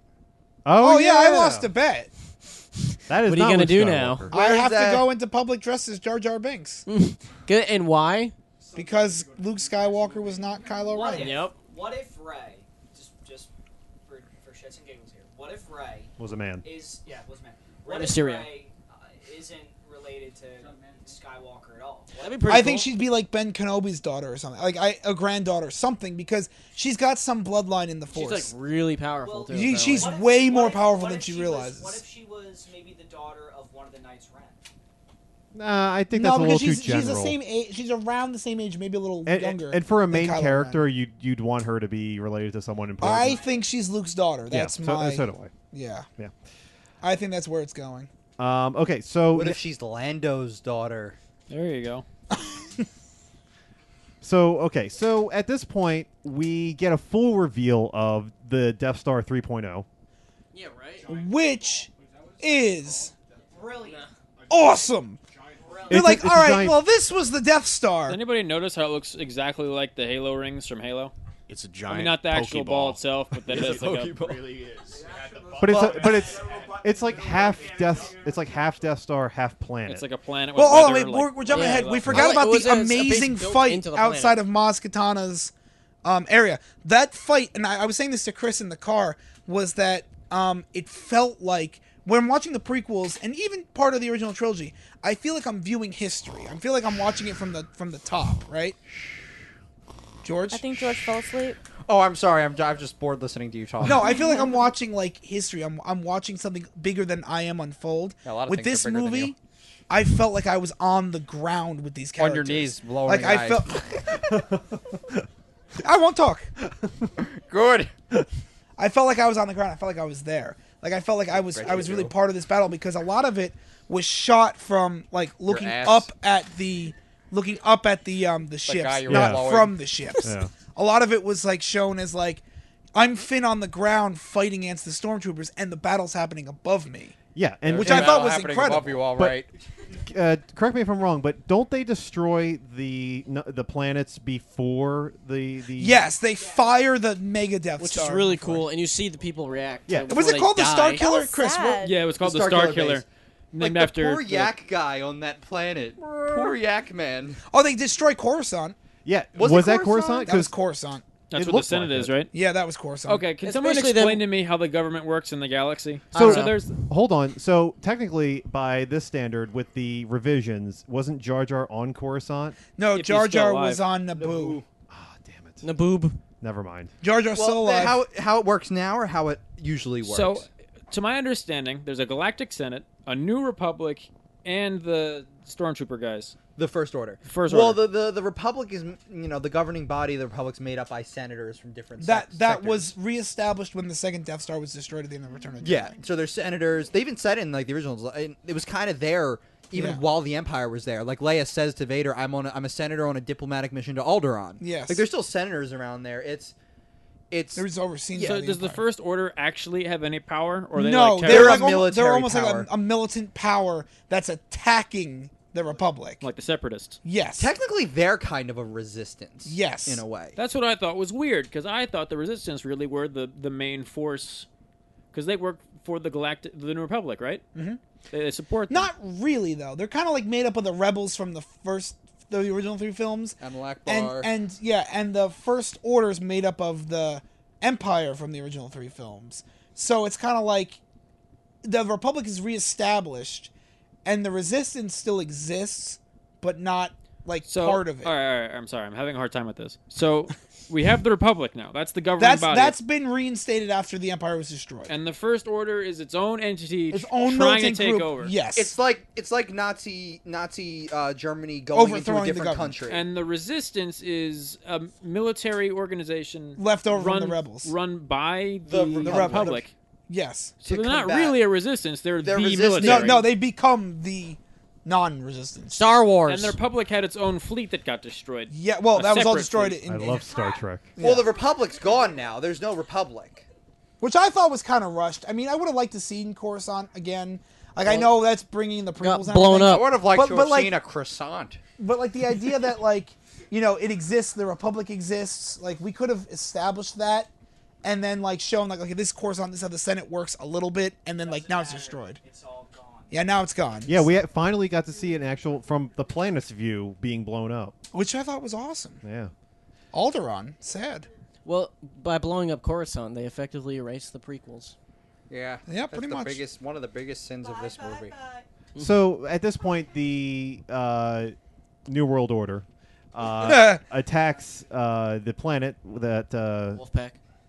S5: Oh yeah, I lost a bet.
S7: That is
S3: What are you
S7: not
S3: gonna
S7: Luke
S3: do now?
S7: Skywalker.
S5: I
S4: Where's
S5: have
S4: that?
S5: to go into public dress as Jar Jar Binks
S3: Good. And why?
S5: because Luke Skywalker was not Kylo
S10: What
S5: Ren.
S10: if,
S3: Yep.
S10: What if Rey, just for shits and giggles here, what if Rey
S7: Was a man.
S10: was man. What if
S3: Mysterio.
S10: Rey isn't related to Skywalker at all?
S3: That'd be pretty.
S5: I think she'd be like Ben Kenobi's daughter or something, like a granddaughter, something, because she's got some bloodline in the
S3: She's
S5: Force.
S3: like really powerful
S10: Well,
S3: too.
S5: She's
S3: apparently.
S5: way more powerful
S10: what
S5: than
S10: if
S5: she
S10: was-
S5: realizes.
S10: What if she was maybe the daughter of one of the Knights Ren?
S7: Nah, I think
S5: No,
S7: that's a little
S5: because
S7: too general.
S5: she's the same age. She's around the same age, maybe a little
S7: and,
S5: younger.
S7: and for a
S5: than
S7: main
S5: Kylo
S7: character,
S5: Ren.
S7: you'd want her to be related to someone important.
S5: I think she's Luke's daughter. That's
S7: yeah,
S5: my.
S7: so do I.
S5: Yeah.
S7: Yeah.
S5: I think that's where it's going.
S7: Okay, so
S4: What if she's Lando's daughter?
S6: There you go.
S7: so at this point we get a full reveal of the Death Star 3.0.
S3: Yeah, right.
S5: Which is
S10: Brilliant.
S5: awesome. You're
S7: It's
S5: like,
S7: a
S5: all right,
S7: giant-
S5: well, this was the Death Star.
S6: Does anybody notice how it looks exactly like the Halo rings from Halo?
S12: It's a
S6: I
S12: giant.
S6: mean, not the actual
S12: Pokeball.
S6: ball itself, but that it's like a.
S12: really is.
S7: But it's like half Death Star, half planet.
S6: It's like a planet.
S5: Well,
S6: with
S5: hold on,
S6: weather,
S5: wait,
S6: like,
S5: we're jumping
S3: yeah,
S5: ahead. We
S6: like-
S5: forgot
S3: Well,
S5: about
S3: it was
S5: the
S3: a base
S5: amazing
S3: built
S5: fight
S3: into the
S5: outside
S3: planet.
S5: of Maz Katana's area. That fight, and I was saying this to Chris in the car, was that it felt like when I'm watching the prequels and even part of the original trilogy, I feel like I'm viewing history. I feel like I'm watching it from the top, right? George?
S9: I think George fell asleep.
S4: Oh, I'm sorry. I'm just bored listening to you talk.
S5: No, I feel like I'm watching like history. I'm watching something bigger than I am unfold.
S4: Yeah, a lot of
S5: with
S4: things
S5: this
S4: are bigger than you.
S5: movie, I felt like I was on the ground with these characters.
S4: On your knees, blowing
S5: like
S4: your
S5: I
S4: eyes.
S5: felt. I won't talk.
S4: Good.
S5: I felt like I was on the ground. I felt like I was there. Like I felt like I was really part of this battle because a lot of it was shot from like looking
S4: ass.
S5: up at the ships,
S4: guy you were
S5: not
S4: blowing.
S5: from the ships.
S7: Yeah.
S5: A lot of it was like shown as like I'm Finn on the ground fighting against the stormtroopers, and the battle's happening above me.
S7: Yeah, and
S5: Which I thought was
S4: happening
S5: incredible.
S4: Above you, all
S7: But-
S4: right.
S7: correct me if I'm wrong, but don't they destroy the planets before the?
S5: Yes, they fire the Mega Death
S3: Which
S5: Star.
S3: is really
S5: before.
S3: cool, and you see the people react.
S7: Yeah.
S3: to
S5: Was
S3: before
S5: it
S3: they
S5: called the
S3: die.
S5: Star Killer,
S9: was
S5: Chris?
S9: sad.
S6: Yeah, it was called
S4: The
S6: the
S4: Star
S6: Star
S4: Killer
S6: Killer,
S4: base.
S6: named
S4: Like
S6: after
S4: the poor yak guy on that planet. Poor yak man.
S5: Oh, they destroy Coruscant.
S7: Yeah,
S4: Was
S7: was
S4: it
S7: that
S4: Coruscant?
S7: Coruscant?
S5: That was
S7: 'Cause
S5: Coruscant.
S6: That's
S7: It
S6: what the
S7: looked
S6: Senate
S7: like
S6: is,
S7: it.
S6: right?
S5: Yeah, that was Coruscant.
S6: Okay, can
S3: It's
S6: someone
S3: basically
S6: explain
S3: them-
S6: to me how the government works in the galaxy?
S7: So,
S6: there's
S7: hold on. So technically, by this standard, with the revisions, wasn't Jar Jar on Coruscant?
S5: No,
S6: If
S5: Jar
S6: he's still
S5: Jar
S6: alive.
S5: was on Naboo.
S7: Ah, damn it.
S3: Naboob.
S7: Never mind.
S5: Jar Jar's still alive.
S4: How it works now, or how it usually works?
S6: So, to my understanding, there's a Galactic Senate, a New Republic, and the Stormtrooper guys.
S4: the First Order.
S6: First
S4: Well,
S6: Order.
S4: the Republic is the governing body of the Republic's made up by senators from different.
S5: that
S4: sectors.
S5: was reestablished when the second Death Star was destroyed at the end of Return of the
S4: Yeah,
S5: Jedi.
S4: so there's senators. They even said it in like the originals. It was kind of there even
S5: Yeah.
S4: while the Empire was there. Like Leia says to Vader, I'm a senator on a diplomatic mission to Alderaan."
S5: Yes.
S4: like there's still senators around there. It's
S5: It was overseen.
S6: So,
S5: by
S6: does the
S5: Empire.
S6: First Order actually have any power, or are they
S5: No,
S6: like
S5: they're
S6: terrorists?
S5: like
S4: They're military
S5: they're almost
S4: power.
S5: like a militant power that's attacking the Republic.
S6: like the Separatists?
S5: Yes.
S4: technically they're kind of a resistance.
S5: Yes.
S4: in a way.
S6: That's what I thought was weird, because I thought the Resistance really were the main force, because they work for the New Republic, right? Mm-hmm. They support them.
S5: Not really though. They're kind of like made up of the rebels from the original 3 films.
S4: Amal
S5: And
S4: Akbar.
S5: and the First Order is made up of the Empire from the original 3 films. So it's kind of like the Republic is reestablished, and the Resistance still exists, but not like part of it.
S6: All right, I'm sorry, I'm having a hard time with this. So we have the Republic now. That's the governing body.
S5: That's been reinstated after the Empire was destroyed.
S6: And the First Order is its own entity,
S5: Its own
S6: trying to
S5: militant
S6: take
S5: group.
S6: over.
S5: Yes.
S4: It's like Nazi Germany going into
S5: Overthrowing
S4: a
S5: the
S4: different
S5: government.
S4: country.
S6: And the Resistance is a military organization
S5: Left over from
S6: run,
S5: the rebels.
S6: run by
S4: The
S6: the
S4: Republic.
S6: Republic.
S5: Yes.
S6: So
S4: To
S6: they're not
S4: combat-
S6: really a resistance. They're the
S4: resistance.
S6: military.
S5: No, they become the non-resistance.
S3: Star Wars.
S6: And the Republic had its own fleet that got destroyed.
S5: Yeah, well,
S6: A
S5: that was all
S6: separate
S5: destroyed
S6: fleet.
S5: in,
S7: I love Star Trek.
S4: Well, the Republic's gone now. There's no Republic.
S5: which I thought was kind of rushed. I mean, I would have liked to see Coruscant again. Like, I know that's bringing the prequels and
S3: blown
S5: everything,
S3: up.
S4: I would have liked
S5: But-
S4: to
S5: but
S4: have
S5: like-
S4: seen a croissant.
S5: But like the idea that like it exists, the Republic exists. Like we could have established that, and then like shown like okay, this Coruscant, this is how the Senate works a little bit, and then like now it's destroyed.
S10: It's all gone.
S5: Yeah, now it's gone.
S7: Yeah, we finally got to see an actual from the planet's view being blown up.
S5: Which I thought was awesome.
S7: Yeah.
S5: Alderaan, sad.
S3: Well, by blowing up Coruscant, they effectively erased the prequels.
S4: Yeah,
S5: Yeah,
S4: that's
S5: pretty
S4: the
S5: much.
S4: one of the biggest sins of this movie.
S7: So at this point, the New World Order attacks the planet that.
S3: Wolfpack.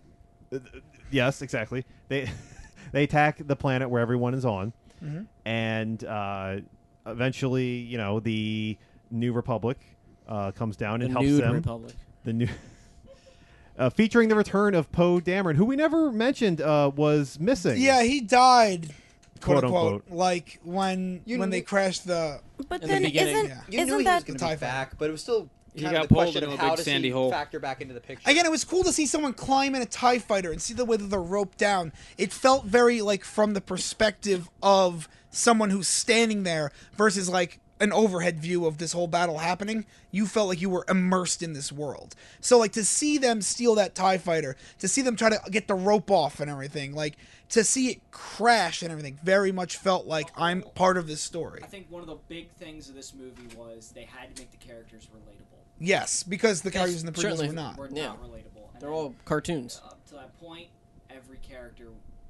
S7: Yes, exactly. They they attack the planet where everyone is on,
S5: Mhm.
S7: and eventually, the New Republic comes down and
S3: The
S7: helps
S3: Nude
S7: them.
S3: Republic.
S7: The new. Featuring the return of Poe Dameron, who we never mentioned was missing.
S5: Yeah, he died, quote
S7: Quote,
S5: unquote,
S7: unquote.
S5: like when they crashed the.
S9: But
S3: In the
S9: then
S3: beginning,
S9: isn't
S5: yeah.
S4: You knew
S9: isn't
S4: he
S9: that
S4: was going to be
S5: TIE fighter.
S4: back, but it was still
S6: He
S4: kind
S6: got
S4: of the
S6: pulled
S4: question
S6: into
S4: of
S6: a
S4: how
S6: big
S4: does
S6: sandy
S4: he
S6: hole.
S4: factor back into the picture.
S5: Again, it was cool to see someone climb in a TIE fighter and see the way that they're roped down. It felt very like from the perspective of someone who's standing there versus like an overhead view of this whole battle happening. You felt like you were immersed in this world. So like to see them steal that TIE fighter, to see them try to get the rope off and everything, like to see it crash and everything, very much felt like I'm part of this story.
S10: I think one of the big things of this movie was they had to make the characters relatable.
S5: Yes, because the characters in the prequels
S3: certainly.
S5: were not.
S10: Were
S3: Yeah.
S10: not relatable. And
S3: They're
S10: then
S3: all cartoons.
S10: up to that point, every character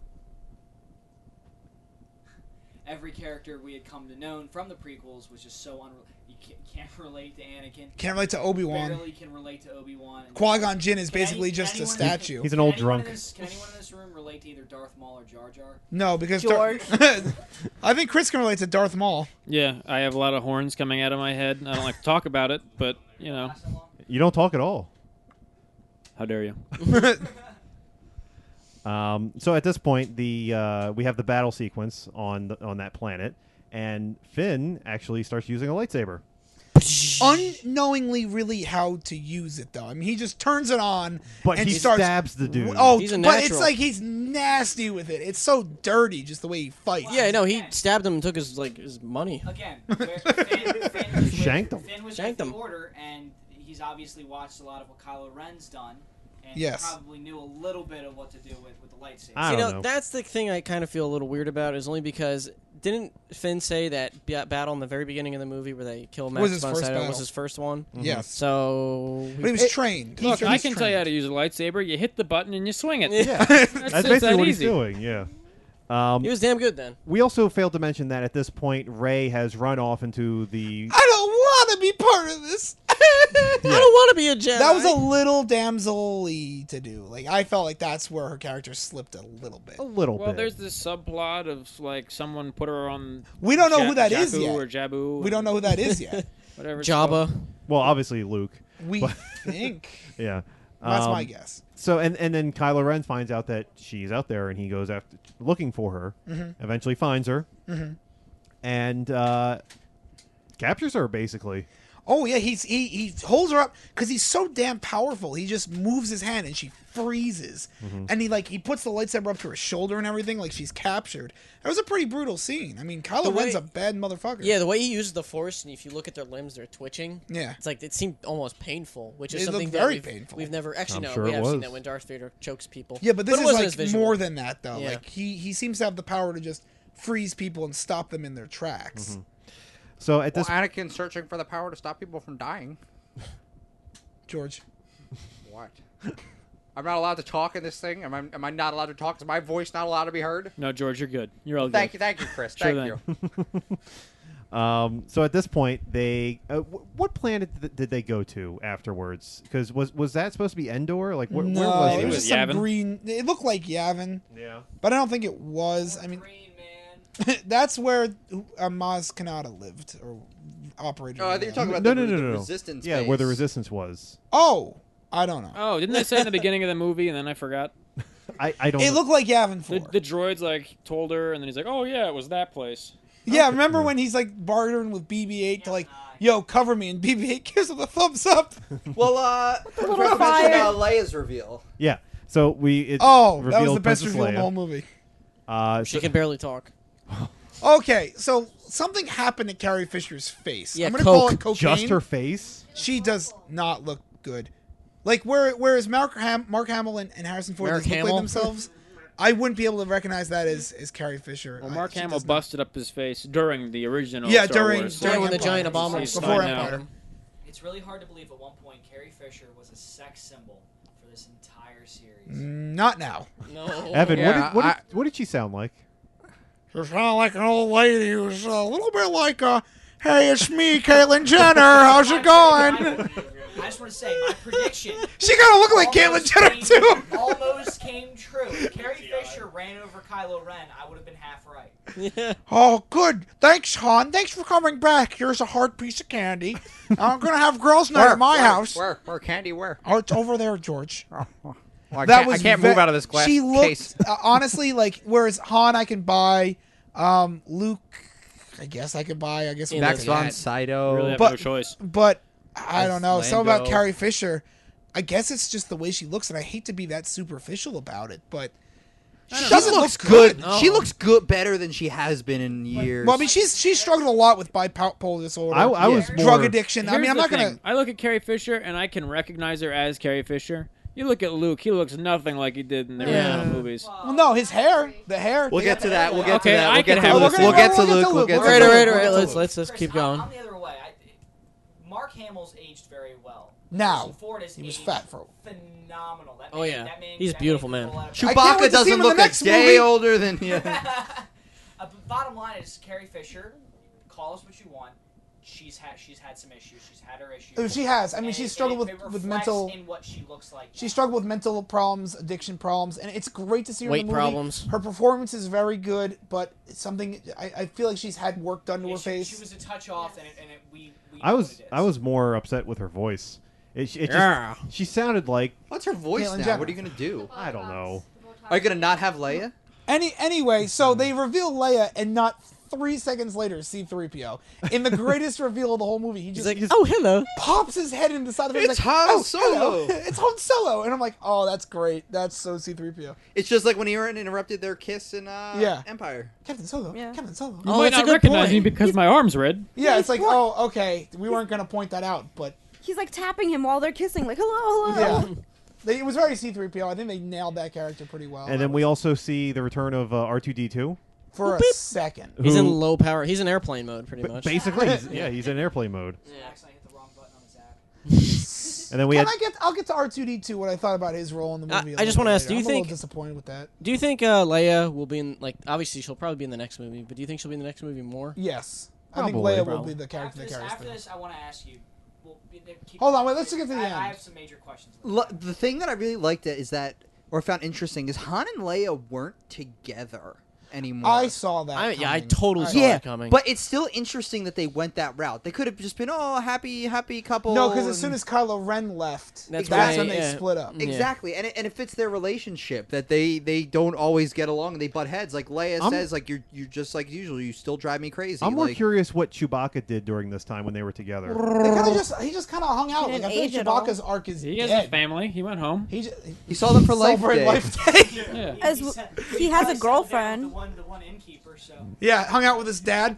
S10: we had come to know from the prequels was just so you can't relate to Anakin.
S5: Can't relate to Obi-Wan.
S10: Barely can relate to Obi-Wan. And
S5: Qui-Gon Jinn is
S10: Can
S5: basically
S10: any-
S5: just a
S10: anyone-
S5: statue.
S7: He's an old
S10: Can anyone
S7: drunk.
S10: Can anyone in this room relate to either Darth Maul or Jar Jar?
S5: No, because
S9: George.
S5: I think Chris can relate to Darth Maul.
S6: Yeah, I have a lot of horns coming out of my head. I don't like to talk about it, but you know,
S7: You don't talk at all.
S6: how dare you?
S7: So at this point, we have the battle sequence on that planet, and Finn actually starts using a lightsaber.
S5: Unknowingly, really how to use it though. I mean, he just turns it on,
S7: But
S5: and
S7: he
S5: starts
S7: stabs the dude.
S5: Oh,
S3: He's a
S5: but
S3: natural.
S5: it's like he's nasty with it. It's so dirty, just the way he fights.
S3: Yeah, no, he stabbed him and took his money.
S10: Again, Finn was
S7: Shanked him.
S10: Finn was
S3: Shanked
S10: with
S3: him.
S10: the Order, and he's obviously watched a lot of what Kylo Ren's done, and
S5: Yes.
S10: he probably knew a little bit of what to do with the lightsaber.
S7: I
S3: See,
S7: don't
S3: now,
S7: know.
S3: that's the thing I kind of feel a little weird about, is only because didn't Finn say that battle in the very beginning of the movie where they kill Max
S5: Was his
S3: von
S5: first
S3: Sydow
S5: battle.
S3: was his first one?
S5: Yes.
S3: So
S5: But he was trained.
S6: Look,
S5: He's
S6: I can tell
S5: trained.
S6: you how to use a lightsaber. You hit the button and you swing it.
S3: Yeah.
S7: That's
S6: it's
S7: basically
S6: that
S7: what
S6: easy.
S7: he's doing. Yeah.
S3: He was damn good then.
S7: We also failed to mention that at this point, Rey has run off into the.
S5: I don't want to be part of this.
S3: I don't want to be a Jedi.
S5: That was a little damsel-y to do. Like, I felt like that's where her character slipped a little bit.
S7: A little
S6: Well,
S7: bit.
S6: there's this subplot of like someone put her on.
S5: We don't know who that
S6: Jakku
S5: is yet.
S6: Or Jabu.
S5: We don't know who that is yet.
S6: Whatever. it's
S3: Jabba.
S6: called.
S7: Well, obviously Luke.
S5: We
S7: But-
S5: think.
S7: Yeah.
S5: That's my guess.
S7: So and then Kylo Ren finds out that she's out there, and he goes after looking for her. Eventually finds her, and captures her basically.
S5: Oh yeah, he holds her up because he's so damn powerful. He just moves his hand and she freezes, and he puts the lightsaber up to her shoulder and everything, like she's captured. It was a pretty brutal scene. I mean, Kylo Ren's a bad motherfucker.
S3: Yeah, the way he uses the Force, and if you look at their limbs, they're twitching.
S5: Yeah.
S3: It's like it seemed almost painful, which is
S5: It
S3: something
S5: looked very
S3: that
S5: painful.
S3: we've never actually
S7: I'm
S3: no,
S7: sure
S3: we
S7: it
S3: have seen
S7: was.
S3: that when Darth Vader chokes people.
S5: Yeah, but this
S3: it wasn't as
S5: is
S3: visual.
S5: more than that though.
S3: Yeah.
S5: Like he seems to have the power to just freeze people and stop them in their tracks.
S7: So at this,
S2: Anakin's searching for the power to stop people from dying.
S5: George,
S2: What? I'm not allowed to talk in this thing? Am I not allowed to talk? Is my voice not allowed to be heard?
S6: No, George, you're good. You're all good.
S2: Thank you, Chris.
S6: Sure
S2: Thank
S6: thing.
S2: you.
S7: so at this point, they what planet did they go to afterwards? Because was that supposed to be Endor? Like where
S5: no,
S7: was
S5: it
S7: it?
S5: was just some
S6: Yavin?
S5: green. It looked like Yavin,
S7: Yeah.
S5: but I don't think it was. I mean, that's where Maz Kanata lived or operated.
S4: Oh, I think you're talking about
S7: No,
S4: the,
S7: no, no,
S4: the
S7: no, no.
S4: resistance.
S7: Yeah,
S4: base.
S7: where the resistance was.
S5: Oh, I don't know.
S6: Oh, didn't they say in the beginning of the movie and then I forgot?
S7: I don't.
S5: It
S7: know.
S5: looked like Yavin 4.
S6: The droids like told her, and then he's like, "Oh yeah, it was that place."
S5: Yeah, remember when he's like bartering with BB-8 to like, yo, cover me, and BB-8 gives him a thumbs up.
S4: Well,
S9: little
S4: forgot to
S9: fire.
S4: mention Leia's reveal.
S7: Yeah. So it
S5: Oh, that was
S7: revealed
S5: the best
S7: Princess
S5: reveal in the
S7: Leia.
S5: whole movie.
S3: She can barely talk.
S5: Okay, so something happened to Carrie Fisher's face.
S3: Yeah,
S5: I'm gonna call
S3: coke.
S5: it cocaine.
S7: Just her face.
S5: She does not look good. Like whereas Mark Hamill and Harrison Ford
S3: Mark
S5: just look
S3: Hamill?
S5: like themselves, I wouldn't be able to recognize that as Carrie Fisher.
S6: Well, Mark
S5: She
S6: Hamill
S5: does not.
S6: busted up his face during the original.
S5: Yeah,
S6: Star
S5: during-
S6: Wars.
S5: during
S3: when the
S5: Empire.
S3: giant Obama
S6: He's
S5: Before
S6: fine now.
S5: Empire.
S10: It's really hard to believe at one point Carrie Fisher was a sex symbol for this entire series.
S5: Not now.
S3: No.
S7: Evan,
S2: Yeah,
S7: what did she sound like?
S5: She sounded like an old lady who's a little bit like hey, it's me, Caitlyn Jenner. How's it going?
S10: I just want to say, my prediction.
S5: She kind of looked like Caitlyn
S10: almost
S5: Jenner
S10: came-
S5: too.
S10: Almost came true. If Carrie Fisher ran over Kylo Ren, I would have been half right.
S5: Oh, good. Thanks, Han. Thanks for coming back. Here's a hard piece of candy. I'm gonna have girls' night at my house.
S2: Where candy? Where?
S5: Oh, it's over there, George.
S2: Oh, well, I can't move out of this glass
S5: She looked
S2: case.
S5: honestly like. Whereas Han, I can buy. Luke, I guess I could buy. I guess
S3: In
S2: Max
S3: the
S2: von
S3: cat.
S2: Sydow.
S6: You really have
S5: But-
S6: no choice.
S5: But I don't know. Something about
S2: Lando.
S5: Carrie Fisher. I guess it's just the way she looks, and I hate to be that superficial about it, but she doesn't
S4: looks
S5: look
S4: good.
S3: No.
S4: She looks good, better than she has been in years.
S5: Well, I mean, she's struggled a lot with bipolar disorder.
S7: I was
S5: drug
S7: more-
S5: addiction. I
S6: Here's
S5: mean, I'm
S6: the
S5: not
S6: thing.
S5: gonna.
S6: I look at Carrie Fisher and I can recognize her as Carrie Fisher. You look at Luke; he looks nothing like he did in the
S3: Yeah.
S6: original movies.
S5: Well, no, his hair, the hair.
S4: we'll get to that. We'll get
S6: Okay,
S4: to that.
S6: I
S4: We'll get
S6: can
S4: to
S6: have
S4: Luke.
S6: this
S4: We'll
S6: one.
S4: get to
S5: We'll get to
S4: Luke. We'll
S5: Luke.
S4: get
S5: We'll
S4: to
S5: get to
S3: Right,
S4: Luke.
S3: all right.
S5: Luke.
S3: Let's
S10: Chris,
S3: keep going.
S10: I'm the other way. Mark Hamill's aged very well.
S5: Now,
S10: Harrison Ford is
S5: he was
S10: aged
S5: fat for.
S10: phenomenal. That
S3: Oh,
S10: man,
S3: yeah.
S10: that man,
S3: He's a
S10: that
S3: beautiful
S10: man.
S3: man.
S5: I can't
S4: Chewbacca
S5: wait to see him
S4: doesn't
S5: in the
S4: look a
S5: next
S4: day
S5: movie.
S4: older than
S10: But bottom line is Carrie Fisher. Call us what you want. She's had some issues. She's had her issues.
S5: Oh, she has. I mean,
S10: And
S5: she's
S10: it
S5: struggled with
S10: reflects
S5: mental.
S10: in what she looks like.
S5: She struggled with mental problems, addiction problems, and it's great to see her
S3: Weight
S5: in the movie.
S3: problems.
S5: Her performance is very good, but it's something I feel like she's had work done to her
S10: She
S5: face.
S10: was a touch off, and we
S7: I
S10: know
S7: was
S10: what it is.
S7: I was more upset with her voice. It
S3: Yeah.
S7: just she sounded like
S4: What's her voice
S5: Caitlyn
S4: now?
S5: Jenner.
S4: What are you gonna do?
S7: I don't know.
S4: Are you gonna not have Leia?
S5: Anyway, so they reveal Leia, and not 3 seconds later, C-3PO. In the greatest reveal of the whole movie, he just
S3: He's like, oh, hello.
S5: pops his head into the side of it.
S4: It's Han Solo.
S5: It's Han Solo. And I'm like, oh, that's great. That's so C-3PO.
S4: It's just like when he interrupted their kiss in Empire.
S5: Captain Solo.
S9: Yeah.
S5: Captain Solo.
S6: You
S3: Oh,
S6: might
S3: that's a
S6: not
S3: good
S6: recognize
S3: point.
S6: me because my arm's red.
S5: Yeah, it's like, oh, okay. We weren't going to point that out, but
S9: He's like tapping him while they're kissing, like hello, hello.
S5: yeah. It was very C-3PO. I think they nailed that character pretty well.
S7: And then we also see the return of R2D2.
S5: For a second.
S3: He's in
S7: Who-
S3: low power. He's in airplane mode, pretty much.
S7: Basically, he's in airplane mode.
S10: I accidentally hit the wrong button on his app.
S7: And then we had
S5: I'll get to R2D2 what I thought about his role in the movie.
S3: I just want to ask, do you
S5: I'm a
S3: think...
S5: little disappointed with that.
S3: Do you think Leia will be in, like, obviously she'll probably be in the next movie, but do you think she'll be in the next movie more?
S5: Yes. I think
S7: Probably.
S5: Leia will be the character that carries
S10: After
S5: through.
S10: this, I want to ask you. Well, keep
S5: Hold on,
S10: going.
S5: wait, let's get to the end.
S10: I have some major questions.
S4: The thing that I really liked is that, or found interesting, is Han and Leia weren't together anymore.
S5: I saw that.
S3: I
S5: coming.
S3: totally saw
S4: Yeah,
S3: that coming.
S4: but it's still interesting that they went that route. They could have just been, happy couple.
S5: No, because as
S4: and-
S5: soon as Kylo Ren left,
S3: That's
S5: that's
S3: when
S5: when they
S3: they-
S5: split up.
S3: Yeah.
S4: Exactly, and it fits their relationship that they don't always get along. They butt heads. Like Leia says, like you're just like usual. You still drive me crazy.
S7: I'm more
S4: like,
S7: curious what Chewbacca did during this time when they were together.
S5: He just kind of hung out.
S9: He
S5: Like, I
S9: didn't
S5: feel
S9: age
S5: like
S9: at
S5: Chewbacca's arc is
S6: He has
S5: dead.
S6: a family. He went home.
S4: He saw them for Life
S5: Celebrate
S4: Day.
S5: Life Day.
S6: Yeah.
S9: As
S10: He
S9: w-
S10: said-
S9: he has a
S10: settled down
S9: girlfriend.
S10: with the one innkeeper. So
S5: Yeah, hung out with his dad.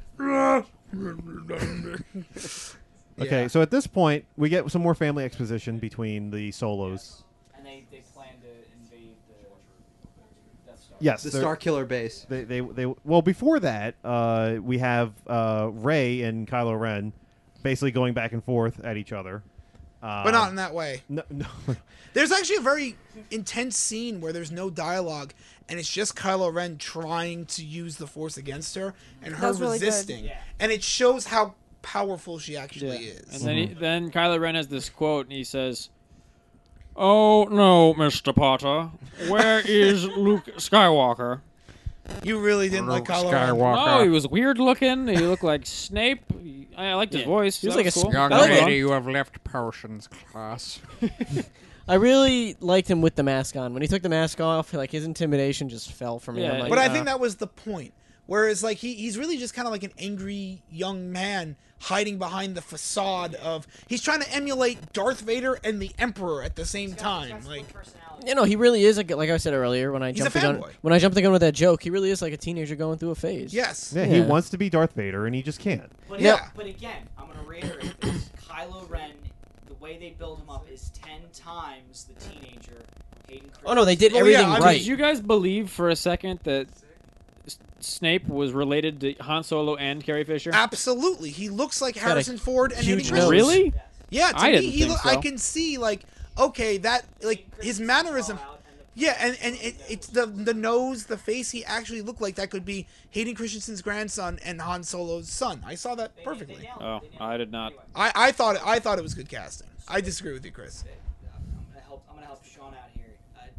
S7: Okay, so at this point, we get some more family exposition between the Solos.
S10: and they plan to invade the Death Star.
S7: Yes,
S4: The
S7: they're-
S4: Star Killer base.
S7: They well before that, we have Rey and Kylo Ren basically going back and forth at each other.
S5: But not in that way.
S7: No.
S5: There's actually a very intense scene where there's no dialogue, and it's just Kylo Ren trying to use the Force against her, and her
S9: That's really good.
S5: resisting.
S10: Yeah.
S5: And it shows how powerful she actually is.
S6: And then, then Kylo Ren has this quote, and he says, "Oh no, Mr. Potter, where is Luke Skywalker?"
S5: You really didn't like Kylo Ren.
S6: No, he was weird looking. He looked like Snape. I liked his voice.
S3: He was
S6: That
S3: like a
S6: cool.
S2: Young
S3: I like
S2: lady,
S3: him.
S2: you have left potions class.
S3: I really liked him with the mask on. When he took the mask off, like his intimidation just fell from me.
S6: Yeah,
S3: I'm like,
S5: But I think that was the point. Whereas, like, he's really just kind of like an angry young man hiding behind the facade of... He's trying to emulate Darth Vader and the Emperor at the same time. Like,
S3: you know, he really is like I said earlier when I
S5: He's a
S3: jumped the gun.
S5: fanboy.
S3: When I jumped the gun with that joke, he really is like a teenager going through a phase.
S5: yes.
S7: Yeah, he wants to be Darth Vader, and he just can't.
S10: But,
S5: Yeah.
S10: but again, I'm going to reiterate this. Kylo Ren, the way they build him up is 10 times the teenager Hayden Christensen.
S3: Oh no, they did
S5: Well,
S3: everything
S5: yeah, I mean,
S3: right.
S6: Did you guys believe for a second that Snape was related to Han Solo and Carrie Fisher?
S5: Absolutely. He looks like
S3: got a
S5: Harrison Ford and
S3: huge
S5: Hayden
S3: nose.
S5: Christensen.
S6: Really?
S5: Yeah, to
S6: I
S5: me,
S6: didn't
S5: he
S6: think
S5: look,
S6: so.
S5: I can see, like, okay, that, like, his mannerism... Yeah, and it's the nose, the face. He actually looked like that could be Hayden Christensen's grandson and Han Solo's son. I saw that perfectly.
S6: Oh, I did not.
S5: I thought it was good casting. I disagree with you, Chris.
S10: I'm gonna help Sean out here.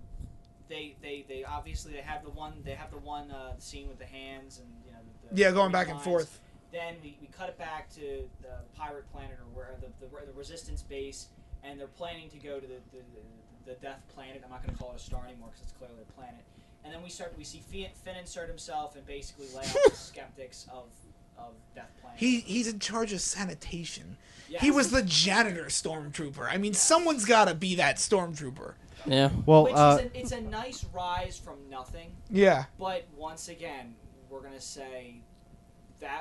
S10: They obviously they have the one scene with the hands and the
S5: Yeah, going
S10: three
S5: back and
S10: lines.
S5: forth.
S10: Then we cut it back to the pirate planet or where the Resistance base, and they're planning to go to the Death Planet. I'm not going to call it a star anymore because it's clearly a planet. And then we see Finn insert himself and basically lay out the skeptics of Death Planet.
S5: He's in charge of sanitation.
S10: Yeah.
S5: He was the janitor stormtrooper. I mean, someone's got to be that stormtrooper.
S3: Yeah.
S7: Well,
S10: Which is a nice rise from nothing.
S5: Yeah.
S10: But once again, we're gonna say that was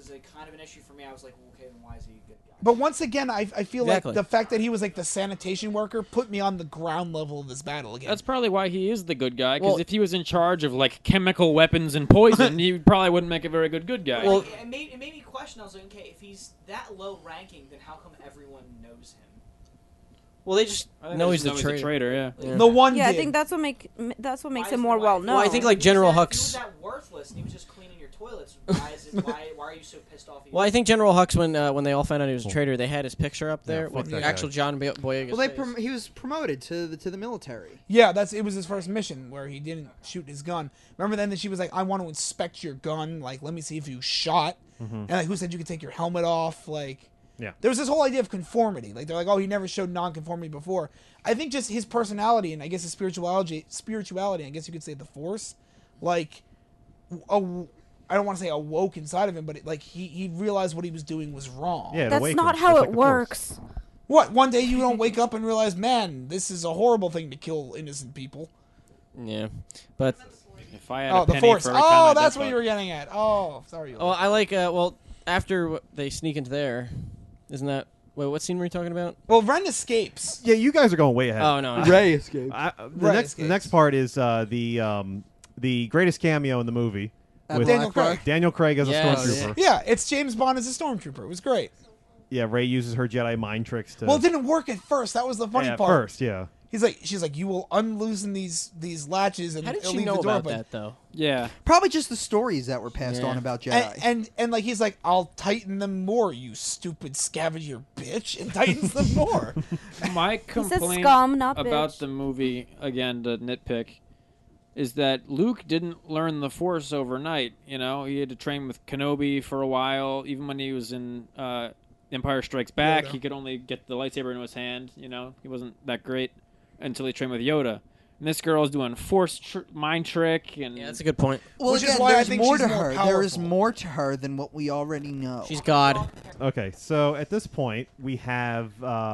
S10: was a kind of an issue for me. I was like, well, okay, then why is he a good guy?
S5: But once again, I feel
S3: Exactly.
S5: like the fact that he was like the sanitation worker put me on the ground level of this battle again.
S6: That's probably why he is the good guy. Because
S3: Well-
S6: if he was in charge of like chemical weapons and poison, he probably wouldn't make a very good guy.
S10: Well, it made me question. I was like, okay, if he's that low ranking, then how come everyone knows him?
S3: Well, they just
S6: I think
S3: know
S6: they
S3: he's
S6: just
S3: the
S6: know he's a
S3: traitor.
S6: traitor. Yeah.
S5: The one
S9: Yeah, I
S5: did.
S9: think that's what makes him
S10: Why
S9: more
S10: is-
S9: well
S10: why-
S9: known.
S3: Well, I think like General
S10: If he
S3: Hux.
S10: was that worthless, and he was just cleaning your toilets. Why are you so pissed off?
S3: Well, I think General Hux, when they all found out he was a traitor, they had his picture up there
S7: fuck
S3: with
S7: that
S3: the actual
S7: guy.
S3: John Boyega's
S4: Well,
S3: face.
S4: he was promoted to the military.
S5: Yeah, it was his first mission where he didn't shoot his gun. Remember then that she was like, I want to inspect your gun. Like, let me see if you shot. And like, who said you could take your helmet off? Like,
S7: Yeah.
S5: there was this whole idea of conformity. Like, they're like, oh, he never showed non-conformity before. I think just his personality and I guess his spirituality, I guess you could say the Force, like, I don't want to say awoke inside of him, but he realized what he was doing was wrong.
S7: Yeah, it
S9: That's
S7: awakens,
S9: not
S7: just
S9: how
S7: like
S9: it
S7: the Force.
S9: works.
S5: What? One day you don't wake up and realize, man, this is a horrible thing to kill innocent people.
S3: Yeah, but
S6: If I had
S5: Oh,
S6: a
S5: the
S6: penny
S5: Force.
S6: for every time I
S5: Oh,
S6: did
S5: that's what
S6: fuck-
S5: you were getting at. Oh, sorry.
S3: I like after they sneak into there, isn't that what scene were you talking about?
S5: Well, Ren escapes.
S7: Yeah, you guys are going way ahead.
S3: Oh no,
S4: Ray escapes.
S7: The next part is the greatest cameo in the movie with
S5: Daniel Craig.
S7: Daniel Craig as a
S3: Yes.
S7: stormtrooper.
S5: Yeah, it's James Bond as a stormtrooper. It was great.
S7: Yeah, Ray uses her Jedi mind tricks to.
S5: Well, it didn't work at first. That was the funny
S7: yeah, at
S5: part.
S7: first, yeah.
S5: She's like, you will unloosen these latches and
S3: how did
S5: it'll
S3: she
S5: leave
S3: know
S5: the door
S3: about
S5: open.
S3: that though?
S6: Yeah.
S4: Probably just the stories that were passed
S3: Yeah.
S4: on about Jedi.
S5: And like he's like, I'll tighten them more, you stupid scavenger bitch, and tightens them more.
S6: My
S9: said
S6: complaint
S9: scum, not
S6: about
S9: bitch.
S6: the movie, again, to nitpick, is that Luke didn't learn the Force overnight. You know, he had to train with Kenobi for a while. Even when he was in Empire Strikes Back,
S5: Yoda.
S6: he could only get the lightsaber into his hand. You know, he wasn't that great until he trained with Yoda. And this girl is doing Force mind trick, and
S3: Yeah, that's a good point.
S4: Well,
S5: Which is
S4: again,
S5: why I
S4: there's
S5: think
S4: more
S5: she's
S4: to
S5: more
S4: her. There is
S5: powerful.
S4: more to her than what we already know.
S3: She's God.
S7: Okay, so at this point we have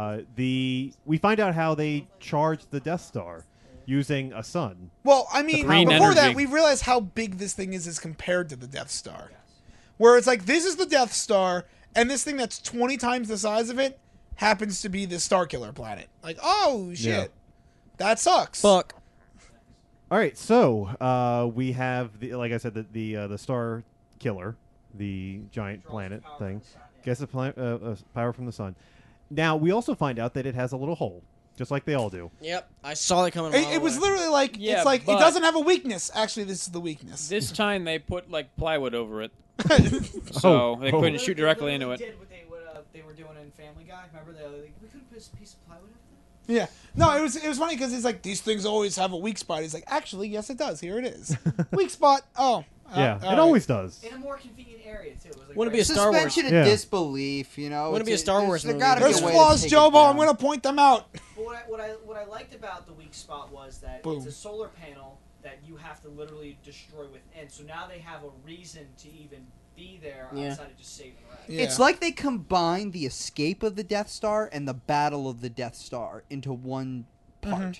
S7: we find out how they charged the Death Star using a sun.
S5: Well, I mean,
S6: green
S5: before that,
S6: energy.
S5: we realize how big this thing is as compared to the Death Star. Where it's like, this is the Death Star, and this thing that's 20 times the size of it happens to be the Starkiller planet. Like, oh, shit.
S7: Yeah.
S5: That sucks.
S3: Fuck.
S7: All right, so we have like I said, the Star Killer, the giant planet thing, gets a power from the sun. Now we also find out that it has a little hole, just like they all do.
S3: Yep, I saw that coming. a mile
S5: It was
S3: away.
S5: literally like,
S6: Yeah,
S5: it's like, it
S6: but-
S5: doesn't have a weakness. Actually, this is the weakness.
S6: this time they put like plywood over it, so they couldn't shoot directly into it.
S10: Did what they were doing in Family Guy. Remember we couldn't put a piece of plywood over
S5: Yeah. No, it was funny because it's like, these things always have a weak spot. He's like, actually, yes, it does. Here it is. Weak spot. Oh.
S7: Yeah,
S5: all
S7: it always does.
S10: in a more convenient area too. It was like
S3: Wouldn't it be a Star Wars?
S4: Suspension of
S7: Yeah.
S4: disbelief, you know.
S3: Wouldn't it be a
S4: It's
S3: Star Wars
S4: there
S3: movie?
S4: gotta be
S5: There's
S4: a way to
S5: flaws,
S4: take it
S5: Jobo. I'm
S4: down.
S5: going to point them out.
S10: But what I liked about the weak spot was that
S5: Boom.
S10: it's a solar panel that you have to literally destroy within. So now they have a reason to even be there
S3: Yeah.
S10: outside of just saving Ray.
S5: Yeah.
S4: It's like they combined the escape of the Death Star and the battle of the Death Star into one part.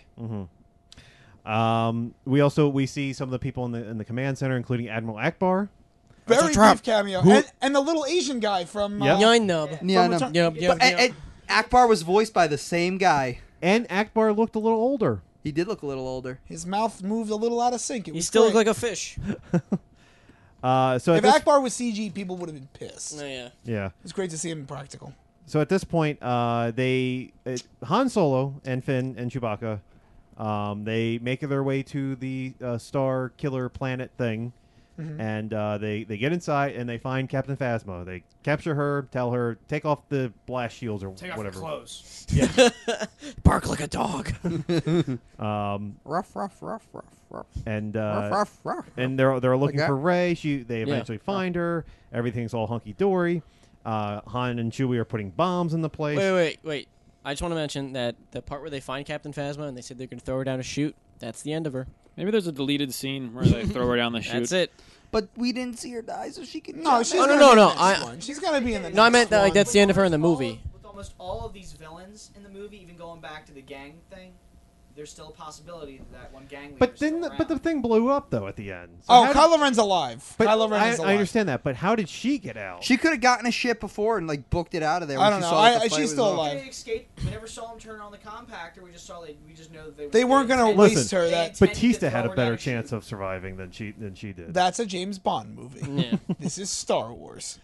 S7: We see some of the people in the command center, including Admiral Akbar.
S5: Very
S3: trap.
S5: brief cameo.
S7: Who-
S5: And the little Asian guy from...
S7: Yep.
S3: Nine nub.
S4: Yeah, no.
S5: Return-
S3: Yep, yep,
S4: But
S3: yep.
S4: Akbar was voiced by the same guy.
S7: And Akbar looked a little older.
S4: He did look a little older.
S5: His mouth moved a little out of sync. It
S3: He
S5: was
S3: still
S5: great.
S3: looked like a fish.
S7: So at
S5: If
S7: this,
S5: Akbar was CG, people would have been pissed.
S3: Oh, yeah.
S7: yeah.
S5: It's great to see him in practical.
S7: So at this point, Han Solo and Finn and Chewbacca, they make their way to the Star Killer planet thing, and they get inside and they find Captain Phasma. They capture her, tell her take off the blast shields or
S10: Take off
S7: whatever.
S10: your clothes.
S3: Bark like a dog.
S4: Rough, rough, rough, rough, rough.
S7: And
S4: Rough, rough, rough.
S7: and they're looking
S4: that?
S7: for Rey. They eventually find her. Everything's all hunky dory. Han and Chewie are putting bombs in the place.
S3: Wait. I just want to mention that the part where they find Captain Phasma and they said they're going to throw her down a chute, that's the end of her.
S6: Maybe there's a deleted scene where they throw her down the chute.
S3: That's it.
S4: But we didn't see her die, so she can.
S5: No,
S4: jump
S5: she's
S4: out.
S5: gonna
S3: no,
S5: be in
S3: no,
S5: the next
S3: I-
S5: one. She's gonna be in the
S3: No, I
S5: next
S3: meant that, like,
S5: one.
S3: that's the end of her in the movie.
S10: With almost all of these villains in the movie, even going back to the gang thing, there's still a possibility that one gang leader.
S7: But
S10: is
S7: then,
S10: still
S7: but the
S10: around.
S7: thing blew up though at the end. So
S5: Oh,
S7: how did-
S5: Kylo Ren's alive.
S7: but
S5: Kylo Ren is alive.
S7: I understand that, but how did she get out?
S4: She could have gotten a ship before and like booked it out of there.
S5: I
S4: when
S5: don't
S4: she
S5: know.
S4: Saw that the fight
S5: she's
S4: was
S5: still
S4: over.
S5: alive.
S10: They escaped. We never saw them turn on the compactor. We just saw we just know that
S5: They weren't going to
S10: intended-
S5: waste her.
S10: they
S5: That
S10: intended
S7: Batista
S10: to
S7: had
S10: throw
S7: a
S10: her
S7: better
S10: down a chute.
S7: chance of surviving than she did.
S5: That's a James Bond movie.
S3: Yeah.
S5: This is Star Wars.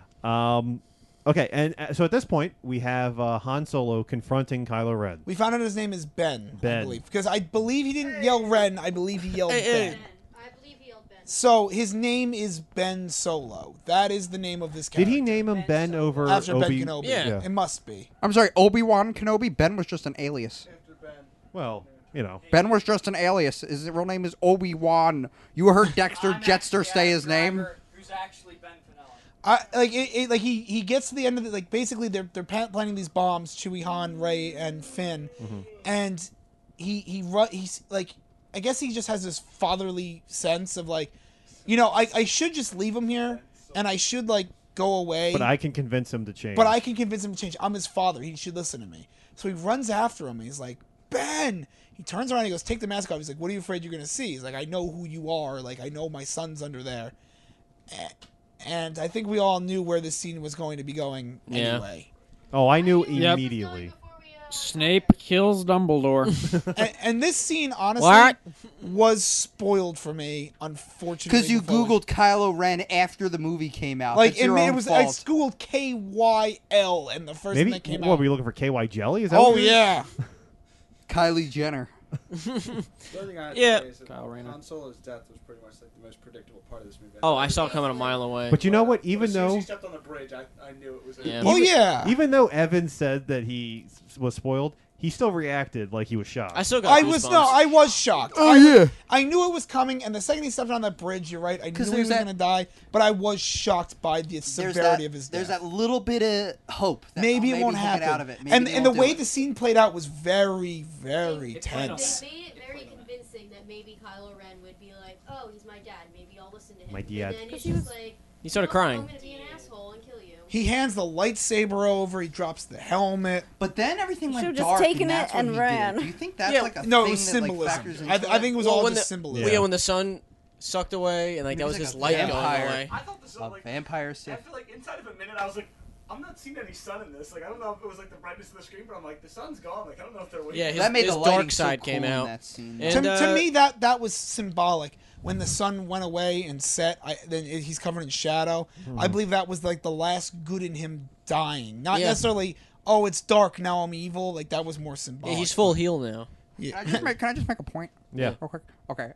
S7: Okay, and so at this point we have Han Solo confronting Kylo Ren.
S5: We found out his name is Ben. I
S7: Ben.
S5: believe, because I believe he didn't yell Ren. I believe he yelled Ben.
S11: Ben. I believe he yelled Ben.
S5: So his name is Ben Solo. That is the name of this character.
S7: Did he name him Ben over
S5: After Ben
S7: Obi?
S5: Kenobi?
S3: Yeah.
S5: It must be.
S4: I'm sorry, Obi-Wan Kenobi. Ben was just an alias.
S7: Well, you know.
S4: Ben was just an alias. His real name is Obi-Wan. You heard Dexter
S10: I'm
S4: Jetster
S10: actually
S4: say
S10: Adam
S4: his name.
S10: Driver, who's actually Ben Finella.
S5: Like he gets to the end of it. Like basically they're planting these bombs. Chewie, Han, Rey, and Finn, and he's like, I guess he just has this fatherly sense of like, I should just leave him here, and I should like go away.
S7: But I can convince him to change.
S5: But I can convince him to change. I'm his father. He should listen to me. So he runs after him. He's like, Ben. He turns around. He goes, take the mask off. He's like, what are you afraid you're gonna see? He's like, I know who you are. Like I know my son's under there. And I think we all knew where this scene was going to be going anyway.
S7: Oh, I knew
S6: Yep.
S7: immediately.
S6: Snape kills Dumbledore.
S5: And this scene, honestly,
S3: What?
S5: was spoiled for me, unfortunately.
S4: Because you Googled Kylo Ren after the movie came out.
S5: Like,
S4: That's your own
S5: I
S4: fault.
S5: Googled KYL, and the first thing
S7: Maybe
S5: that came
S7: what
S5: out.
S7: were you looking for? KY jelly? Is that
S5: Oh,
S7: what you-
S5: yeah.
S4: Kylie Jenner.
S8: The other thing I had
S3: Yeah.
S8: to say is that
S6: Kyle Rayner.
S8: Han Solo's death was pretty much like the most predictable part of this movie.
S3: Oh, I saw it coming a mile away.
S7: But you know what?
S8: As
S7: Even
S8: soon as
S7: though
S8: he stepped on the bridge, I knew it was.
S3: Yeah.
S5: Oh, yeah.
S7: even though Evan said that he was spoiled, he still reacted like he was shocked.
S3: I still got
S5: I
S3: goosebumps.
S5: was shocked.
S4: Oh, yeah.
S5: I knew it was coming, and the second he stepped on that bridge, you're right. I knew
S4: 'Cause
S5: he
S4: there's
S5: was
S4: that-
S5: going to die, but I was shocked by the severity of his death.
S4: There's that little bit of hope. That,
S5: maybe
S4: oh,
S5: it won't
S4: he'll
S5: happen.
S4: Get out of it. Maybe
S5: and
S4: they
S5: and the
S4: won't do
S5: way
S4: it.
S5: the scene played out was very, very
S10: They played on
S5: tense.
S11: They made it very convincing that maybe Kylo Ren would be like, "Oh, he's my dad. Maybe I'll listen to him."
S7: My dad.
S11: And then he's
S9: he
S11: just
S9: was-
S11: like,
S3: He started
S11: "No,
S3: crying.
S11: I'm gonna be an asshole and kill you."
S5: He hands the lightsaber over. He drops the helmet.
S4: But then everything went
S9: Should've just
S4: dark,
S9: taken
S4: and that's
S9: it and
S4: what he
S9: ran.
S4: did. Do you think that's
S3: Yeah,
S4: like a
S5: No, it
S4: thing
S5: was
S4: that like,
S5: symbolism.
S4: factors into
S5: I think it was
S3: Well,
S5: all
S3: when
S5: just
S3: the-
S5: symbolism.
S3: Yeah, when the sun sucked away and like
S4: It
S3: that
S4: was
S3: was
S4: like
S3: this
S4: a
S3: light going
S4: vampire.
S3: away.
S8: I thought this
S4: a
S8: was like
S4: vampire Sith?
S8: I feel like inside of a minute, I was like, I'm not seeing any sun in this. Like, I don't know if it was like the brightness of the screen, but I'm like, the sun's gone. Like, I don't know if they're waiting.
S3: Yeah, his,
S4: That made
S3: his
S4: the lighting
S3: dark
S4: so
S3: side
S4: cool
S3: came
S4: in
S3: out.
S4: that scene.
S3: And,
S5: to me, that was symbolic. When the sun went away and set, he's covered in shadow. I believe that was like the last good in him dying. Not
S3: Yeah.
S5: necessarily, oh, it's dark, now I'm evil. Like, that was more symbolic.
S3: Yeah, he's full heal now.
S5: Yeah.
S4: Can I just make a point?
S7: Yeah.
S4: Real quick. Okay.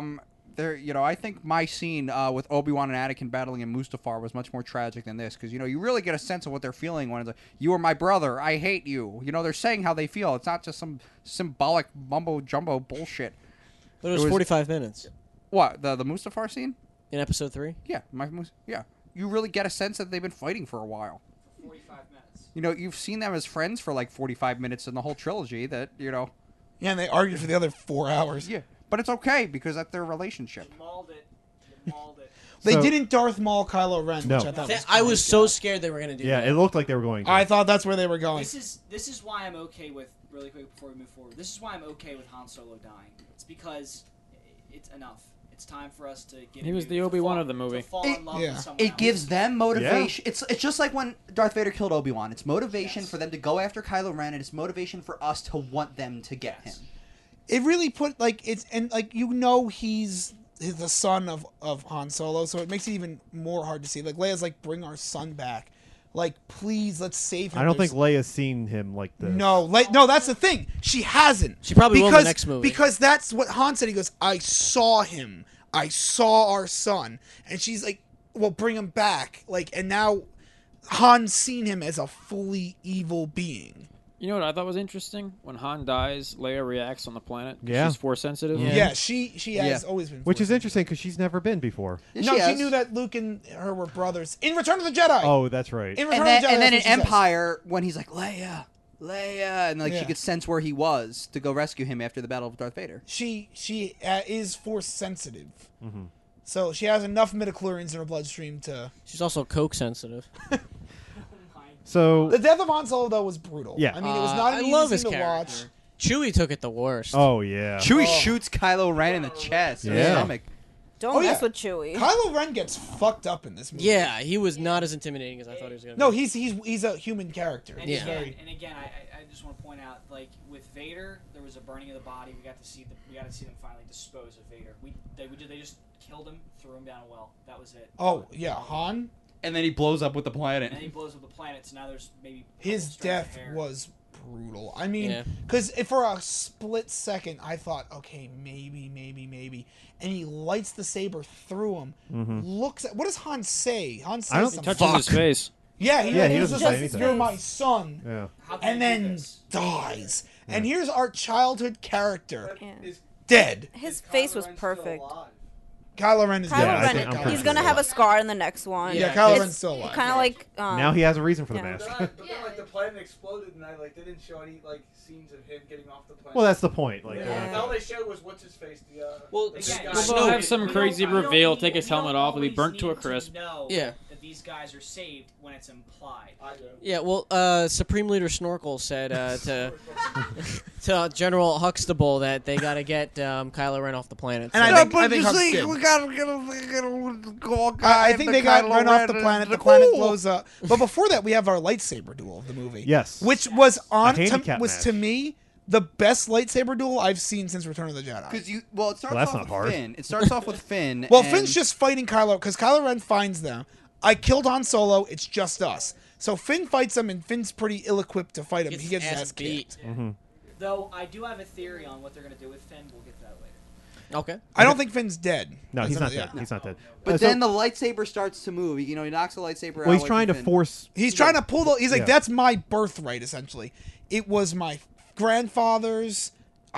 S4: I think my scene with Obi-Wan and Anakin battling in Mustafar was much more tragic than this because you really get a sense of what they're feeling when it's like, "You are my brother, I hate you." They're saying how they feel. It's not just some symbolic mumbo jumbo bullshit.
S3: But it was 45 minutes
S4: What the Mustafar scene?
S3: in episode 3.
S4: Yeah, yeah. You really get a sense that they've been fighting for a while.
S10: 45 minutes.
S4: You've seen them as friends for like 45 minutes in the whole trilogy.
S5: Yeah, and they argued for the other 4 hours.
S4: Yeah, but it's okay because that's their relationship.
S10: You mauled it. You mauled it.
S5: They
S7: So-
S5: didn't Darth Maul Kylo Ren,
S7: No.
S5: which I thought was
S3: I
S5: great.
S3: was so scared they were going to do
S7: Yeah,
S3: that.
S7: it looked like they were going to.
S5: I thought that's where they were going.
S10: This is why I'm okay with, really quick before we move forward, this is why I'm okay with Han Solo dying. It's because it's enough. It's time for us to get
S6: He was
S10: into-
S6: the
S10: to
S6: Obi-Wan
S10: fall-
S6: of the movie.
S10: to fall in love
S5: Yeah.
S10: with someone
S4: It
S10: else.
S4: gives them motivation. It's just like when Darth Vader killed Obi-Wan. It's motivation
S10: Yes.
S4: for them to go after Kylo Ren, and it's motivation for us to want them to get
S10: Yes.
S4: him.
S5: It really put he's the son of Han Solo, so it makes it even more hard to see. Like Leia's like, bring our son back, like please let's save him.
S7: I don't
S5: There's-
S7: think Leia's seen him like this.
S5: No, no, that's the thing. She hasn't.
S3: She probably will in the next movie.
S5: Because that's what Han said. He goes, I saw him. I saw our son, and she's like, well, bring him back. Like, and now Han's seen him as a fully evil being.
S6: You know what I thought was interesting? When Han dies, Leia reacts on the planet. 'Cause
S7: Yeah.
S6: She's force sensitive.
S5: Yeah, she has always been.
S7: Which is
S5: forced.
S7: interesting because she's never been before.
S5: No, she knew that Luke and her were brothers in Return of the Jedi.
S7: Oh, that's right.
S5: In Return
S4: And then,
S5: of the Jedi,
S4: and then in
S5: that's what she says.
S4: Empire, when he's like, Leia, and like
S5: Yeah.
S4: she could sense where he was to go rescue him after the Battle of Darth Vader.
S5: she is force sensitive, so she has enough midichlorians in her bloodstream to.
S3: She's also coke sensitive.
S7: So
S5: The death of Han Solo though was brutal.
S7: Yeah.
S5: I mean it was not
S3: I
S5: an
S3: love
S5: easy
S3: his
S5: thing to
S3: character.
S5: watch.
S3: Chewie took it the worst.
S7: Oh yeah.
S4: Chewie shoots Kylo Ren in the chest, in the
S7: Yeah.
S4: stomach.
S9: Don't mess with Chewie.
S5: Kylo Ren gets fucked up in this movie.
S3: Yeah, he was not as intimidating as I thought he was going to
S5: No,
S3: be.
S5: he's a human character.
S10: And
S5: He's
S10: again,
S5: very.
S10: and again, I just want to point out, like with Vader, there was a burning of the body. We got to see them finally dispose of Vader. They just killed him, threw him down a well. That was it.
S5: Oh yeah, Han.
S4: And then he blows up with the planet.
S10: And then he blows up the planet. So now there's maybe
S5: His death
S10: hair.
S5: was brutal. I mean,
S3: Yeah.
S5: because for a split second, I thought, okay, maybe, and he lights the saber through him. Looks at what does Han say? Han says
S7: I don't
S5: something.
S6: Touches his face.
S5: Yeah,
S7: he
S5: he's
S7: doesn't
S5: just
S7: say
S5: like,
S7: anything.
S5: "You're my son,"
S7: Yeah.
S10: How can
S5: and
S10: I do
S5: then
S10: this?
S5: dies. And here's our childhood character
S9: Yeah.
S5: dead.
S9: His face was perfect.
S5: Kylo Ren is
S9: Kylo
S5: dead.
S7: I
S9: Ren,
S7: think I'm pretty
S9: he's
S7: sure
S9: gonna
S7: so.
S9: have a scar in the next one.
S5: Yeah, Kylo
S9: It's
S5: Ren's still alive.
S9: Kind of like
S7: Now he has a reason for the
S9: yeah.
S7: mask.
S8: But then, like, the planet exploded, and they didn't show any like scenes of him getting off the planet.
S7: Well, that's the point. Like,
S8: All they showed was what's his face.
S3: Well,
S10: Again,
S3: Snoke-
S10: guys,
S6: We'll have some
S10: we
S6: crazy
S10: don't- we
S6: reveal,
S10: don't
S6: take his
S10: need- we
S6: helmet
S10: don't
S6: off, and be
S10: always
S6: burnt to a
S10: need
S6: crisp.
S10: Know
S3: Yeah.
S10: that these guys are saved when it's implied.
S8: I do.
S3: Yeah, well, Supreme Leader Snorkel said to General Huxtable that they got to get Kylo Ren off the planet.
S5: And
S3: So-
S5: I think Hux did.
S2: gotta
S5: I think they got run off the planet. The planet blows up. But before that, we have our lightsaber duel of the movie.
S7: Yes.
S5: which was
S7: handicap match.
S5: to me the best lightsaber duel I've seen since Return of the Jedi.
S4: Because it starts
S7: Well, that's
S4: off
S7: not
S4: with
S7: hard.
S4: Finn. It starts off with Finn.
S5: Well,
S4: and
S5: Finn's just fighting Kylo because Kylo Ren finds them. I killed Han Solo. It's just us. So Finn fights him, and Finn's pretty ill-equipped to fight him.
S3: Gets
S5: He gets
S3: his
S5: his
S3: ass
S5: ass kicked.
S10: Though I do have a theory on what they're going to do with Finn. We'll get to that later.
S3: Okay.
S5: I don't think Finn's dead.
S7: No, he's not
S5: Yeah.
S7: dead. He's not dead.
S4: But
S7: So
S4: then the lightsaber starts to move. He knocks the lightsaber out.
S7: well, he's
S4: away
S7: trying to
S4: from Finn.
S7: force.
S5: He's trying to pull the. He's like,
S7: Yeah.
S5: that's my birthright. Essentially, it was my grandfather's.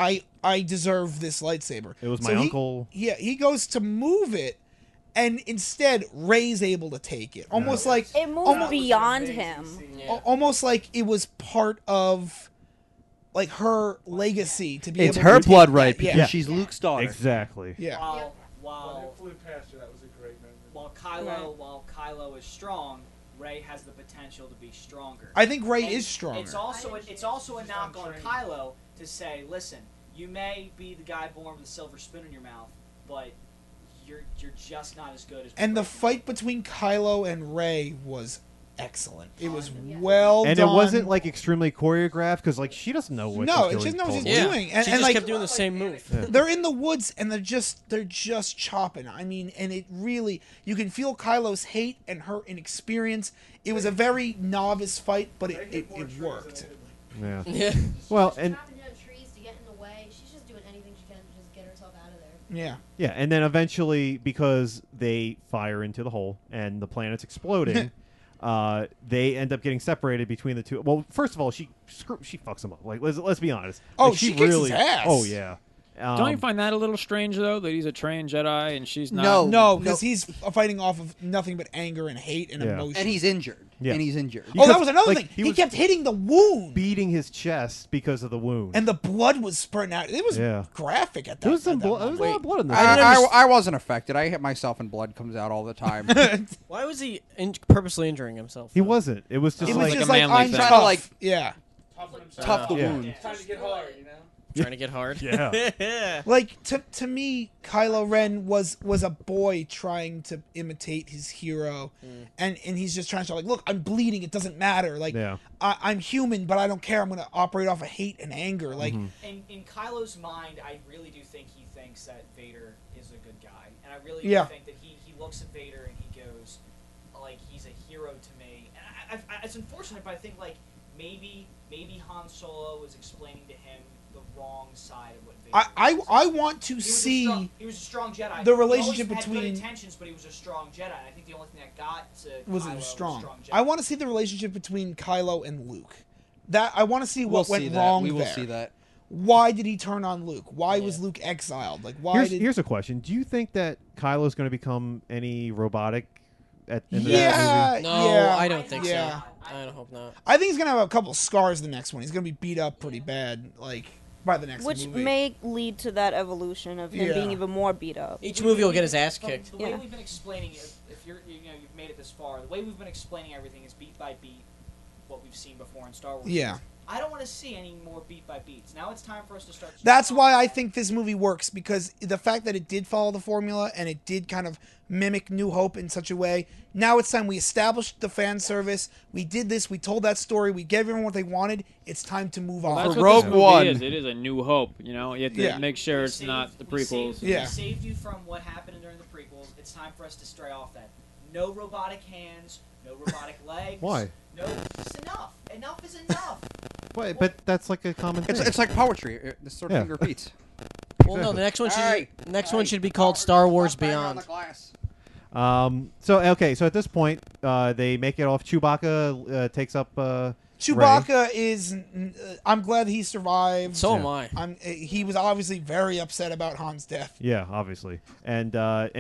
S5: I deserve this lightsaber.
S7: It was my
S5: So
S7: uncle.
S5: He goes to move it, and instead Rey's able to take it. Almost like
S9: It moved
S5: almost,
S9: beyond him.
S5: almost like it was part of like her legacy to be.
S4: It's
S5: able to
S4: her
S5: take
S4: blood
S5: that.
S4: right because
S5: Yeah.
S4: she's Luke's daughter.
S7: Exactly.
S5: Yeah.
S10: While
S8: When it flew past her, that was a great moment.
S10: while Kylo is strong, Rey has the potential to be stronger.
S5: I think Rey
S10: And
S5: is stronger.
S10: It's also a knock on Kylo to say, listen, you may be the guy born with a silver spoon in your mouth, but you're just not as good as.
S5: And the
S10: Rey.
S5: fight between Kylo and Rey was excellent. It was well
S7: And
S5: done.
S7: it wasn't like extremely choreographed because like she doesn't know what.
S5: No,
S7: she's
S5: she doesn't know what she's
S7: doing
S3: Yeah.
S5: doing. And,
S3: she
S5: and
S3: just
S5: like
S3: kept doing the same move.
S5: they're in the woods and they're just chopping. I mean, and it really you can feel Kylo's hate and her inexperience. It was a very novice fight, but it worked.
S7: Yeah.
S3: Yeah.
S7: Well,
S11: She's
S7: and
S11: chopping down trees to get in the way. She's just doing anything she can to just get herself out of there.
S5: Yeah.
S7: yeah, and then eventually because they fire into the hole and the planet's exploding. They end up getting separated between the two. Well, first of all, she fucks him up. Like let's be honest.
S5: Oh,
S7: Like,
S5: she kicks his ass.
S7: Oh yeah.
S6: Don't you find that a little strange though that he's a trained Jedi and she's not?
S5: No, because he's fighting off of nothing but anger and hate and
S7: Yeah.
S5: emotion.
S4: And he's injured.
S7: Yeah.
S4: And he's injured.
S5: Oh,
S7: Because,
S5: that was another
S7: like,
S5: thing.
S7: he
S5: He
S7: was
S5: kept hitting the wound,
S7: beating his chest because of the wound.
S5: and the blood was spurting out. It was
S7: Yeah.
S5: graphic at that.
S7: there was some
S5: at that
S7: blood. There was a lot of blood in this.
S4: I wasn't affected. I hit myself and blood comes out all the time.
S3: Why was he purposely injuring himself?
S7: He wasn't. It was just
S5: It
S7: like
S5: was just
S6: a
S5: like
S6: manly
S5: I'm
S6: thing.
S5: tough.
S4: Trying to, like,
S5: yeah.
S4: Tough the
S7: Yeah.
S4: wound.
S8: It's time to get hard, you know?
S3: Trying to get hard.
S7: Yeah.
S5: Like to me, Kylo Ren was a boy trying to imitate his hero, and he's just trying to show like, look, I'm bleeding. It doesn't matter. Like
S7: Yeah.
S5: I'm human, but I don't care. I'm gonna operate off of hate and anger. Like
S10: In Kylo's mind, I really do think he thinks that Vader is a good guy, and I really
S5: Yeah.
S10: do think that he looks at Vader and he goes, like, he's a hero to me. And it's unfortunate, but I think like maybe Han Solo was explaining to him the wrong side of what Vader.
S5: I want to
S10: He was a
S5: see
S10: strong- he was a strong Jedi.
S5: the
S10: He always
S5: relationship
S10: had
S5: between-
S10: good intentions, but he was a strong Jedi. And I think the only thing that got to
S5: was
S10: Kylo
S5: it strong.
S10: Jedi.
S5: I want to see the relationship between Kylo and Luke. That I want to see
S4: We'll
S5: what went
S4: see that.
S5: wrong
S4: We will
S5: there.
S4: see that.
S5: Why did he turn on Luke? Why was Luke exiled? Like why did?
S7: Here's a question: do you think that Kylo's going to become any robotic at in the
S5: Yeah,
S7: movie?
S3: No,
S5: yeah,
S3: I don't think
S5: yeah.
S3: so. I don't hope not.
S5: I think he's gonna have a couple scars the next one. He's gonna be beat up pretty bad, like by the next
S9: Which
S5: movie.
S9: may lead to that evolution of him
S5: Yeah.
S9: being even more beat up.
S3: Each movie will get his ass kicked.
S10: The way
S9: Yeah.
S10: we've been explaining it, if you've made it this far, the way we've been explaining everything is beat by beat what we've seen before in Star Wars.
S5: Yeah.
S10: I don't want to see any more beat by beats. Now it's time for us to start.
S5: That's why I think this movie works, because the fact that it did follow the formula and it did kind of mimic New Hope in such a way. Now it's time we established the fan service. We did this. We told that story. We gave everyone what they wanted. It's time to move on.
S6: That's
S12: For
S6: what this
S12: Rogue
S6: movie
S12: One.
S6: is. It is a New Hope. You know, you have to make sure it's not the prequels.
S10: We saved you from what happened during the prequels. It's time for us to stray off that. No robotic hands. No robotic legs.
S7: Why?
S10: No, it's enough. Enough is enough.
S7: Why? But that's like a common thing.
S4: It's like poetry. This sort of thing repeats.
S3: Well, no, the next one should
S4: Alright.
S3: next one should be called Star Wars Beyond.
S7: So at this point, they make it off. Chewbacca takes up.
S5: Chewbacca is. I'm glad he survived.
S3: So am I.
S5: He was obviously very upset about Han's death.
S7: Yeah, obviously, and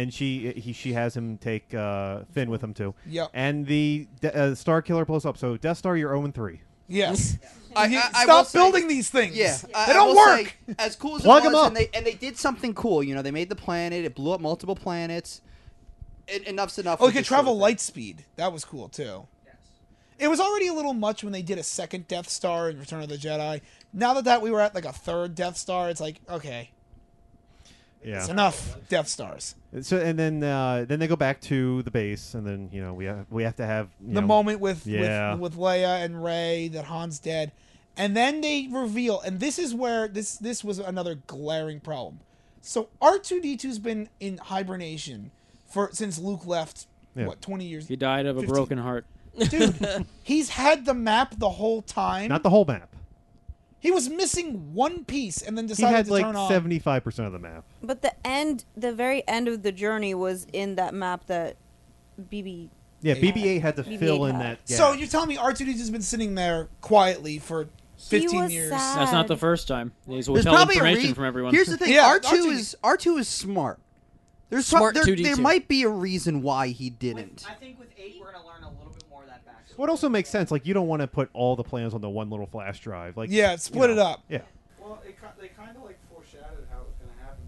S7: she has him take Finn with him too.
S5: Yep.
S7: And the Star Killer blows up. So Death Star, you're 0-3.
S5: Yes.
S4: I
S5: Stop
S4: will say-
S5: building these things.
S4: Yeah,
S5: They don't work.
S4: As cool as
S7: Plug
S4: it
S7: 'em
S4: was,
S7: up.
S4: and they did something cool. You know, they made the planet. It blew up multiple planets. Enough's enough.
S5: Oh,
S4: with
S5: he could
S4: this
S5: travel
S4: sort of
S5: light speed. That was cool too. It was already a little much when they did a second Death Star in Return of the Jedi. Now that we were at like a third Death Star, it's like, okay,
S7: Yeah.
S5: it's enough Death Stars.
S7: So and then they go back to the base, and then we have to have
S5: The moment with
S7: Yeah.
S5: with Leia and Rey that Han's dead, and then they reveal, and this is where this was another glaring problem. So R2-D2's been in hibernation since Luke left.
S7: Yeah.
S5: What, 20 years?
S6: He died of a
S5: 15.
S6: broken heart.
S5: Dude, he's had the map the whole time.
S7: Not the whole map.
S5: He was missing one piece and then
S7: He
S5: decided
S7: had
S5: to
S7: like
S5: turn on.
S7: 75% of the map.
S9: But the very end of the journey was in that map that BB.
S7: Yeah, BB-8 had to
S9: BB-8
S7: fill in
S9: had.
S7: that gap.
S5: So you're telling me R2-D2's been sitting there quietly for 15
S9: was
S5: years?
S9: sad.
S6: That's not the first time. He's
S4: There's
S6: withheld
S4: probably a
S6: information from everyone.
S4: Here's the thing.
S5: Yeah,
S4: R2 is smart. There's
S3: Smart
S4: there
S3: 2D2.
S4: might be a reason why he didn't.
S10: I think with 8 we're gonna learn a little bit more of that backstory.
S7: What also makes sense, like you don't want to put all the plans on the one little flash drive. Like
S5: Yeah, split it up.
S7: Yeah.
S8: Well, they kind of like foreshadowed how it was going to happen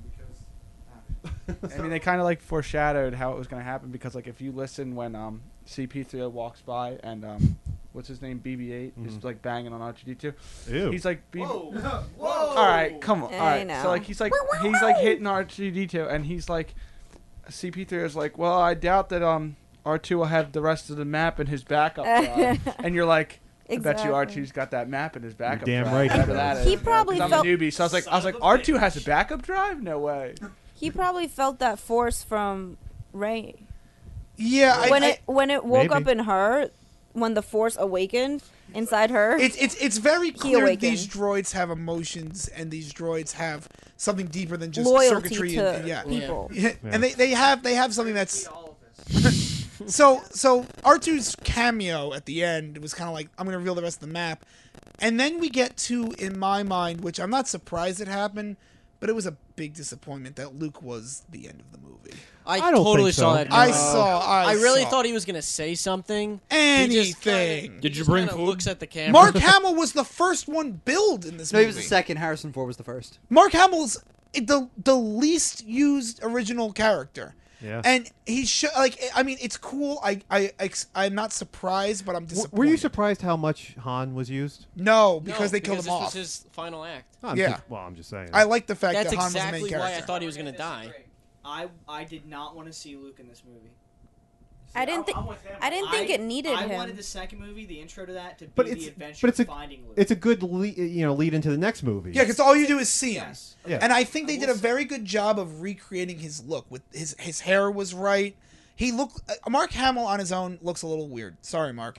S8: because. I mean, they kind of like foreshadowed how it was going to happen because, like, if you listen when CP3 walks by and what's his name, BB-8 is like banging on R2-D2.
S7: Ew.
S8: He's like,
S10: Whoa!
S8: all right, come on, all
S9: I
S8: right.
S9: know.
S8: So like he's like hitting R2-D2, and he's like, CP3 is like, well, I doubt that R2 will have the rest of the map in his backup drive, and you're like. I bet you
S9: Exactly.
S8: R2's got that map in his backup
S7: damn
S8: drive.
S7: right he
S8: Whatever
S7: does.
S8: that
S9: He
S8: is,
S9: probably
S8: 'cause I'm
S9: felt-
S8: a newbie, so I was like, R2 has a backup drive? No way.
S9: He probably felt that force from Rey
S5: Yeah,
S9: when it woke
S7: Maybe.
S9: up in her, when the force awakened inside her.
S5: it's very clear
S9: awakened.
S5: these droids have emotions and these droids have something deeper than just
S9: Loyalty
S5: circuitry
S9: to
S5: and yeah.
S9: people.
S5: Yeah, and they have something that's
S10: All of this.
S5: so R2's cameo at the end was kind of like, I'm going to reveal the rest of the map. And then we get to, in my mind, which I'm not surprised it happened, but it was a big disappointment that Luke was the end of the movie.
S3: I
S7: don't
S3: totally
S7: think so.
S3: saw that.
S5: I
S3: coming.
S5: saw.
S3: thought he was gonna say something. He just
S5: anything.
S3: kinda-
S6: Did
S3: he
S6: you
S3: just
S6: bring
S3: kinda
S6: food?
S3: Looks at the camera.
S5: Mark Hamill was the first one billed in this
S4: No, he
S5: movie.
S4: was the second. Harrison Ford was the first.
S5: Mark Hamill's the least used original character.
S7: Yeah.
S5: And he's I mean, it's cool. I'm not surprised, but I'm disappointed.
S7: Were you surprised how much Han was used?
S5: No, because they killed him
S3: this
S5: off.
S3: was his final act.
S7: I'm
S5: Yeah.
S7: I'm just saying.
S5: I like the fact
S3: That's
S5: that Han was
S3: exactly
S5: the main
S3: why I
S5: character.
S3: thought he was gonna die.
S10: I did not want to see Luke in this movie.
S9: I didn't think
S8: I'm with him.
S9: I didn't think it needed
S10: I
S9: him.
S10: wanted the second movie, the intro to that, to be
S7: But
S10: the
S7: it's
S10: adventure
S7: but it's
S10: of
S7: a
S10: finding Luke.
S7: it's a good lead into the next movie.
S5: Yeah, because all you do is see him.
S10: Yes.
S7: Yeah.
S5: And I think they did a very good job of recreating his look. With his hair was right. He looked. Mark Hamill on his own looks a little weird. Sorry, Mark.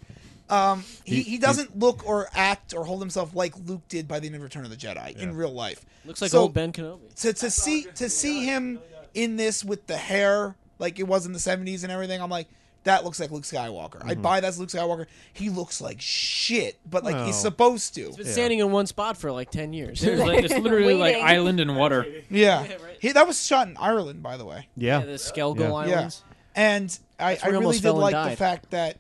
S5: He doesn't look or act or hold himself like Luke did by the end of Return of the Jedi in real life.
S3: Looks like
S5: So,
S3: old Ben Kenobi.
S5: To see him in this with the hair like it was in the 70s and everything, I'm like, that looks like Luke Skywalker. I'd buy that's Luke Skywalker. He looks like shit, but like he's
S7: No.
S5: supposed to.
S3: He's been standing in one spot for like 10 years.
S6: It's literally like
S9: Waiting.
S6: island and water.
S5: Yeah.
S3: right.
S5: That was shot in Ireland, by the way.
S7: Yeah.
S3: The Skelgo
S7: Yeah.
S3: Islands.
S5: And I
S3: That's where he
S5: really
S3: almost
S5: did
S3: fell and
S5: like the
S3: died.
S5: fact that,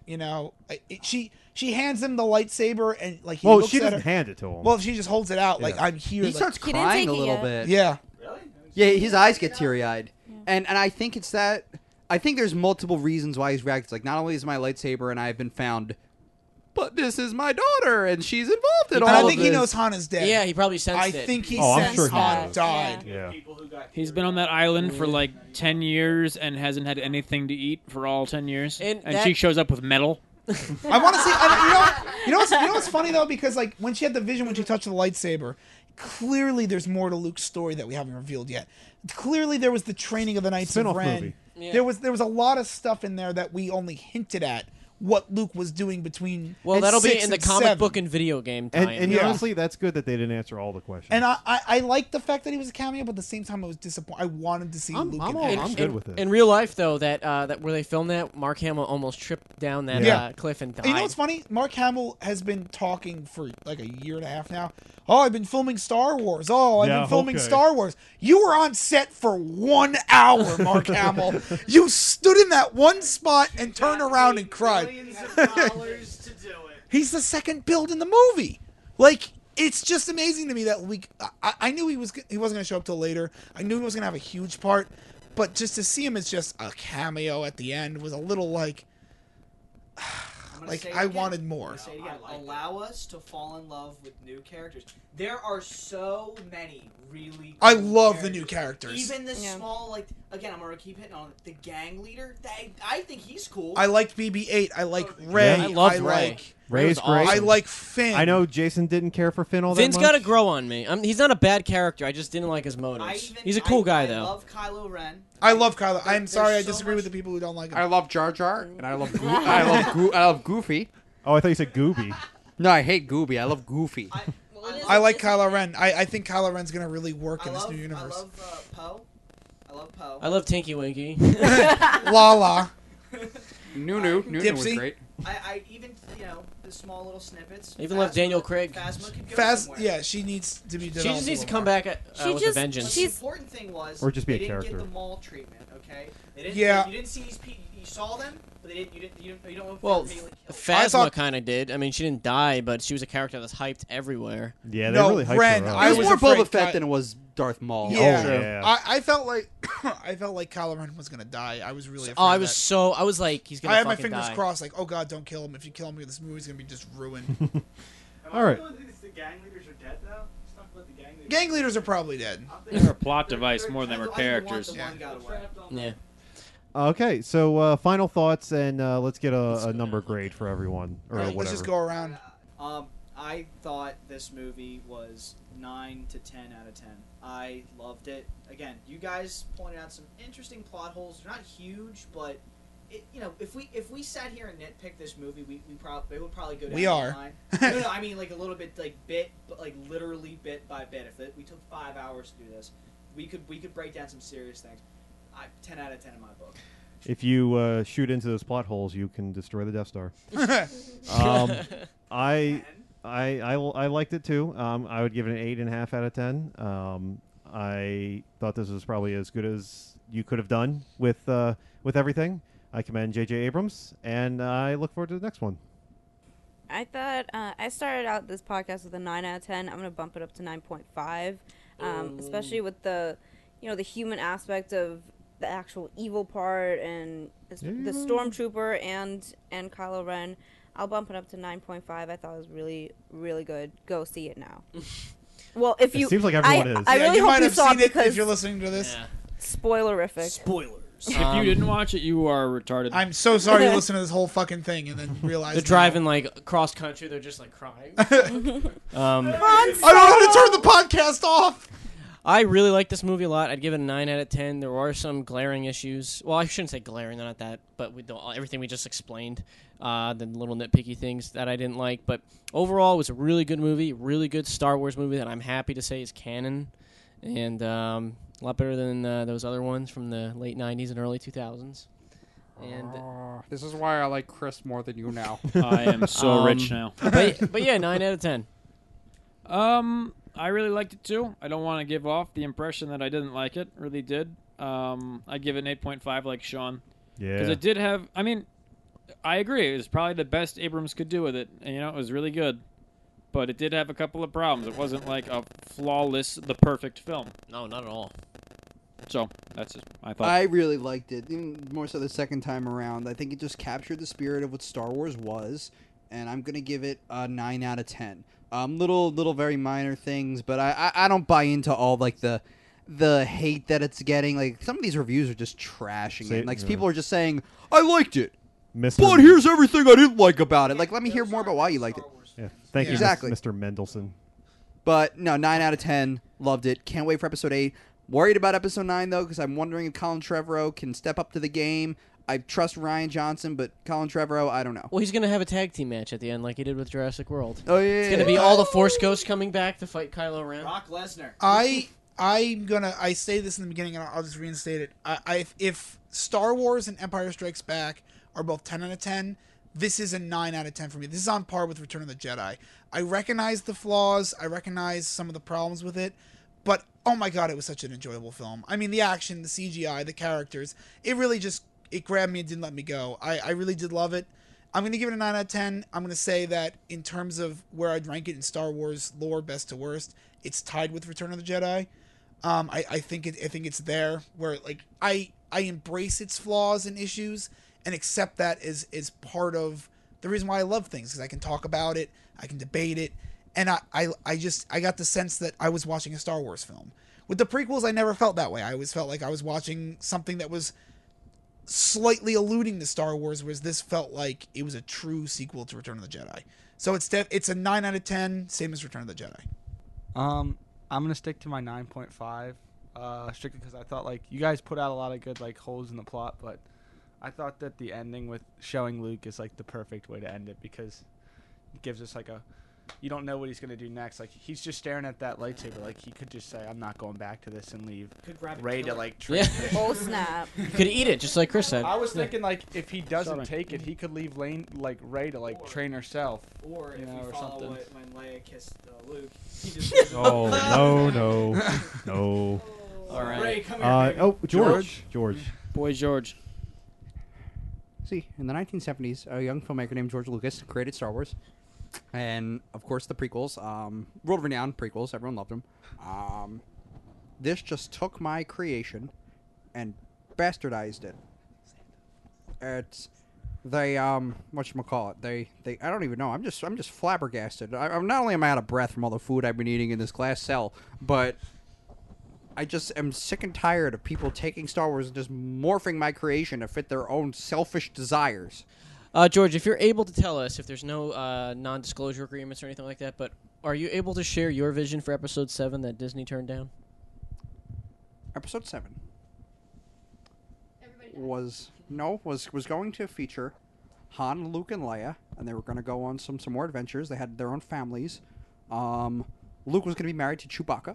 S5: she hands him the lightsaber and like he
S7: Well,
S5: looks
S7: she
S5: at
S7: doesn't
S5: her.
S7: hand it to him.
S5: Well, she just holds it out like
S7: Yeah.
S5: I'm here.
S4: He
S5: like,
S4: starts
S9: He didn't
S4: crying
S9: take
S4: a
S9: it
S4: little
S9: yet.
S4: bit.
S5: yeah.
S4: Yeah, his eyes get teary-eyed. And I think it's that. I think there's multiple reasons why he's reacted. Like, not only is my lightsaber and I have been found
S13: but this is my daughter, and she's involved in
S5: And
S13: all
S5: I
S13: of
S5: think he
S13: this.
S5: knows Hana's dead.
S3: Yeah, he probably sensed
S5: I
S3: it.
S5: think he
S7: Oh, I'm
S5: sensed
S7: sure he
S5: Han
S7: knows.
S5: died.
S7: Yeah.
S6: He's been on that island for like 10 years and hasn't had anything to eat for all 10 years.
S3: And
S6: And
S3: that-
S6: she shows up with metal.
S5: I want to see. You know what's funny though, because like when she had the vision when she touched the lightsaber, clearly there's more to Luke's story that we haven't revealed yet. Clearly there was the training of the Knights of
S7: Spin-off
S5: Ren.
S7: movie.
S3: Yeah.
S5: There was a lot of stuff in there that we only hinted at what Luke was doing between.
S3: Well,
S5: and
S3: that'll be
S5: 6
S3: in the
S5: and
S3: comic
S5: 7.
S3: book and video game
S7: And,
S3: tie-in.
S7: and
S5: Yeah.
S7: honestly, that's good that they didn't answer all the questions.
S5: And I like the fact that he was a cameo, but at the same time I was disappointed. I wanted to see Luke.
S7: I'm
S5: in
S7: all-
S5: action.
S7: good with it.
S3: In real life, though, that where they filmed that, Mark Hamill almost tripped down that
S5: Yeah.
S3: cliff and died.
S5: You know what's funny? Mark Hamill has been talking for like a year and a half now. Oh, I've been filming Star Wars. Oh, I've
S7: Yeah,
S5: been filming
S7: okay.
S5: Star Wars. You were on set for 1 hour, Mark Hamill. You stood in that one spot and turned around and cried.
S10: Millions of dollars to do it.
S5: He's the second build in the movie. Like, it's just amazing to me that I knew he wasn't going to show up till later. I knew he was going to have a huge part, but just to see him as just a cameo at the end was a little like
S10: say it
S5: I
S10: again.
S5: wanted more.
S10: Say it again. Allow us to fall in love with new characters. There are so many really.
S5: I
S10: cool
S5: love the new characters.
S10: Even the
S9: Yeah.
S10: small, like again, I'm gonna keep hitting on it. The gang leader. I think he's cool.
S5: I liked BB-8. I like Ray.
S3: I loved Ray.
S5: like
S7: Ray's
S3: was
S7: great.
S3: awesome.
S5: I like Finn.
S7: I know Jason didn't care for Finn all
S3: Finn's
S7: that
S3: got
S7: much.
S3: to grow on me. He's not a bad character. I just didn't like his motives. He's a cool guy,
S10: I
S3: though.
S10: love Kylo Ren.
S5: I love Kylo. I'm
S10: There's
S5: sorry, I
S10: so
S5: disagree with
S10: much-
S5: the people who don't like him.
S2: I love Jar Jar, and I love I love Goofy.
S7: Oh, I thought you said Gooby.
S2: No, I hate Gooby. I love Goofy.
S5: I like Kylo Ren. I think Kylo Ren's gonna really work in this new
S10: I
S5: universe.
S10: love Poe. I love Poe.
S3: I love Tinky Winky.
S5: Lala.
S2: Nunu was
S5: Dipsy.
S2: great.
S10: I even the small little snippets.
S3: I even love Daniel Craig.
S10: Phasma could go
S5: Fast,
S10: somewhere.
S5: yeah, she needs to be.
S3: She
S5: developed
S3: just
S5: a
S3: needs to
S5: little
S3: come
S5: more.
S3: back with a
S10: But
S3: vengeance.
S10: the important thing was,
S7: Or just be
S10: they
S7: a
S10: didn't
S7: character.
S10: get the mall treatment. Okay, they didn't.
S5: Yeah.
S10: You didn't see these people. You saw them, but they didn't. You don't know if
S3: Well,
S10: they were really killed.
S3: Phasma kind of did. I mean, she didn't die, but she was a character that's hyped everywhere.
S7: Yeah, they
S5: No,
S7: really hyped
S5: Ren,
S7: her up.
S5: I
S4: It was
S5: was
S4: more
S5: afraid
S4: Boba Fett
S5: Ky-
S4: than it was Darth Maul.
S5: Yeah,
S7: yeah.
S5: I felt like I felt like Kylo Ren was gonna die. I was really. Afraid
S3: Oh, I
S5: of
S3: was
S5: that.
S3: so. I was like, he's gonna.
S5: I had my
S3: fucking
S5: fingers
S3: die.
S5: crossed, like, oh god, don't kill him. If you kill him, this movie's gonna be just ruined.
S7: All right.
S8: The gang leaders are dead though. Let's talk about the gang leaders.
S5: Gang leaders are probably dead.
S6: They're a plot device more than they were
S10: I didn't want
S6: characters.
S10: the one got away.
S3: Yeah.
S7: Okay, so final thoughts, and let's get a number grade for everyone, or
S5: All right,
S7: whatever.
S5: let's just go around.
S10: I thought this movie was 9 to 10 out of 10. I loved it. Again, you guys pointed out some interesting plot holes. They're not huge, but if we sat here and nitpicked this movie, we would probably go down
S5: We
S10: the
S5: are.
S10: line. No, I mean like a little bit, like literally bit by bit. If we took 5 hours to do this, we could break down some serious things. 10 out of 10 in my book.
S7: If you shoot into those plot holes, you can destroy the Death Star. I liked it too. I would give it an 8.5 out of 10. I thought this was probably as good as you could have done with everything. I commend J.J. Abrams, and I look forward to the next one.
S9: I thought I started out this podcast with a 9 out of 10. I'm gonna bump it up to 9.5, especially with the the human aspect of the actual evil part and the stormtrooper and Kylo Ren. I'll bump it up to 9.5. I thought it was really, really good. Go see it now. Well, if you,
S7: It seems like everyone is.
S9: I really
S5: you
S9: hope
S5: might
S9: you
S5: have
S9: saw
S5: seen
S9: it
S5: it
S9: because
S5: if you're listening to this.
S3: Yeah.
S9: spoilerific.
S3: Spoilers.
S6: If you didn't watch it, you are retarded.
S5: I'm so sorry you listened to this whole fucking thing and then realized
S3: They're driving like cross country. They're just like crying.
S5: I don't know how to turn the podcast off.
S3: I really like this movie a lot. I'd give it a 9 out of 10. There are some glaring issues. Well, I shouldn't say glaring, they're not that, but with everything we just explained, the little nitpicky things that I didn't like. But overall, it was a really good movie, really good Star Wars movie that I'm happy to say is canon, and a lot better than those other ones from the late 90s and early 2000s. And
S2: This is why I like Chris more than you now.
S6: I am so rich now.
S3: but yeah, 9 out of 10.
S6: I really liked it too. I don't want to give off the impression that I didn't like it. Really did. I give it an 8.5 like Sean.
S7: Yeah.
S6: Because it did have, I mean, I agree. It was probably the best Abrams could do with it. And, it was really good. But it did have a couple of problems. It wasn't like a flawless, the perfect film.
S3: No, not at all.
S6: So, that's it. I thought.
S4: I really liked it, even more so the second time around. I think it just captured the spirit of what Star Wars was, and I'm gonna give it a 9 out of 10. Little very minor things, but I don't buy into all like the hate that it's getting. Like some of these reviews are just trashing it. Like people are just saying, I liked it, but here's everything I didn't like about it. Like let me hear more about why you liked it.
S7: Yeah, thank you,
S4: exactly,
S7: Mr. Mendelsohn.
S4: But no, 9 out of 10. Loved it. Can't wait for episode 8. Worried about episode 9 though, because I'm wondering if Colin Trevorrow can step up to the game. I trust Ryan Johnson, but Colin Trevorrow, I don't know.
S3: Well, he's going to have a tag team match at the end like he did with Jurassic World.
S4: Oh, yeah.
S3: It's going to be all the Force Ghosts coming back to fight Kylo Ren.
S10: Brock Lesnar.
S5: I say this in the beginning, and I'll just reinstate it. If Star Wars and Empire Strikes Back are both 10 out of 10, this is a 9 out of 10 for me. This is on par with Return of the Jedi. I recognize the flaws. I recognize some of the problems with it. But, oh my god, it was such an enjoyable film. I mean, the action, the CGI, the characters, it really just, it grabbed me and didn't let me go. I really did love it. I'm going to give it a 9 out of 10. I'm going to say that in terms of where I'd rank it in Star Wars lore, best to worst, it's tied with Return of the Jedi. I think it's there where like I embrace its flaws and issues and accept that as part of the reason why I love things, because I can talk about it, I can debate it, and I got the sense that I was watching a Star Wars film. With the prequels, I never felt that way. I always felt like I was watching something that was slightly alluding to Star Wars, whereas this felt like it was a true sequel to Return of the Jedi. So it's a 9 out of 10, same as Return of the Jedi.
S8: I'm gonna stick to my 9.5, strictly because I thought like you guys put out a lot of good like holes in the plot, but I thought that the ending with showing Luke is like the perfect way to end it, because it gives us like you don't know what he's gonna do next. Like he's just staring at that lightsaber. Like he could just say, "I'm not going back to this," and leave.
S10: Could grab
S8: Rey to like train.
S3: Yeah.
S9: Oh snap!
S3: You could eat it just like Chris said.
S8: I was thinking like if he doesn't take it, he could leave Rey to like train herself.
S10: Or if you
S8: or
S10: follow
S8: something.
S10: when Leia kissed Luke, he just
S7: Oh no.
S3: All right.
S10: Rey, come here, baby.
S7: George.
S3: Boy George.
S4: See, in the 1970s, a young filmmaker named George Lucas created Star Wars. And, of course, the prequels. World-renowned prequels. Everyone loved them. This just took my creation and bastardized it. It's... They, whatchamacallit, they, I don't even know. I'm just flabbergasted. I'm not only am I out of breath from all the food I've been eating in this glass cell, but I just am sick and tired of people taking Star Wars and just morphing my creation to fit their own selfish desires.
S3: George, if you're able to tell us, if there's no non-disclosure agreements or anything like that, but are you able to share your vision for Episode 7 that Disney turned down?
S4: Episode 7 was going to feature Han, Luke, and Leia, and they were going to go on some more adventures. They had their own families. Luke was going to be married to Chewbacca.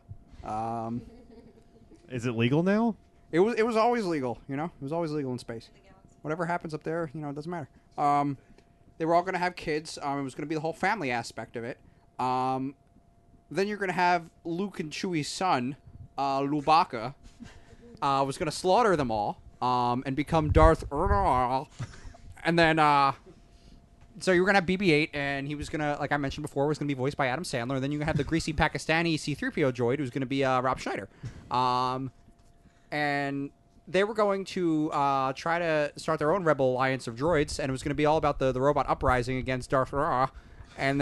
S7: Is it legal now?
S4: It was always legal, you know? It was always legal in space. Whatever happens up there, you know, it doesn't matter. They were all going to have kids. It was going to be the whole family aspect of it. Then you're going to have Luke and Chewie's son, Lubaka, was going to slaughter them all and become Darth and then so you were going to have BB-8, and he was going to, like I mentioned before, was going to be voiced by Adam Sandler. And then you're going to have the greasy Pakistani C-3PO droid, who's going to be Rob Schneider. And they were going to try to start their own rebel alliance of droids, and it was going to be all about the robot uprising against Darth Vader. And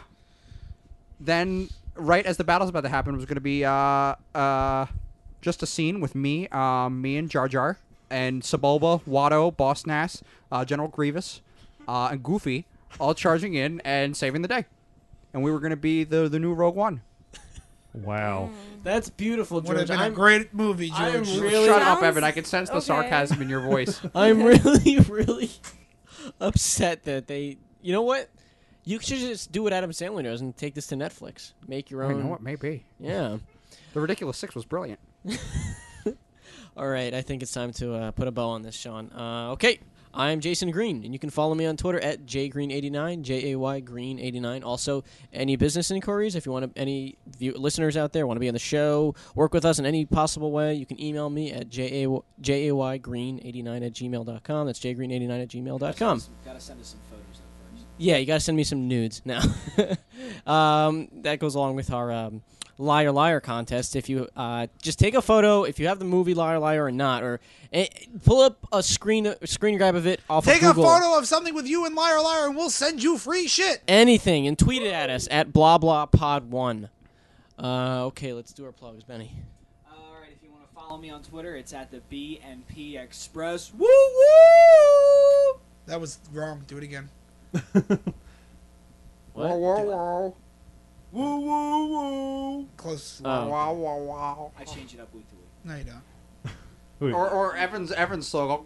S4: then right as the battle's about to happen, it was going to be just a scene with me and Jar Jar, and Sebulba, Watto, Boss Nass, General Grievous, and Goofy all charging in and saving the day. And we were going to be the new Rogue One.
S7: Wow.
S3: That's beautiful, George.
S5: Would have been a great movie, George.
S3: I'm really
S4: Shut up, Evan. I can sense the
S9: okay.
S4: sarcasm in your voice.
S3: I'm really upset that they... You know what? You should just do what Adam Sandler does and take this to Netflix. Make your own...
S4: You know what? Maybe.
S3: Yeah.
S4: The Ridiculous Six was brilliant.
S3: All right, I think it's time to put a bow on this, Sean. Okay, I'm Jason Green, and you can follow me on Twitter at jgreen89, Jay Green89. Also, any business inquiries, if you want to, any listeners out there want to be on the show, work with us in any possible way, you can email me at jaygreen89@gmail.com. That's jgreen89@gmail.com.
S10: Gotta send us some photos though first.
S3: Yeah, you got to send me some nudes now. That goes along with our Liar Liar contest. If you just take a photo, if you have the movie Liar Liar or not, or pull up a screen grab of it off
S5: Take
S3: of Google.
S5: a photo of something with you and Liar Liar, and we'll send you free shit.
S3: Anything, and tweet it at us at BlahBlahPod1. Okay, let's do our plugs, Benny.
S10: All right, if you want to follow me on Twitter, it's at the BNP Express. Woo woo!
S5: That was wrong. Do it again.
S3: What?
S2: Whoa.
S10: Woo woo woo!
S5: Close.
S2: Wow.
S10: I change it up week to week.
S5: No, you don't.
S2: Or Evan's slogan.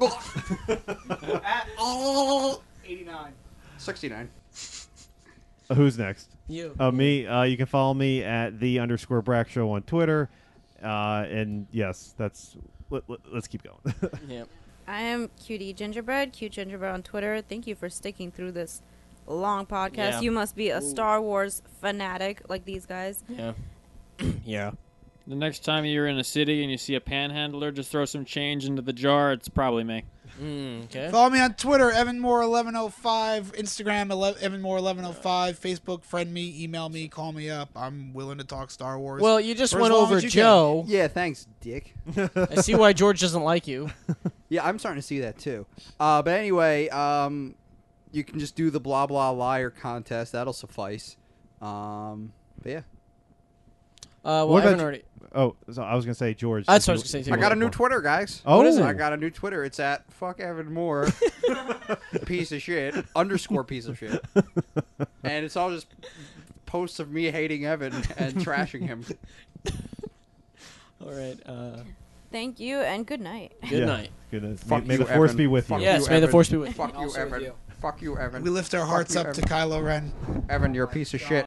S10: 89.
S2: 69.
S7: Who's next?
S3: You.
S7: Me. You can follow me at _Brack Show on Twitter. And yes, let's keep going.
S3: Yeah.
S9: I am Cutie Gingerbread, Cute Gingerbread on Twitter. Thank you for sticking through this long podcast.
S3: Yeah.
S9: You must be a Star Wars fanatic like these guys.
S3: Yeah. Yeah.
S6: The next time you're in a city and you see a panhandler, just throw some change into the jar. It's probably me.
S3: Okay.
S5: Follow me on Twitter, EvanMoore1105, Instagram, EvanMoore1105, Facebook, friend me, email me, call me up. I'm willing to talk Star Wars.
S3: Well, you just
S5: for as
S3: went
S5: long
S3: over
S5: as you
S3: Joe.
S4: Yeah, thanks, dick.
S3: I see why George doesn't like you.
S4: Yeah, I'm starting to see that too. But anyway, you can just do the blah blah liar contest. That'll suffice. But yeah.
S3: Well,
S7: What
S3: Evan
S7: about-
S3: already.
S7: Oh, so I was gonna say George.
S3: That's what I was gonna say, too.
S2: I got a new Twitter, guys.
S7: Oh. What is it?
S2: I got a new Twitter. It's at fuck Evan Moore, piece of shit _ piece of shit, and it's all just posts of me hating Evan and trashing him.
S3: All right.
S9: Thank you and good night.
S3: Good night.
S7: Good night.
S2: Fuck
S7: May
S2: you,
S7: the force
S2: Evan.
S7: be with you.
S2: Fuck
S3: Yes,
S2: you,
S3: may the
S2: Evan.
S3: force be with you.
S2: Fuck you,
S10: Also with
S2: Evan.
S10: you.
S2: Fuck you, Evan.
S5: we lift our
S2: Fuck
S5: hearts
S2: you,
S5: up to
S2: Evan.
S5: Kylo Ren.
S2: Evan, you're a piece of shit.